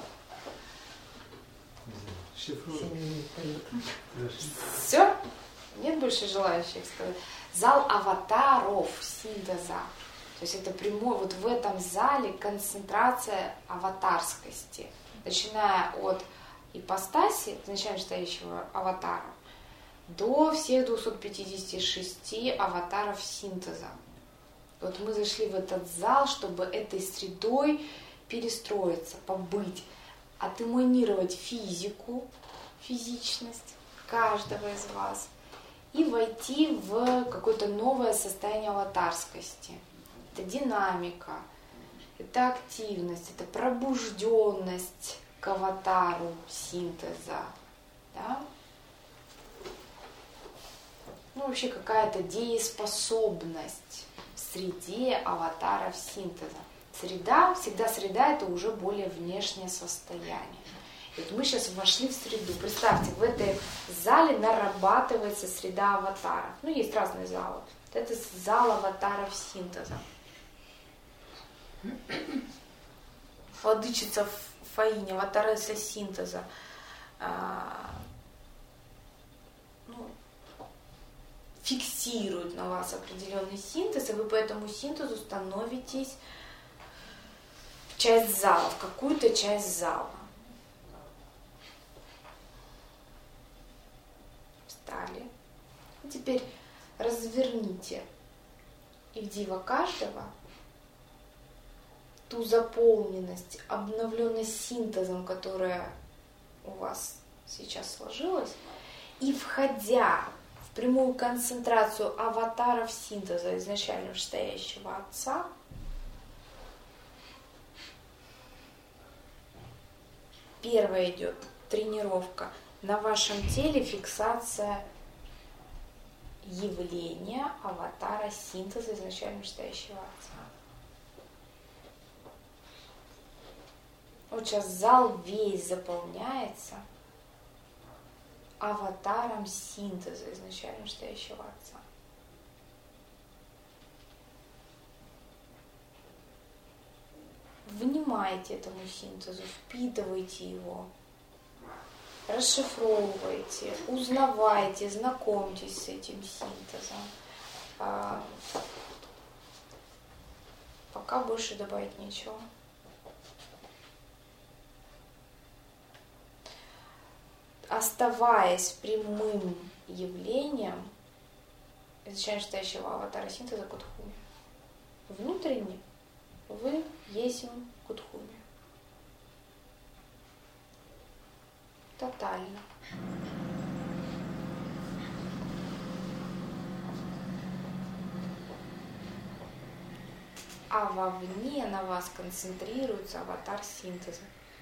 Шифруем. Все? Нет больше желающих сказать? Зал аватаров синтеза. То есть это прямой, вот в этом зале концентрация аватарскости. Начиная от ипостаси, изначально стоящего аватара, до всех 256 аватаров синтеза. Вот мы зашли в этот зал, чтобы этой средой перестроиться, побыть, отэманировать физику, физичность каждого из вас и войти в какое-то новое состояние аватарскости. Это динамика, это активность, это пробужденность к аватару синтеза. Да? Ну, вообще какая-то дееспособность в среде аватаров синтеза. Всегда среда это уже более внешнее состояние. И вот мы сейчас вошли в среду. Представьте, в этой зале нарабатывается среда аватаров. Ну, есть разные залы. Это зал аватаров синтеза. Владычица Фаиня, аватаресса синтеза. Фиксирует на вас определенный синтез, и вы по этому синтезу становитесь в часть зала, в какую-то часть зала. Встали. И теперь разверните и в диво каждого ту заполненность, обновленность синтезом, которая у вас сейчас сложилась, и входя в прямую концентрацию аватаров синтеза изначально стоящего Отца, первая идет тренировка на вашем теле, фиксация явления аватара синтеза изначально стоящего Отца. Вот сейчас зал весь заполняется аватаром синтеза изначально стоящего Отца. Внимайте этому синтезу, впитывайте его, расшифровывайте, узнавайте, знакомьтесь с этим синтезом. Пока больше добавить нечего. Оставаясь прямым явлением изначально стоящего аватара синтеза Кудхуми, внутренне вы есть Кудхуми. Тотально. А вовне на вас концентрируется аватар синтеза.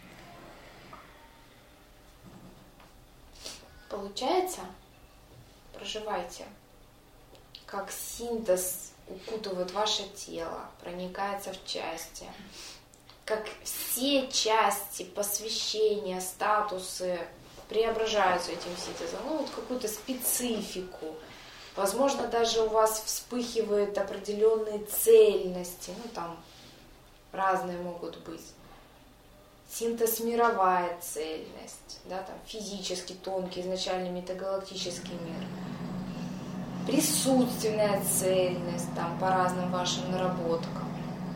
Получается? Проживайте, как синтез укутывает ваше тело, проникается в части, как все части, посвящения, статусы преображаются этим синтезом, ну вот какую-то специфику. Возможно, даже у вас вспыхивают определенные цельности, ну там разные могут быть. Синтез мировая цельность, да, там физически тонкий, изначально метагалактический мир. Присутственная цельность, там по разным вашим наработкам.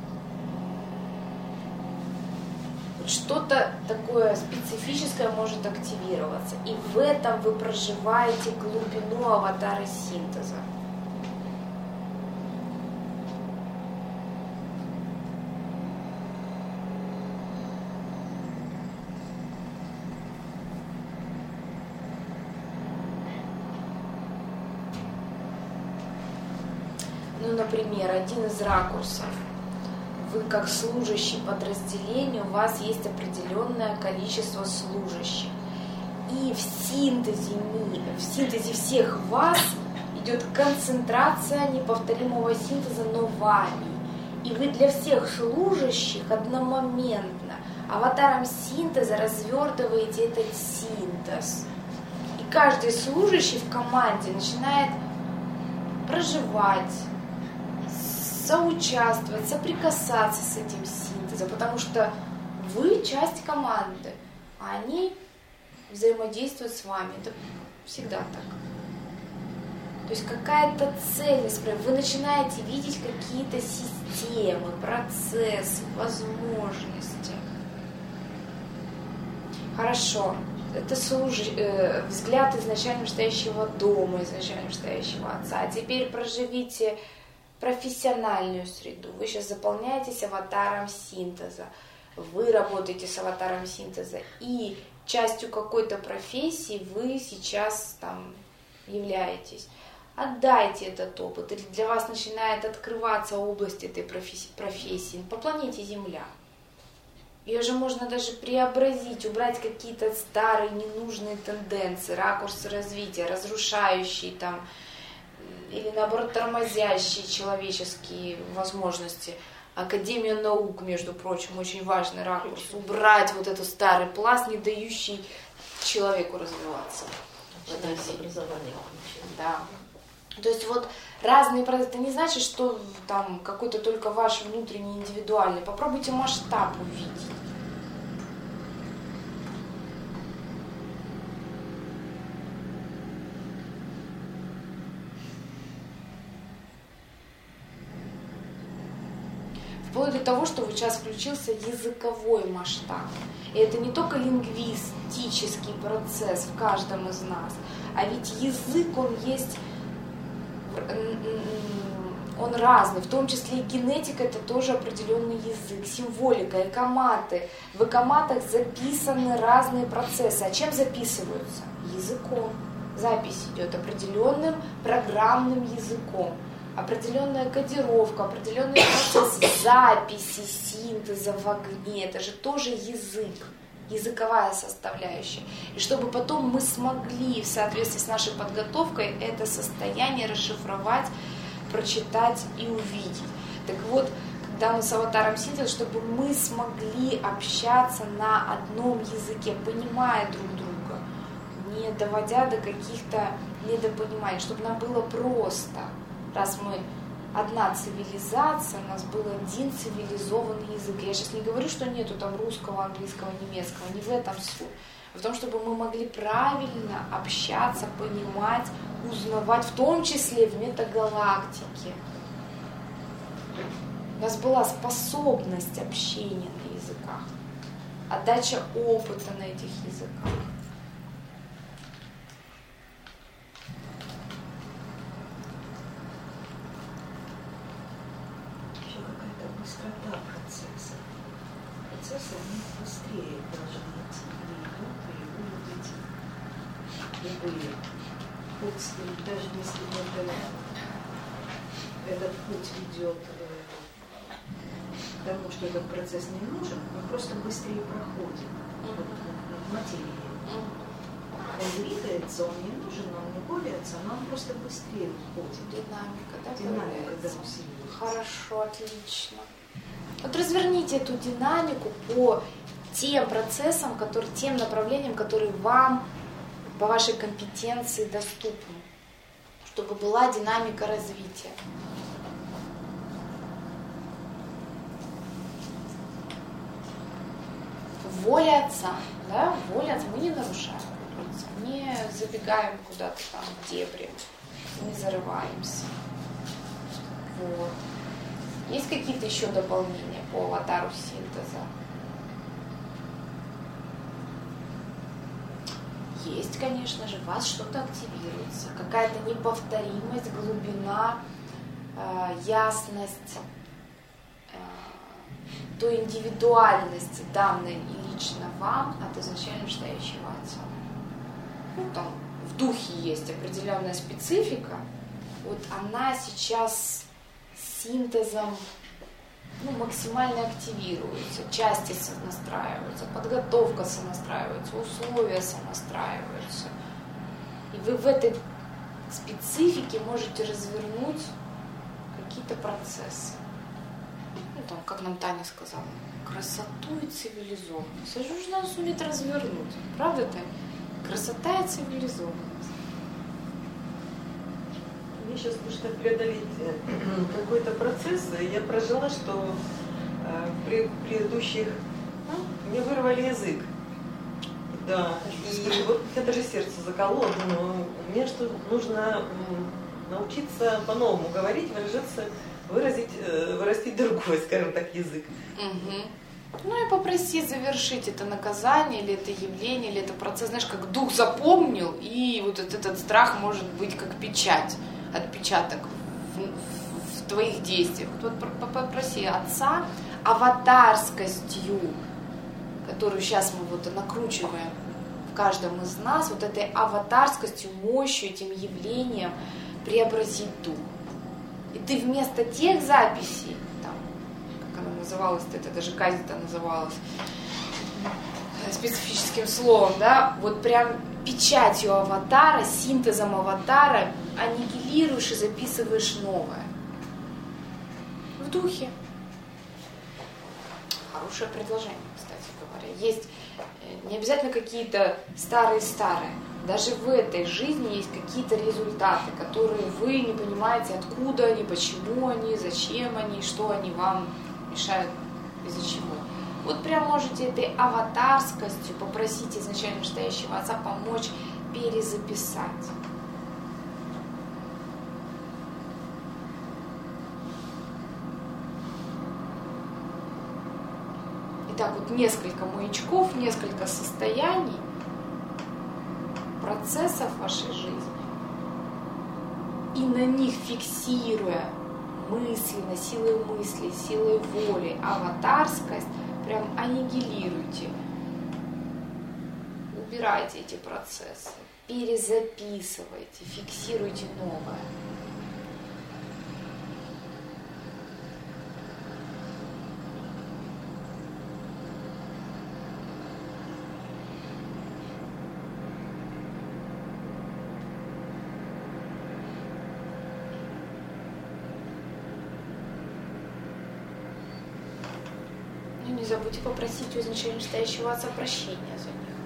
Вот что-то такое специфическое может активироваться. И в этом вы проживаете глубину аватара синтеза. Ну, например, один из ракурсов. Вы как служащий подразделения, у вас есть определенное количество служащих. И в синтезе всех вас идет концентрация неповторимого синтеза, но вами. И вы для всех служащих одномоментно аватаром синтеза развертываете этот синтез. И каждый служащий в команде начинает проживать, соучаствовать, соприкасаться с этим синтезом, потому что вы часть команды, а они взаимодействуют с вами. Это всегда так. То есть какая-то цельность, вы начинаете видеть какие-то системы, процессы, возможности. Хорошо. Это взгляд изначально стоящего дома, изначально стоящего отца. А теперь проживите профессиональную среду. Вы сейчас заполняетесь аватаром синтеза. Вы работаете с аватаром синтеза. И частью какой-то профессии вы сейчас там являетесь. Отдайте этот опыт. Или для вас начинает открываться область этой профессии по планете Земля. Ее же можно даже преобразить, убрать какие-то старые ненужные тенденции, ракурсы развития, разрушающие там, или наоборот тормозящие человеческие возможности. Академия наук, между прочим, очень важный ракурс. Убрать вот этот старый пласт, не дающий человеку развиваться. Да. То есть вот разные процессы. Это не значит, что там какой-то только ваш внутренний индивидуальный. Попробуйте масштаб увидеть. Вплоть до того, что вот сейчас включился языковой масштаб. И это не только лингвистический процесс в каждом из нас, а ведь язык, он есть, он разный, в том числе и генетика, это тоже определенный язык, символика, экоматы. В экоматах записаны разные процессы. А чем записываются? Языком. Запись идет определенным программным языком. Определенная кодировка, определенный процесс записи, синтеза в огне, это же тоже язык, языковая составляющая. И чтобы потом мы смогли в соответствии с нашей подготовкой это состояние расшифровать, прочитать и увидеть. Так вот, когда мы с аватаром синтеза, чтобы мы смогли общаться на одном языке, понимая друг друга, не доводя до каких-то недопониманий, чтобы нам было просто. Раз мы одна цивилизация, у нас был один цивилизованный язык. Я сейчас не говорю, что нету там русского, английского, немецкого, не в этом суть. В том, чтобы мы могли правильно общаться, понимать, узнавать, в том числе в метагалактике. У нас была способность общения на языках, отдача опыта на этих языках. Быстрота процесса. процессы, они быстрее должны идти, или идут, или будут идти. Путь, даже если этот путь ведет к тому, что этот процесс не нужен, он просто быстрее проходит в материи. Он двигается, он не нужен, он не борется, но он просто быстрее уходит. Динамика, да? Динамика, да, усиливается. Хорошо, отлично. Вот разверните эту динамику по тем процессам, тем направлениям, которые вам по вашей компетенции доступны, чтобы была динамика развития. Воля Отца, да, воля Отца, мы не нарушаем, не забегаем куда-то там в дебри, не зарываемся. Вот. Есть какие-то еще дополнения по аватару синтеза? Есть, конечно же, у вас что-то активируется, какая-то неповторимость, глубина, ясность, той индивидуальности, данной и лично вам от изначально вышестоящего Отца. Ну, там в духе есть определенная специфика, вот она сейчас синтезом максимально активируется, части сонастраиваются, подготовка сонастраивается, условия сонастраиваются. И вы в этой специфике можете развернуть какие-то процессы. Ну, там, как нам Таня сказала, красоту и цивилизованность. Это же нужно суметь развернуть. Правда, Таня? Красота и цивилизованность. Мне сейчас нужно преодолеть какой-то процесс. Я прожила, что при предыдущих мне вырвали язык. Да. И вот я даже сердце закололо. Думаю, мне что нужно научиться по-новому говорить, выражаться, вырастить другой, скажем так, язык. Угу. Ну и попроси завершить это наказание, или это явление, или это процесс, знаешь, как дух запомнил, и вот этот страх может быть как печать, отпечаток в твоих действиях. Вот попроси Отца аватарскостью, которую сейчас мы вот накручиваем в каждом из нас, вот этой аватарскостью, мощью, этим явлением преобразить дух. И ты вместо тех записей, там, как она называлась, это даже казнь-то называлась, специфическим словом, да, вот прям печатью аватара, синтезом аватара аннигилируешь и записываешь новое. В духе. Хорошее предложение, кстати говоря. Есть не обязательно какие-то старые-старые. Даже в этой жизни есть какие-то результаты, которые вы не понимаете, откуда они, почему они, зачем они, что они вам мешают, из-за чего. Вот прям можете этой аватарскостью попросить изначально вышестоящего Отца помочь перезаписать. Итак, вот несколько маячков, несколько состояний, процессов вашей жизни, и на них фиксируя мысленно, силой мысли, силой воли, аватарскость, прям аннигилируйте, убирайте эти процессы, перезаписывайте, фиксируйте новое. Не забудьте попросить у изначально вышестоящего Отца прощения за них.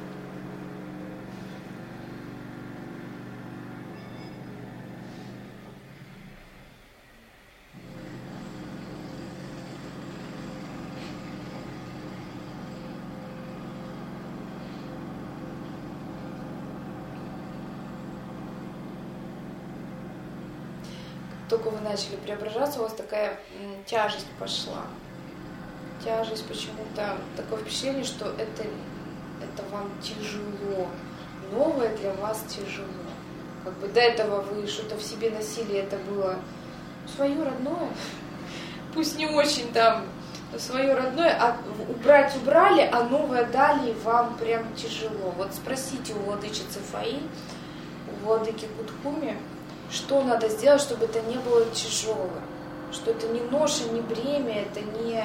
Как только вы начали преображаться, у вас такая тяжесть пошла. Тяжесть почему-то, такое впечатление, что это вам тяжело. Новое для вас тяжело. Как бы до этого вы что-то в себе носили, это было свое родное. Пусть не очень там свое родное убрать убрали, а новое дали, вам прям тяжело. Вот спросите у владычицы Фаи, у владыки Кутхуми, что надо сделать, чтобы это не было тяжело, что это не ноша, не бремя, это не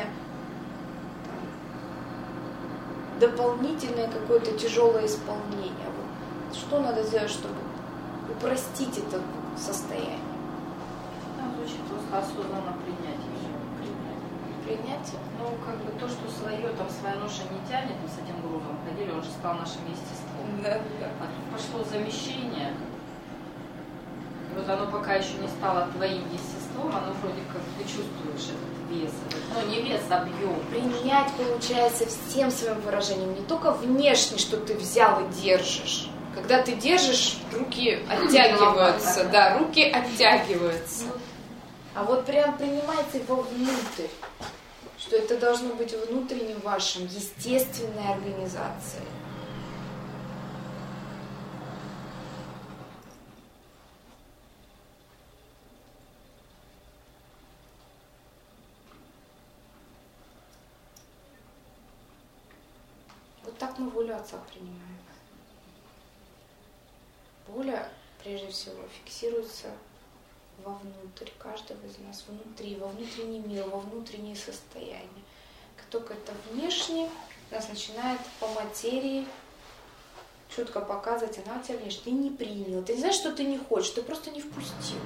дополнительное какое-то тяжелое исполнение. Вот. Что надо сделать, чтобы упростить это состояние? Звучит просто осознанно принять ее. Принятие? Ну, как бы то, что свое, там, своя ноша не тянет, мы с этим грузом ходили, он же стал нашим естеством. Да. А тут пошло замещение. И вот оно пока еще не стало твоим естеством, оно вроде как ты чувствуешь этот вес. Ну, не вес, а объем. Принять, получается, всем своим выражением, не только внешне, что ты взял и держишь. Когда ты держишь, руки оттягиваются, да, руки оттягиваются. А вот прям принимайте вовнутрь, что это должно быть внутренним вашим, естественной организацией. Вот так мы волю Отца принимаем. Воля, прежде всего, фиксируется вовнутрь каждого из нас, внутри, во внутренний мир, во внутренние состояния. Как только это внешне, нас начинает по материи четко показывать, она тебя внешне. Ты не принял, ты не знаешь, что ты не хочешь, ты просто не впустил.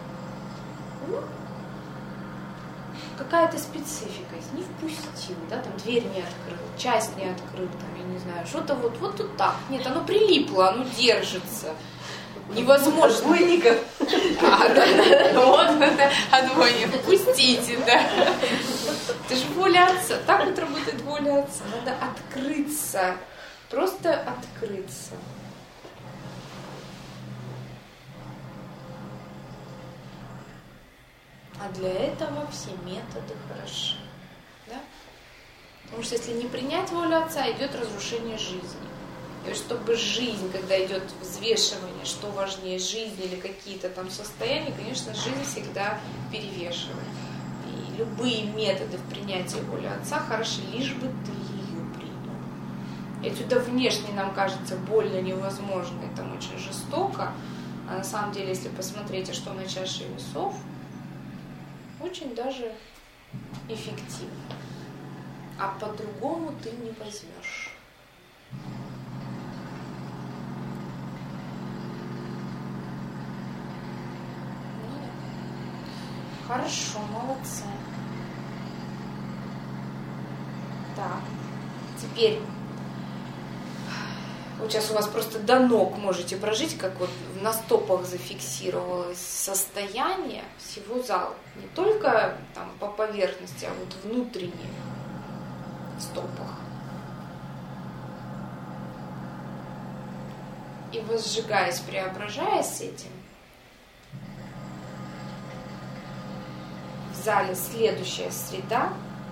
Какая-то специфика есть, не впустил, да, там дверь не открыл, часть не открыл, там, я не знаю, что-то вот тут так. Нет, оно прилипло, оно держится. Невозможно. Отбойников. Вот это отбойник. Пустите, да. Это же воля Отца. Так вот работает воля Отца. Надо открыться. Просто открыться. А для этого все методы хороши. Да? Потому что если не принять волю Отца, идет разрушение жизни. И чтобы жизнь, когда идет взвешивание, что важнее, жизнь или какие-то там состояния, конечно, жизнь всегда перевешивает. И любые методы в принятии воли Отца хороши, лишь бы ты ее принял. И отсюда внешне нам кажется больно, невозможно, и там очень жестоко. А на самом деле, если посмотреть, а что на чаше весов, очень даже эффективно. А по-другому ты не возьмешь. Хорошо, молодцы. Так, теперь вот сейчас у вас просто до ног можете прожить, как вот на стопах зафиксировалось состояние всего зала. Не только там по поверхности, а вот внутренне в стопах. И возжигаясь, преображаясь этим, в зале следующая среда.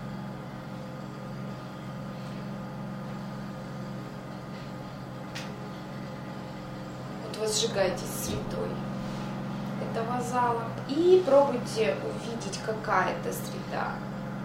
Вот возжигайтесь средой этого зала и пробуйте увидеть, какая это среда.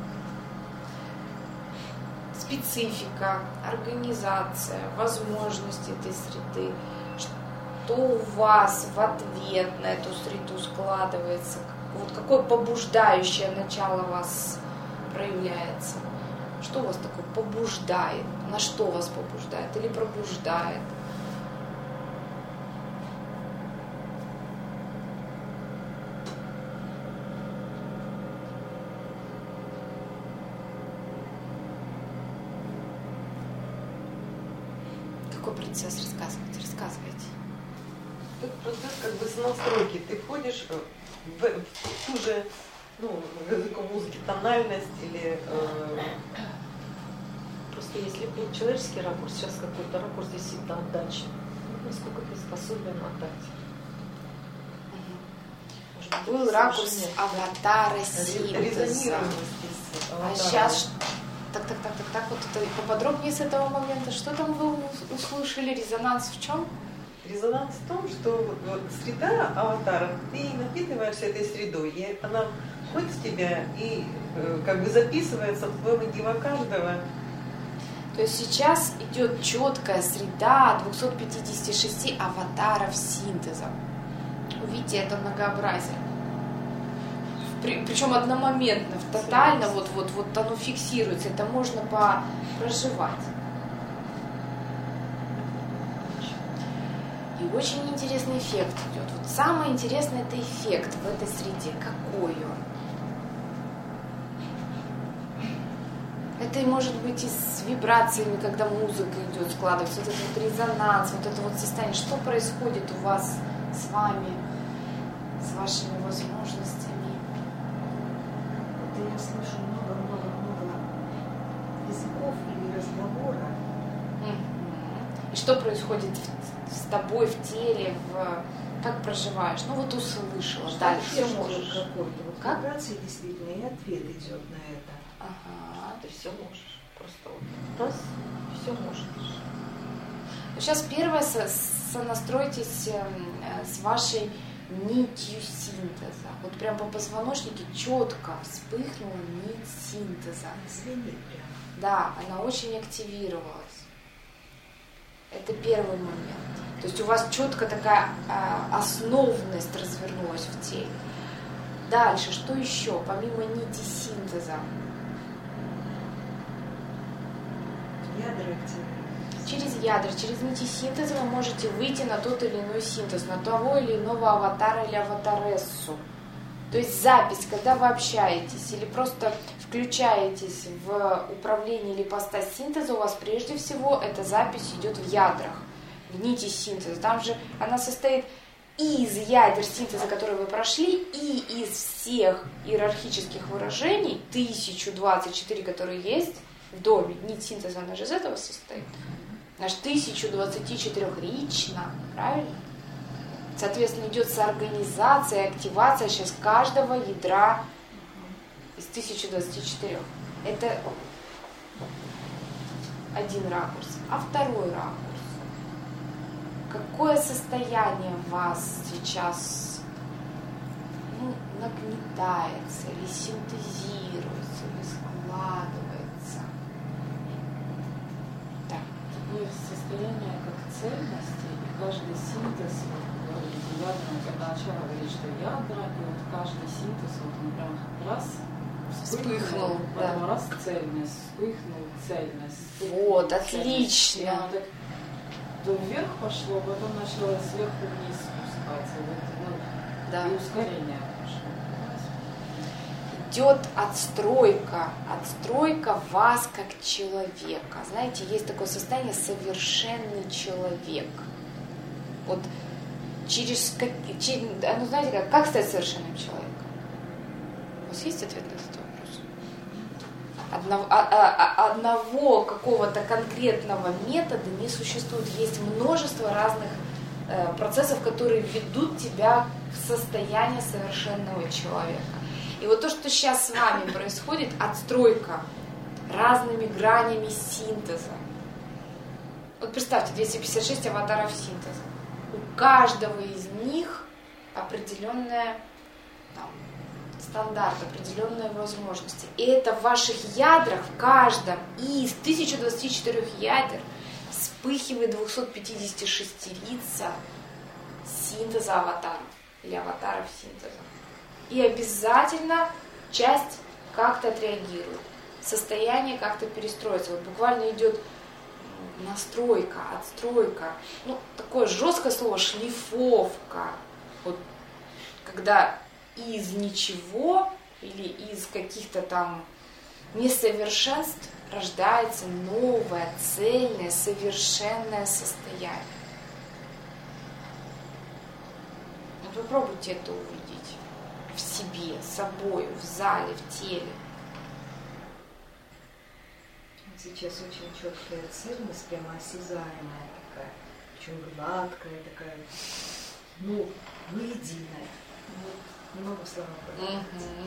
Специфика, организация, возможности этой среды, что у вас в ответ на эту среду складывается, вот какое побуждающее начало вас проявляется, что вас такое побуждает, на что вас побуждает или пробуждает. Какой процесс? Рассказывайте. Тут процесс как бы с настройки. Ты входишь в ту же, языком музыки, тональность или просто если был человеческий ракурс, сейчас какой-то ракурс здесь всегда отдачи. Насколько ты способен отдать. Был ракурс аватара синтеза. А сейчас так, вот это поподробнее с этого момента. Что там вы услышали? Резонанс в чем? Резонанс в том, что вот среда аватара, ты напитываешься этой средой, и она входит в тебя и как бы записывается в ЭВГ каждого. То есть сейчас идет четкая среда 256 аватаров синтеза. Увидите это многообразие. Причем одномоментно, тотально, вот оно фиксируется. Это можно проживать. И очень интересный эффект идет. Вот самое интересное это эффект в этой среде. Какой он? Это может быть и с вибрациями, когда музыка идет, складывается, вот этот вот резонанс, вот это вот состояние. Что происходит у вас с вами, с вашими возможностями? Это я слышу много языков или разговора. И что происходит с тобой в теле, как проживаешь? Ну вот услышала, дальше. Все может какой-то. Вот как? вибрации действительно, и ответ идет на это. Ага. Ты все можешь. Просто вот раз, все можешь. Сейчас первое, сонастройтесь с вашей нитью синтеза. Вот прям по позвоночнике четко вспыхнула нить синтеза. Звенит прям. Да, она очень активировалась. Это первый момент. То есть у вас четко такая основность развернулась в теле. Дальше, что еще, помимо нити синтеза? Ядра активируются. Через ядра, через нити синтеза вы можете выйти на тот или иной синтез, на того или иного аватара или аватарессу. То есть запись, когда вы общаетесь или просто включаетесь в управление или ипостась синтеза, у вас прежде всего эта запись идет в ядрах, в нити синтеза. Там же она состоит и из ядер синтеза, которые вы прошли, и из всех иерархических выражений, 1024, которые есть в доме. Нить синтеза, она же из этого состоит. Наш 1024 лично, правильно? Соответственно, идет соорганизация, активация сейчас каждого ядра из 1024. Это один ракурс. А второй ракурс. Какое состояние вас сейчас нагнетается, или синтезируется, или складывается? Так. Такое состояние, как цельности, и каждый синтез, когда начало говорит, что ядра, и вот каждый синтез, вот он прям раз вспыхнул, потом да. раз цельность, вспыхнул цельность. Вот, цельность. отлично. И оно так то вверх пошло, потом начало сверху вниз спускаться, вот, Да. и ускорение пошло. Идет отстройка вас как человека. Знаете, есть такое состояние совершенный человек. Вот знаете, как стать совершенным человеком? У вас есть ответ на этот вопрос? Одного какого-то конкретного метода не существует. Есть множество разных процессов, которые ведут тебя в состояние совершенного человека. И вот то, что сейчас с вами происходит, отстройка разными гранями синтеза. Вот представьте, 256 аватаров синтеза. У каждого из них определенная стандарт, определенные возможности. И это в ваших ядрах, в каждом из 1024 ядер вспыхивает 256 синтеза аватаров или аватаров синтеза. И обязательно часть как-то отреагирует. Состояние как-то перестроится. Вот буквально идет настройка, отстройка. Такое жесткое слово шлифовка. Вот когда из ничего или из каких-то там несовершенств рождается новое, цельное, совершенное состояние. Вот попробуйте это увидеть в себе, собой, в зале, в теле. Сейчас очень четкая цельность, прямо осязаемая такая, причем гладкая такая, единая. Много слова подобрать.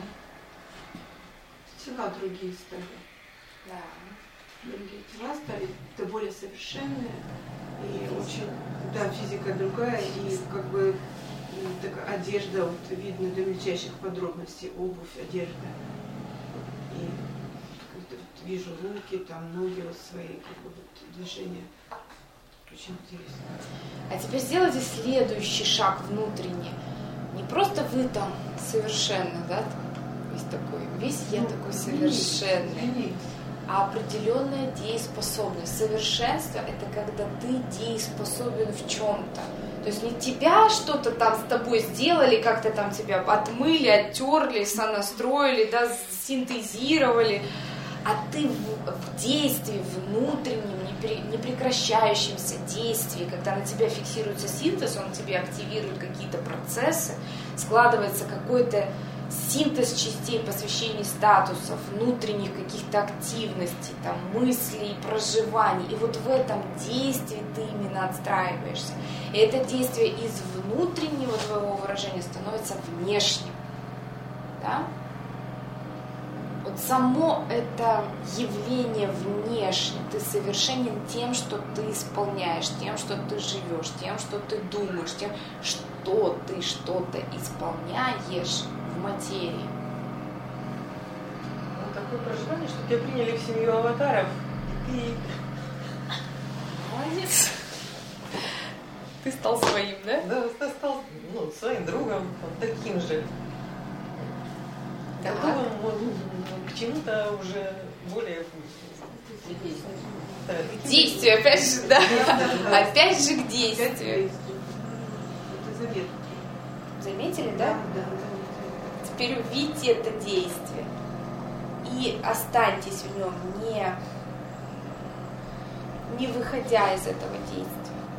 Тела другие стали. Да. Другие тела стали, это более совершенные. И очень, да, физика другая, и как бы Так одежда, вот видно до мельчайших подробностей, обувь, одежда. И вот вижу руки, там ноги вот свои, как бы вот движения. Очень интересно. А теперь сделайте следующий шаг внутренний. Не просто вы там совершенно, да, весь такой, весь я такой совершенный, а определенная дееспособность. Совершенство – это когда ты дееспособен в чем-то. То есть не тебя что-то там с тобой сделали, как-то там тебя отмыли, оттерли, сонастроили, да, синтезировали, а ты в действии, внутреннем, непрекращающемся действии, когда на тебя фиксируется синтез, он тебе активирует какие-то процессы, складывается какой-то синтез частей, посвящений статусов, внутренних каких-то активностей, там, мыслей, проживаний. И вот в этом действии ты именно отстраиваешься. И это действие из внутреннего твоего выражения становится внешним. Да? Вот само это явление внешнее, ты совершенен тем, что ты исполняешь, тем, что ты живешь, тем, что ты думаешь, тем, что ты что-то исполняешь в материи. Ну, такое проживание, что тебя приняли в семью аватаров, и ты... Молодец. Ты стал своим, да? Да, ты стал своим другом, таким же. Готовым к чему-то уже более... Да, действию, опять же, да. Опять же к действию. Это завет. Заметили, да? Да. Теперь увидите это действие и останьтесь в нем, не выходя из этого действия.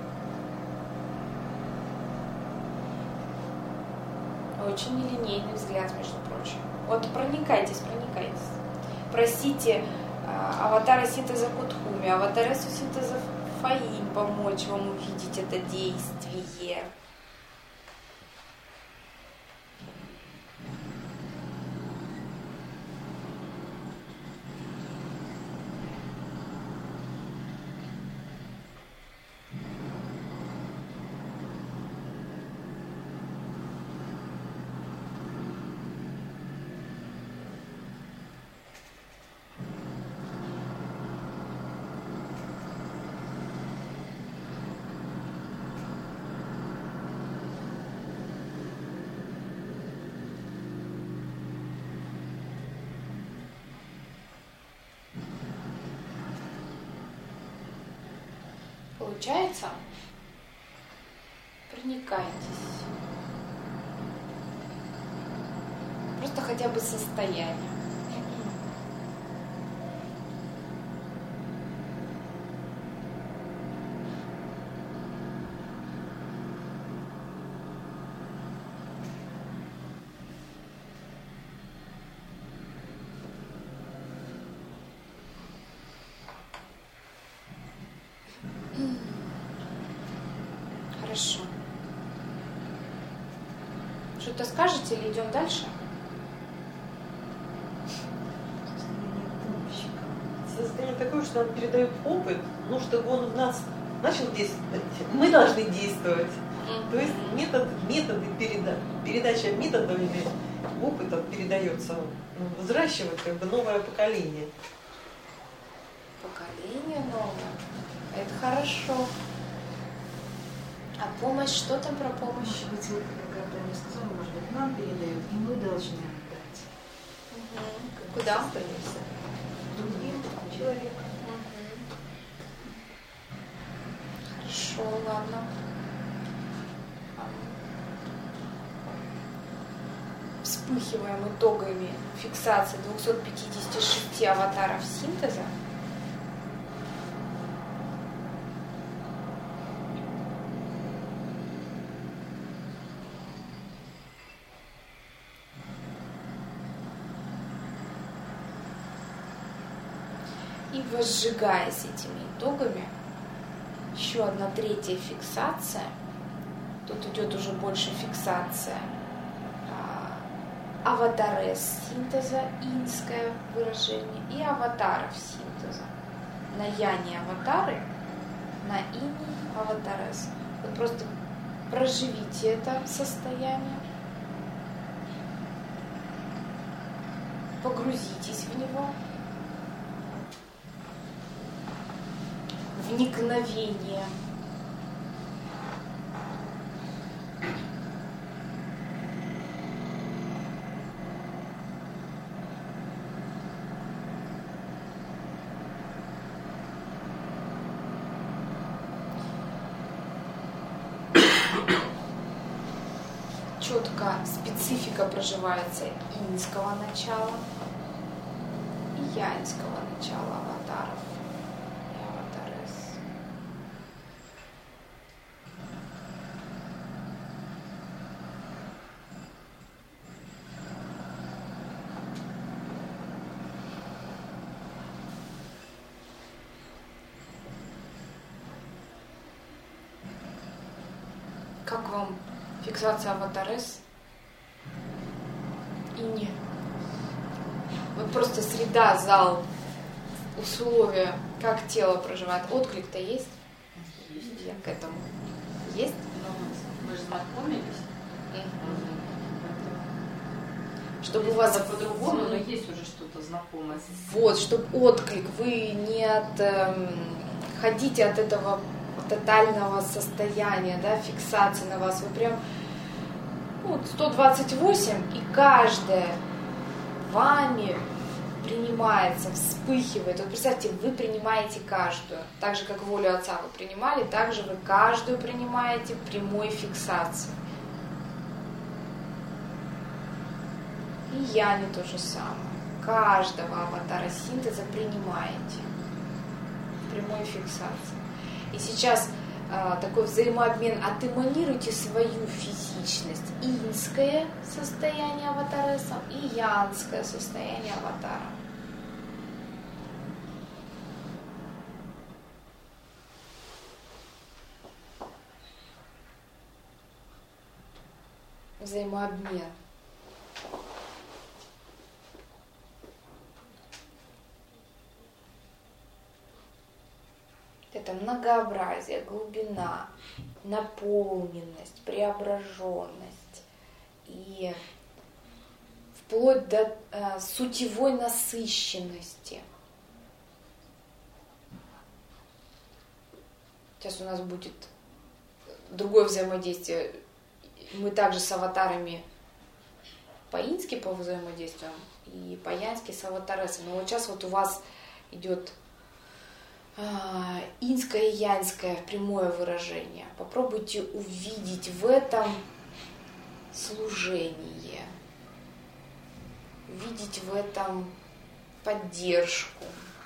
Очень нелинейный взгляд, между прочим. Вот проникайтесь. Просите аватара синтеза Кутхуми, аватаресу синтеза Фаим помочь вам увидеть это действие. Получается? Проникайтесь. Просто хотя бы состояние. Хорошо. Что-то скажете или идем дальше? Состояние такое, что он передает опыт, но чтобы он в нас начал действовать, мы должны действовать. То есть методы передача методов или опыта передается, взращивать как бы новое поколение. Поколение новое. Это хорошо. А помощь, что там про помощь? Может быть, вот, как Таня сказала, может быть, нам передают, и мы должны отдать. Куда? Другим человеком. Хорошо, ладно. Вспыхиваем итогами фиксации 256 аватаров синтеза. И возжигаясь этими итогами, еще одна третья фиксация. Тут идет уже больше фиксация аватарес синтеза, инское выражение, и аватаров синтеза. На яне аватары, на ине аватарес. Вот просто проживите это состояние, погрузитесь в него, вникновение. Четко специфика проживается иньского начала и яньского начала аватаров и аватарес. Как вам фиксация аватарес? И не. Вот просто среда, зал, условия, как тело проживает. Отклик-то есть? Есть. Я к этому. Есть? Ну, вы же знакомились. Чтобы Есть у вас по-другому, но есть уже что-то знакомое. Вот, чтобы отклик, вы не отходите от этого тотального состояния, да, фиксации на вас. Вы прям 128, и каждая вами принимается, вспыхивает. Вот представьте, вы принимаете каждую. Так же, как волю Отца вы принимали, так же вы каждую принимаете прямой фиксацией. И я не то же самое. Каждого аватара синтеза принимаете в прямой фиксации. И сейчас такой взаимообмен, отэманируйте свою физичность, иньское состояние аватареса и янское состояние аватара. Взаимообмен. Это многообразие, глубина, наполненность, преображенность и вплоть до сутевой насыщенности. Сейчас у нас будет другое взаимодействие. Мы также с аватарами по-ински повзаимодействуем и по-янски с аватаресами. Но вот сейчас вот у вас идет иньское и яньское прямое выражение. Попробуйте увидеть в этом служение, увидеть в этом поддержку.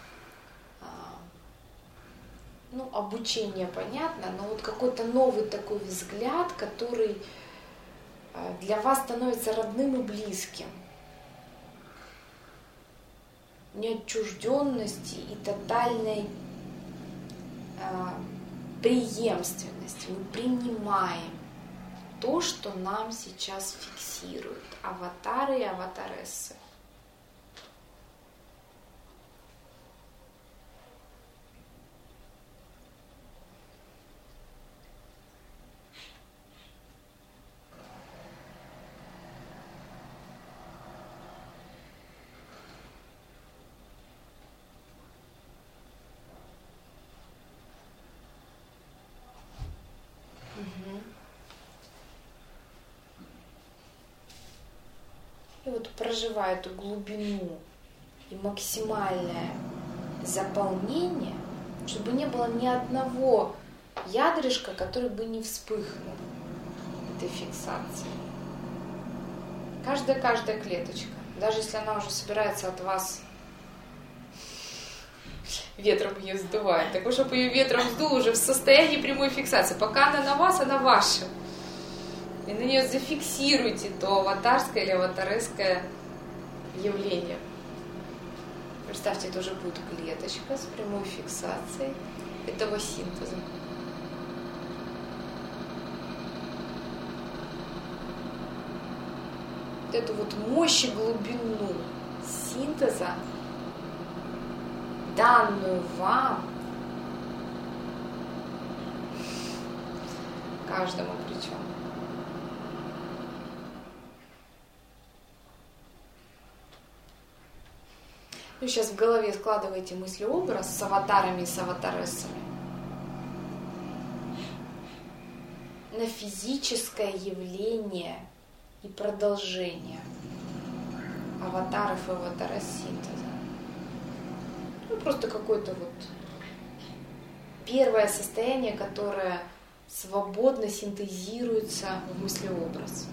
Обучение понятно, но вот какой-то новый такой взгляд, который для вас становится родным и близким. Неотчужденности и тотальной преемственности. Мы принимаем то, что нам сейчас фиксируют аватары и аватарессы. И вот проживая эту глубину и максимальное заполнение, чтобы не было ни одного ядрышка, который бы не вспыхнул этой фиксации. Каждая клеточка, даже если она уже собирается от вас, ветром ее сдувает, так чтобы ее ветром сдул уже в состоянии прямой фиксации. Пока она на вас, она ваша. И на нее зафиксируйте то аватарское или аватареское явление. Представьте, это уже будет клеточка с прямой фиксацией этого синтеза. Вот эту вот мощь и глубину синтеза, данную вам каждому причем. Ну, сейчас в голове складываете мыслеобраз с аватарами и с аватарессами на физическое явление и продолжение аватаров и аватаресс синтеза. Ну, просто какое-то вот первое состояние, которое свободно синтезируется в мыслеобраз.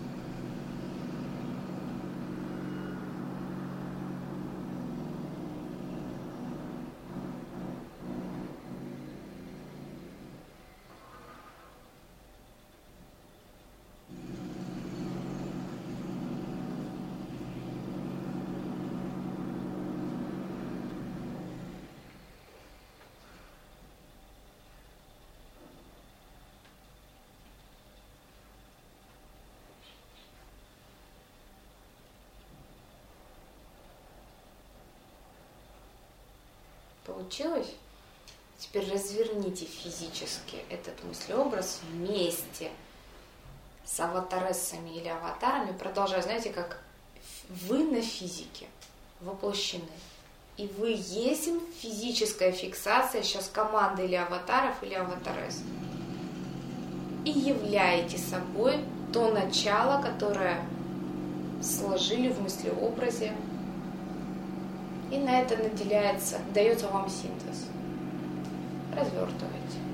Получилось? Теперь разверните физически этот мыслеобраз вместе с аватарессами или аватарами, продолжая, знаете, как вы на физике воплощены. И вы есть физическая фиксация сейчас команды или аватаров, или аватаресс. И являете собой то начало, которое сложили в мыслеобразе. И на это наделяется, дается вам синтез. Развертывайте.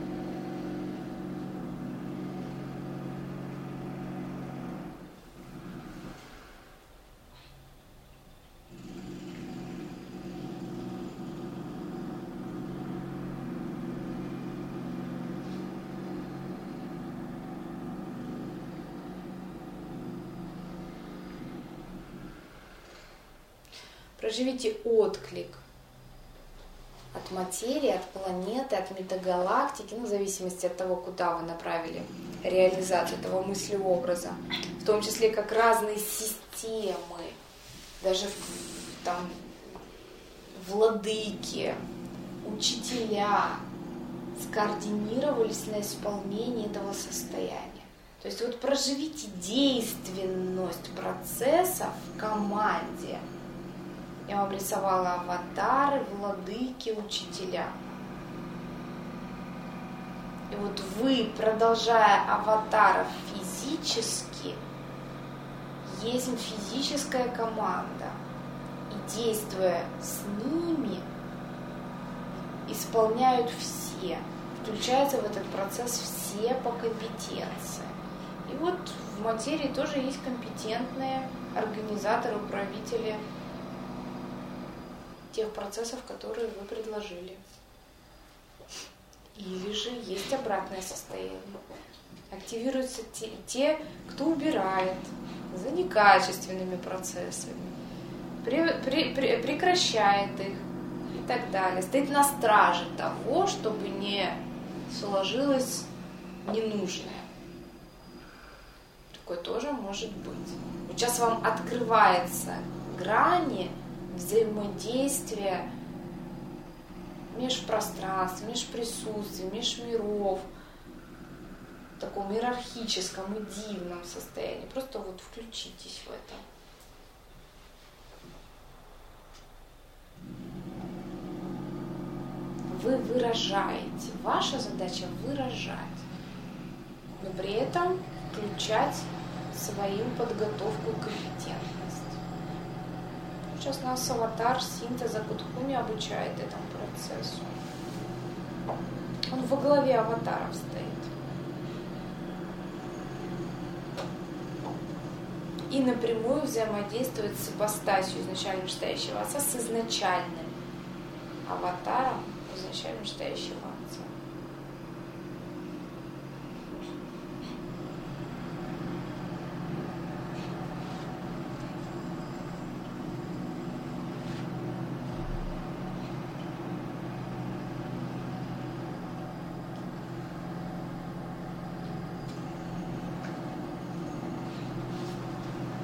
Проживите отклик от материи, от планеты, от метагалактики, ну, в зависимости от того, куда вы направили реализацию этого мыслеобраза, в том числе как разные системы, даже там владыки, учителя скоординировались на исполнении этого состояния. То есть вот проживите действенность процесса в команде. Я вам рисовала аватары, владыки, учителя. И вот вы, продолжая аватаров физически, есть физическая команда. И действуя с ними, исполняют все. Включаются в этот процесс все по компетенции. И вот в материи тоже есть компетентные организаторы, управители тех процессов, которые вы предложили. Или же есть обратное состояние. Активируются те, кто убирает за некачественными процессами, прекращает их и так далее. Стоит на страже того, чтобы не сложилось ненужное. Такое тоже может быть. Вот сейчас вам открывается грани взаимодействия межпространств, межприсутствий, межмиров, в таком иерархическом и дивном состоянии. Просто вот включитесь в это. Вы выражаете. Ваша задача выражать, но при этом включать свою подготовку и компетентность. Сейчас нас аватар синтеза Кутхуми обучает этому процессу. Он во главе аватаров стоит. И напрямую взаимодействует с ипостасью изначально вышестоящего отца, с изначальным аватаром изначально вышестоящего отца.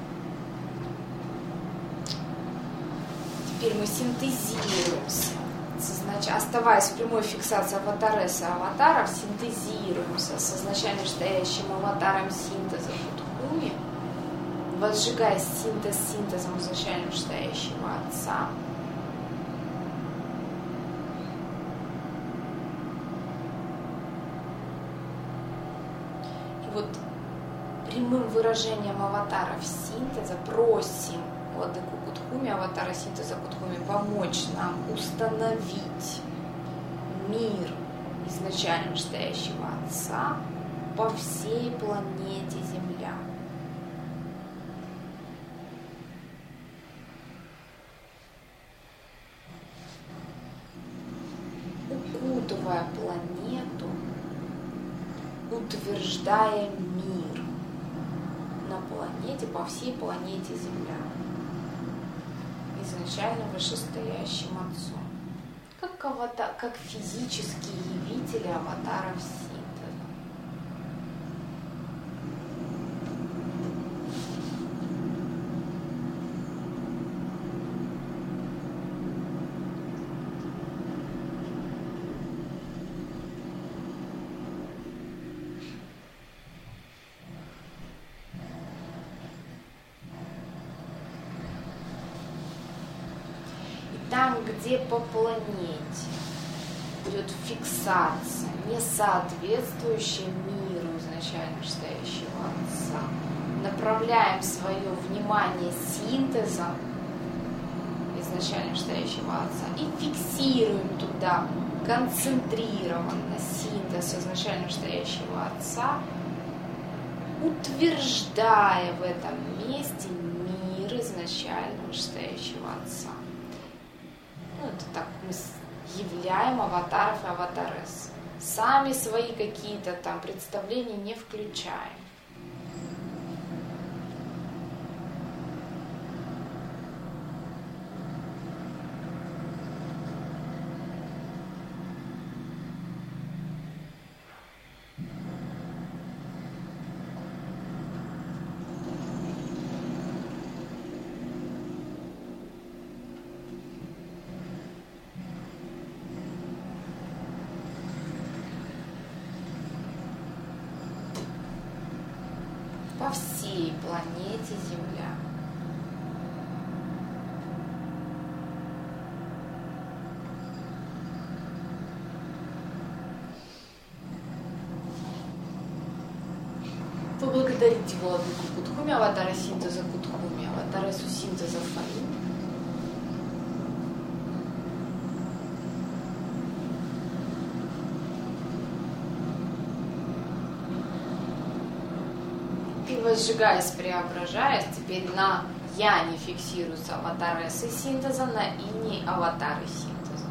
Теперь мы синтезируемся оставаясь в прямой фиксации аватареса и аватаров, синтезируемся с изначально стоящим аватаром синтеза Будхуми, возжигая синтез синтезом изначально стоящего Отца. И вот прямым выражением аватаров синтеза просим Владыку Будхуми, аватара синтеза Будхуми, помочь нам установить мир изначально стоящего Отца по всей планете Земля. Укутывая планету, утверждая мир на планете, по всей планете Земля, изначально вышестоящим Отцом, как физические явители аватаров синтеза. Там, где по планете идет фиксация, не соответствующая миру изначально стоящего Отца, направляем свое внимание синтезом изначально стоящего Отца и фиксируем туда концентрированно синтез изначально стоящего Отца, утверждая в этом месте мир изначально вышестоящего Отца. Это так мы являем аватаров и аватарес. Сами свои какие-то там представления не включаем. По всей планете Земля. Поблагодарите Владыку Будхуми, аватара синтеза Будхуми, аватаресу синтеза Фаи. Возжигаясь, преображаясь, теперь на яне фиксируются аватаресы синтеза, на ине аватары синтеза.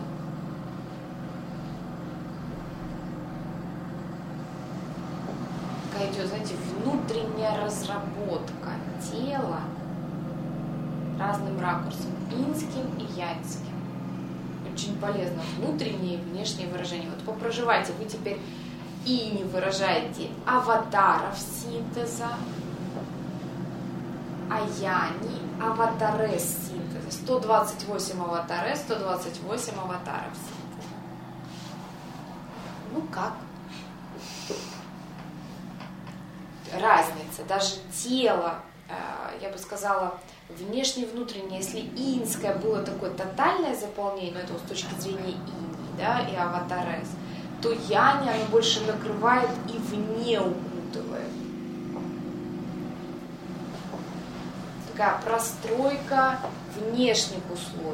Такая идет, знаете, внутренняя разработка тела разным ракурсом, инским и янским. Очень полезно внутреннее и внешнее выражение. Вот попроживайте, вы теперь и не выражаете аватаров синтеза, а яни аватарес синтеза. 128 аватарес, 128 аватаров синтеза. Ну как? Разница. Даже тело, я бы сказала, внешне и внутреннее. Если инское было такое тотальное заполнение, но это вот с точки зрения ини, да, и аватарес, то яни оно больше накрывает и вне укутывает. Такая простройка внешних условий.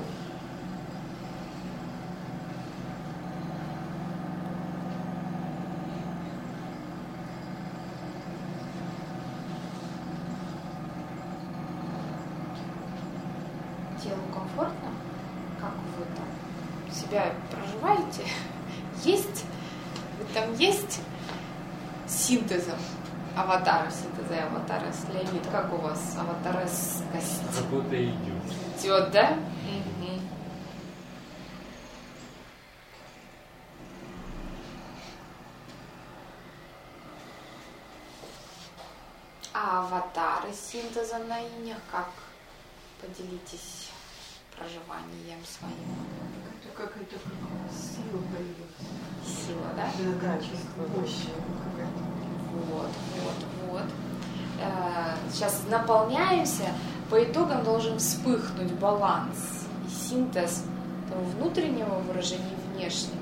Телу комфортно? Как вы там себя проживаете? Есть? Вы там есть синтезом аватаров, синтеза и аватарес? Леонид, как у вас аватарескость? Работа идет. Идет, да? Угу. А аватары синтеза на инях как? Поделитесь проживанием своим. Это какая-то сила появилась. Сила, да? Да, чувство мощи. Вот. Сейчас наполняемся. По итогам должен вспыхнуть баланс и синтез того внутреннего выражения и внешнего.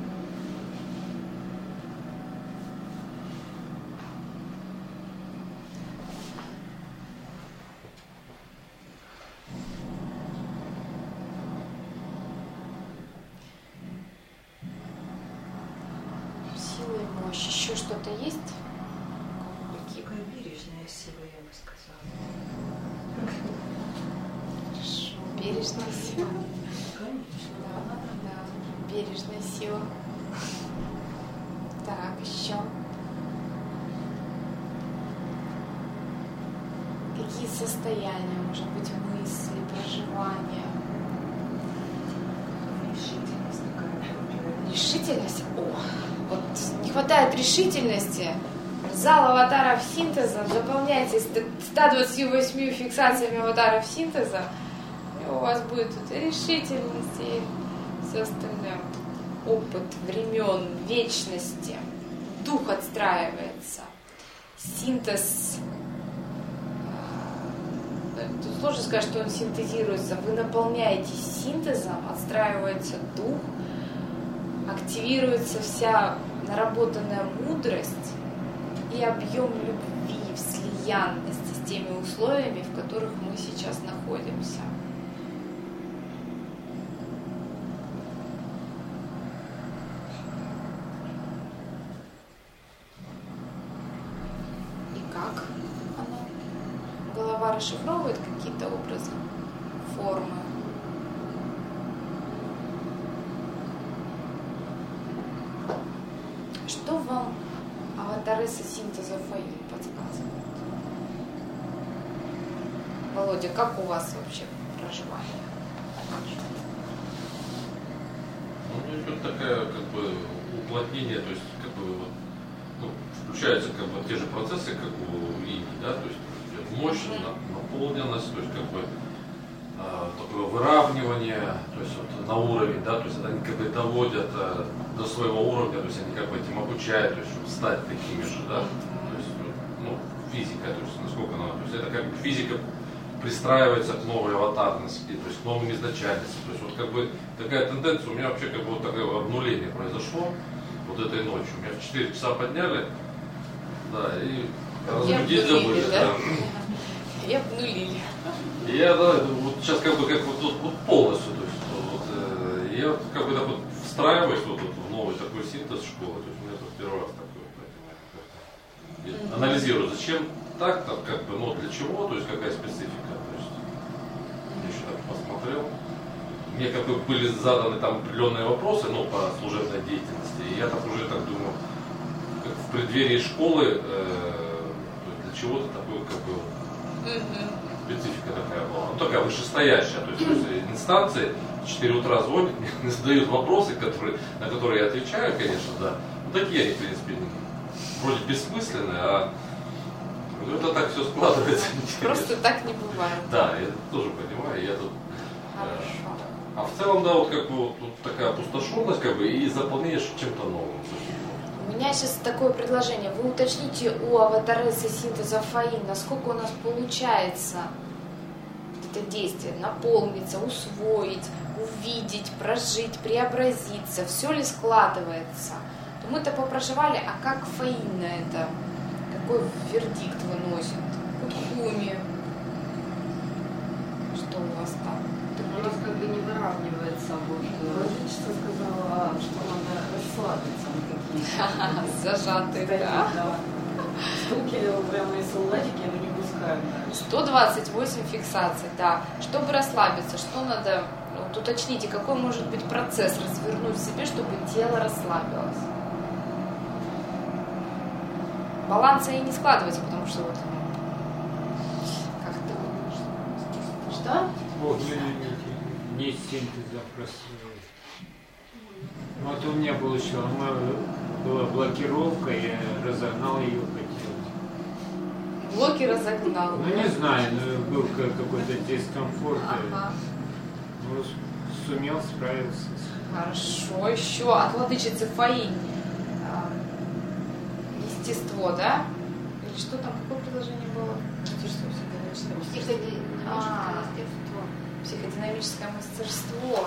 Сила и мощь. Еще что-то есть? Такая бережная сила, я бы сказала. Хорошо. Бережная сила. Конечно. Да, бережная сила. Так, еще. Какие состояния, может быть, мысли, проживания? Решительность такая. Решительность? О, вот не хватает решительности. Зал аватаров синтеза. Заполняйте 128 фиксациями аватаров синтеза. И у вас будет тут и решительность, и все остальное. Опыт времен, вечности. Дух отстраивается. Синтез. Тут сложно сказать, что он синтезируется. Вы наполняетесь синтезом, отстраивается дух, активируется вся наработанная мудрость и объем любви в слиянности с теми условиями, в которых мы сейчас находимся. И как оно? Голова расшифровывает какие-то образы, формы. Что вам аватаресса синтеза Фаи подсказывает? Володя, как у вас вообще проживание? Ну, идет такая, как бы, уплотнение, то есть, как бы, вот, ну, включаются, как бы, те же процессы, как у линий, да, то есть, идет мощь, наполненность, то есть, как бы, такое выравнивание, то есть, вот, на уровень, да, то есть, они, как бы, доводят до своего уровня, то есть, они, как бы, этим обучают, то есть, чтобы стать такими же, да, то есть, ну, физика, то есть, насколько она, то есть, это, как бы, физика пристраивается к новой аватарности, то есть к новым изначальностям. То есть вот как бы такая тенденция, у меня вообще как бы вот такое обнуление произошло вот этой ночью. Меня в 4 часа подняли, да, и разбудить забыли. Да. И обнулили. И я, да, вот сейчас как бы как вот полностью, то есть вот, я как бы так вот встраиваюсь вот в новый такой синтез школы, то есть у меня тут первый раз такой, поэтому анализирую, зачем так, там, как бы, ну, для чего, то есть какая специфика, то есть я еще так посмотрел. Мне как бы были заданы там определенные вопросы, ну, по служебной деятельности, и я так уже так думаю, как в преддверии школы, для чего-то такое, как бы, специфика такая была, ну, такая вышестоящая, то есть инстанции в 4 утра звонят, мне задают вопросы, на которые я отвечаю, конечно, да, ну, такие они, в принципе, вроде бессмысленные, а ну, это так все складывается. Просто так не бывает. Да, я тоже понимаю, я тут. Хорошо. А в целом, да, вот как бы вот, тут такая опустошенность, как бы, и заполняешь чем-то новым. У меня сейчас такое предложение. Вы уточните у аватарессы синтеза Фаи, насколько у нас получается это действие наполниться, усвоить, увидеть, прожить, преобразиться, все ли складывается. То мы-то попроживали, а как Фаина это? Какой вердикт выносит? Кутхуми. Что у вас там? У нас как бы не выравнивается. Владычество сказала, что надо расслабиться на какие-то зажатые, да. Штуки прямо из солдатики, но не пускают. 128 фиксаций, да. Чтобы расслабиться, что надо, вот уточните, какой может быть процесс развернуть в себе, чтобы тело расслабилось. Баланса и не складывается, потому что вот как-то... Что? Вот не синтеза просто. Вот у меня получилось, была блокировка, я разогнал ее, хотел. Блоки разогнал. Ну не знаю, но был какой-то дискомфорт. Ага. Ну, с сумел справиться. Хорошо, еще от владычицы Фаи. Естество, да? Или что там, какое предложение было? Психодинамическое мастерство.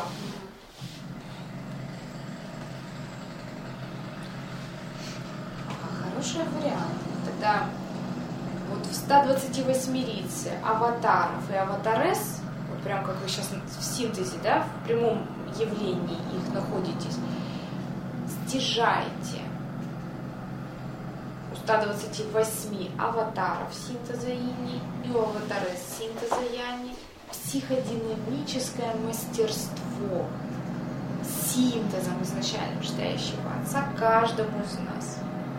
Хороший вариант. Тогда вот в 128-рице аватаров и аватарес, вот прям как вы сейчас в синтезе, да, в прямом явлении их находитесь, стяжайте у 128 аватаров синтеза ини и у аватарес синтеза яни психодинамическое мастерство синтезом изначально читающего отца каждому из нас.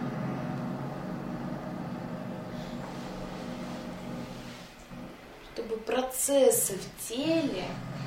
Чтобы процессы в теле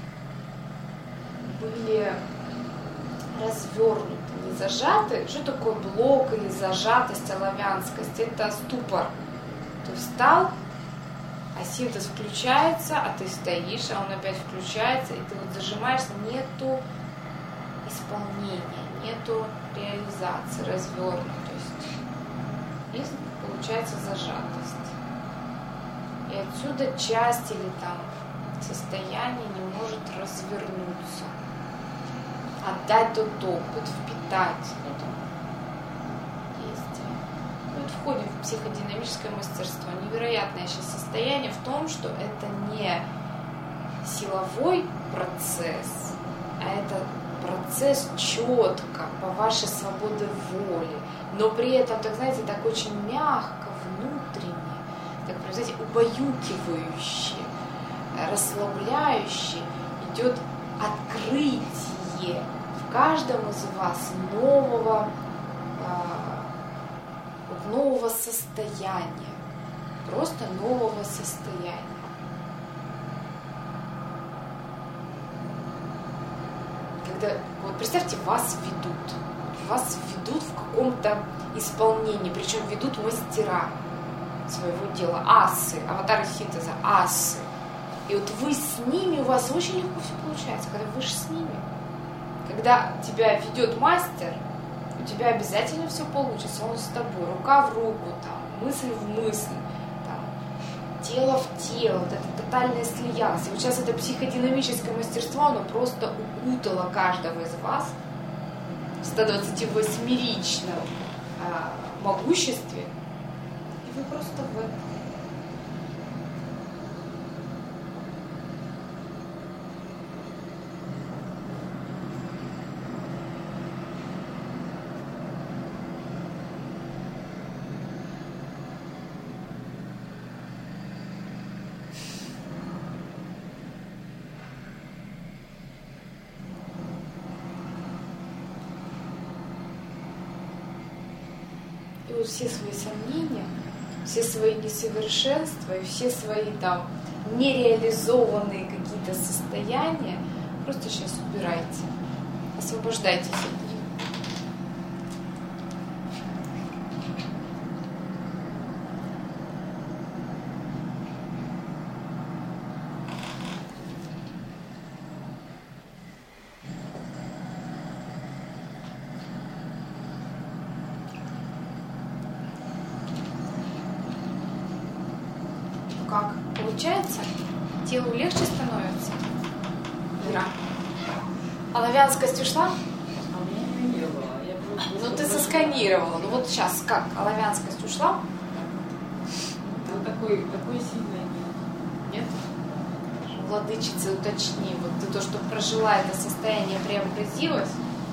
были развернуты, не зажаты. Что такое блок или зажатость, оловянскость? Это ступор. Ты встал, а синтез включается, а ты стоишь, а он опять включается, и ты вот зажимаешься, нету исполнения, нету реализации, развернутости. Есть, получается, зажатость. И отсюда часть или там состояние не может развернуться. Отдать тот опыт, впитать это действие. Мы входим в психодинамическое мастерство. Невероятное сейчас состояние в том, что это не силовой процесс, а это процесс четко, по вашей свободе воли. Но при этом, так знаете, так очень мягко, внутренне, так, знаете, убаюкивающее, расслабляющее, идет открытие в каждом из вас нового состояния, просто нового состояния. Когда, вот представьте, вас ведут в каком-то исполнении, причем ведут мастера своего дела, ассы, аватары синтеза, ассы. И вот вы с ними, у вас очень легко все получается, когда вы же с ними. Когда тебя ведет мастер, у тебя обязательно все получится, он с тобой, рука в руку, там, мысль в мысль, там, тело в тело, вот это тотальная слиянность. И вот сейчас это психодинамическое мастерство, оно просто укутало каждого из вас в 128-ричном могуществе, и вы просто в этом. И вот все свои сомнения, все свои несовершенства и все свои там нереализованные какие-то состояния просто сейчас убирайте, освобождайтесь от них. Как? Получается? Телу легче становится? Ира. Оловянскость ушла? А у меня не было. Я просто... Ну ты сосканировала. Ну вот сейчас как? Оловянскость ушла? Вот такой сильный нет. Владычица, уточни. Вот ты то, что прожила это состояние, преобразилось?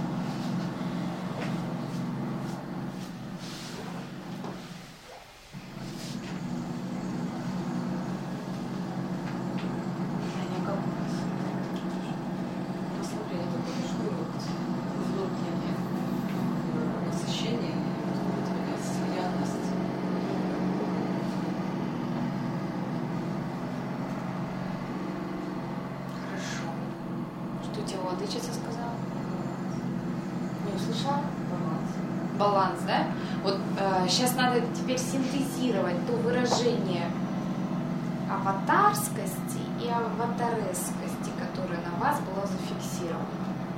Владычица сказала? Не услышала? Баланс, да? Вот сейчас надо теперь синтезировать то выражение аватарскости и аватарескости, которое которое на вас было зафиксировано.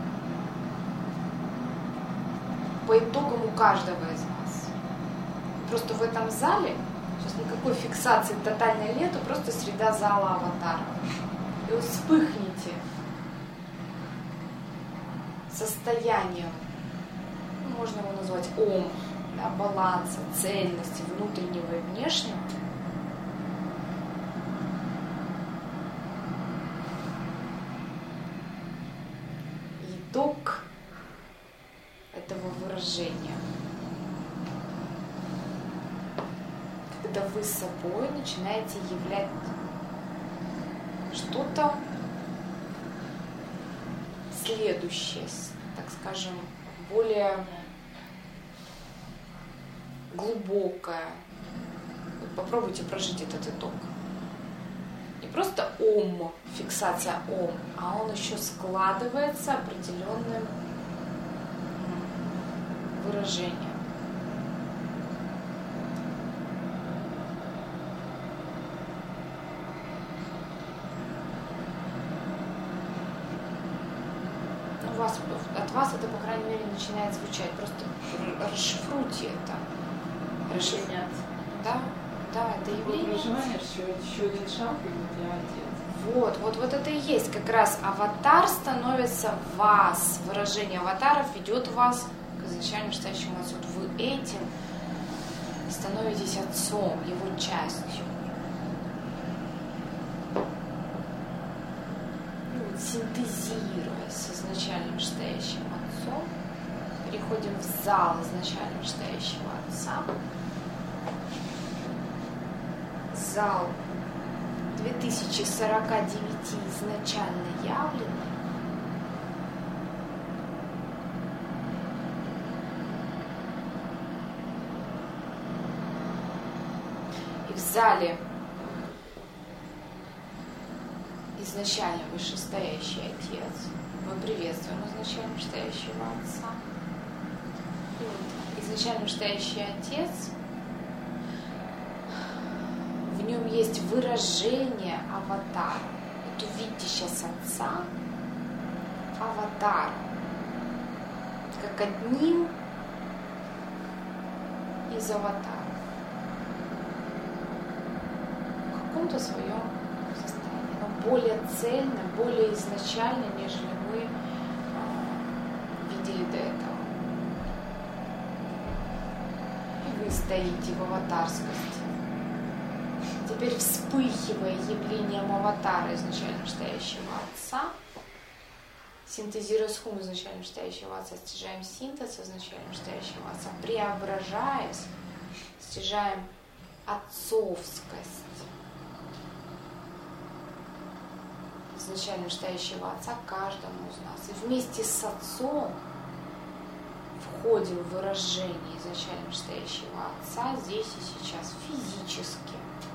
По итогам у каждого из вас. Просто в этом зале сейчас никакой фиксации тотальной нету, просто среда зала аватара. И вы вспыхните состоянием, можно его назвать ом, да, баланса, цельности внутреннего и внешнего. Итог этого выражения. Когда вы с собой начинаете являть что-то следующее, так скажем, более глубокое. Попробуйте прожить этот итог. Не просто ом, фиксация ом, а он еще складывается определенным выражением. От вас это, по крайней мере, начинает звучать. Просто расшифруйте это. Расшифроваться. Да, это явление. Проживание, еще один шаг, и вот я отец. Вот это и есть. Как раз аватар становится вас. Выражение аватаров ведет вас к изначально настоящему отцу. Вы этим становитесь отцом, его частью. Синтезируя с изначально настоящим отцом, переходим в зал изначально настоящего отца. Зал 2049 изначально явленный. И в зале изначально вышестоящий отец. Мы приветствуем изначально вышестоящего отца. И вот изначально вышестоящий отец, в нем есть выражение аватара. Вот увидите сейчас отца, аватара, как одним из аватаров. В каком-то своем более цельно, более изначально, нежели мы видели до этого. И вы стоите в аватарскости. Теперь, вспыхивая явлением аватара изначально настоящего отца, синтезируя схему изначально настоящего отца, стяжаем синтез изначально настоящего отца, преображаясь, стяжаем отцовскость изначально настоящего отца каждому из нас. И вместе с отцом входим в выражение изначально настоящего отца здесь и сейчас, физически.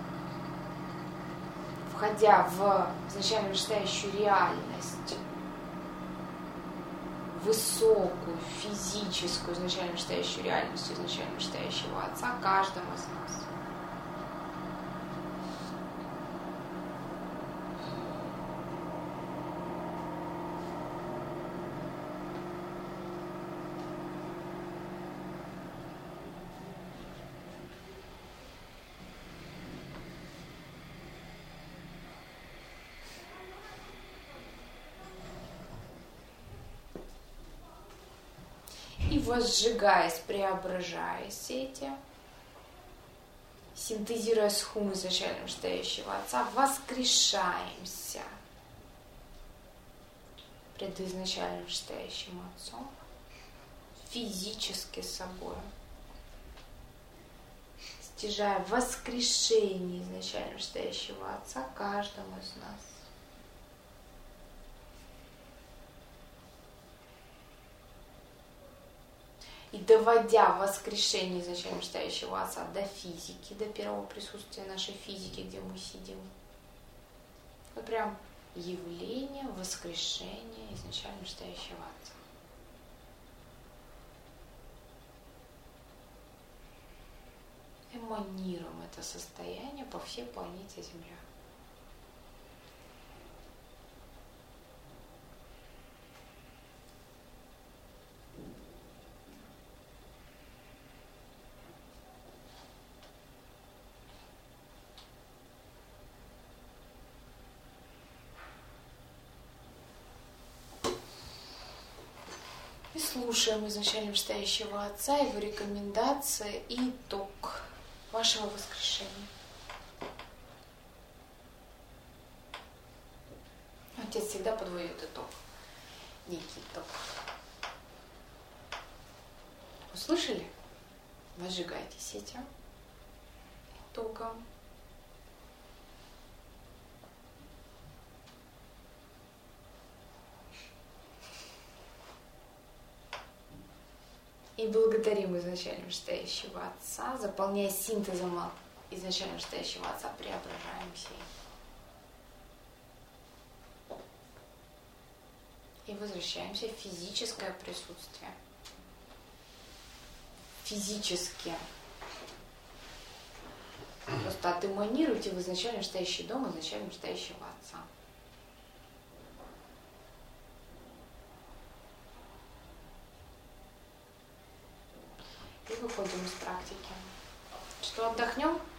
Входя в изначально настоящую реальность, высокую, физическую, изначально настоящую реальность изначально настоящего отца каждому из нас. И возжигаясь, преображаясь этим, синтезируя схему изначально настоящего отца, воскрешаемся пред изначально настоящим отцом, физически собой, стяжая воскрешение изначально настоящего отца каждому из нас. И доводя воскрешение изначально настоящего отца до физики, до первого присутствия нашей физики, где мы сидим. Вот прям явление воскрешения изначально настоящего отца. Эманируем это состояние по всей планете Земля. слушаем изначально вышестоящего Отца, его рекомендации и итог вашего воскрешения. Отец всегда подводит итог, некий итог. Услышали? Возжигайтесь этим итогом. И благодарим изначально вышестоящего Отца, заполняя синтезом изначально вышестоящего Отца, преображаемся. И возвращаемся в физическое присутствие. Физически. Просто отэманируйте в изначально вышестоящий дом изначально вышестоящего Отца. И выходим из практики. Что, отдохнем?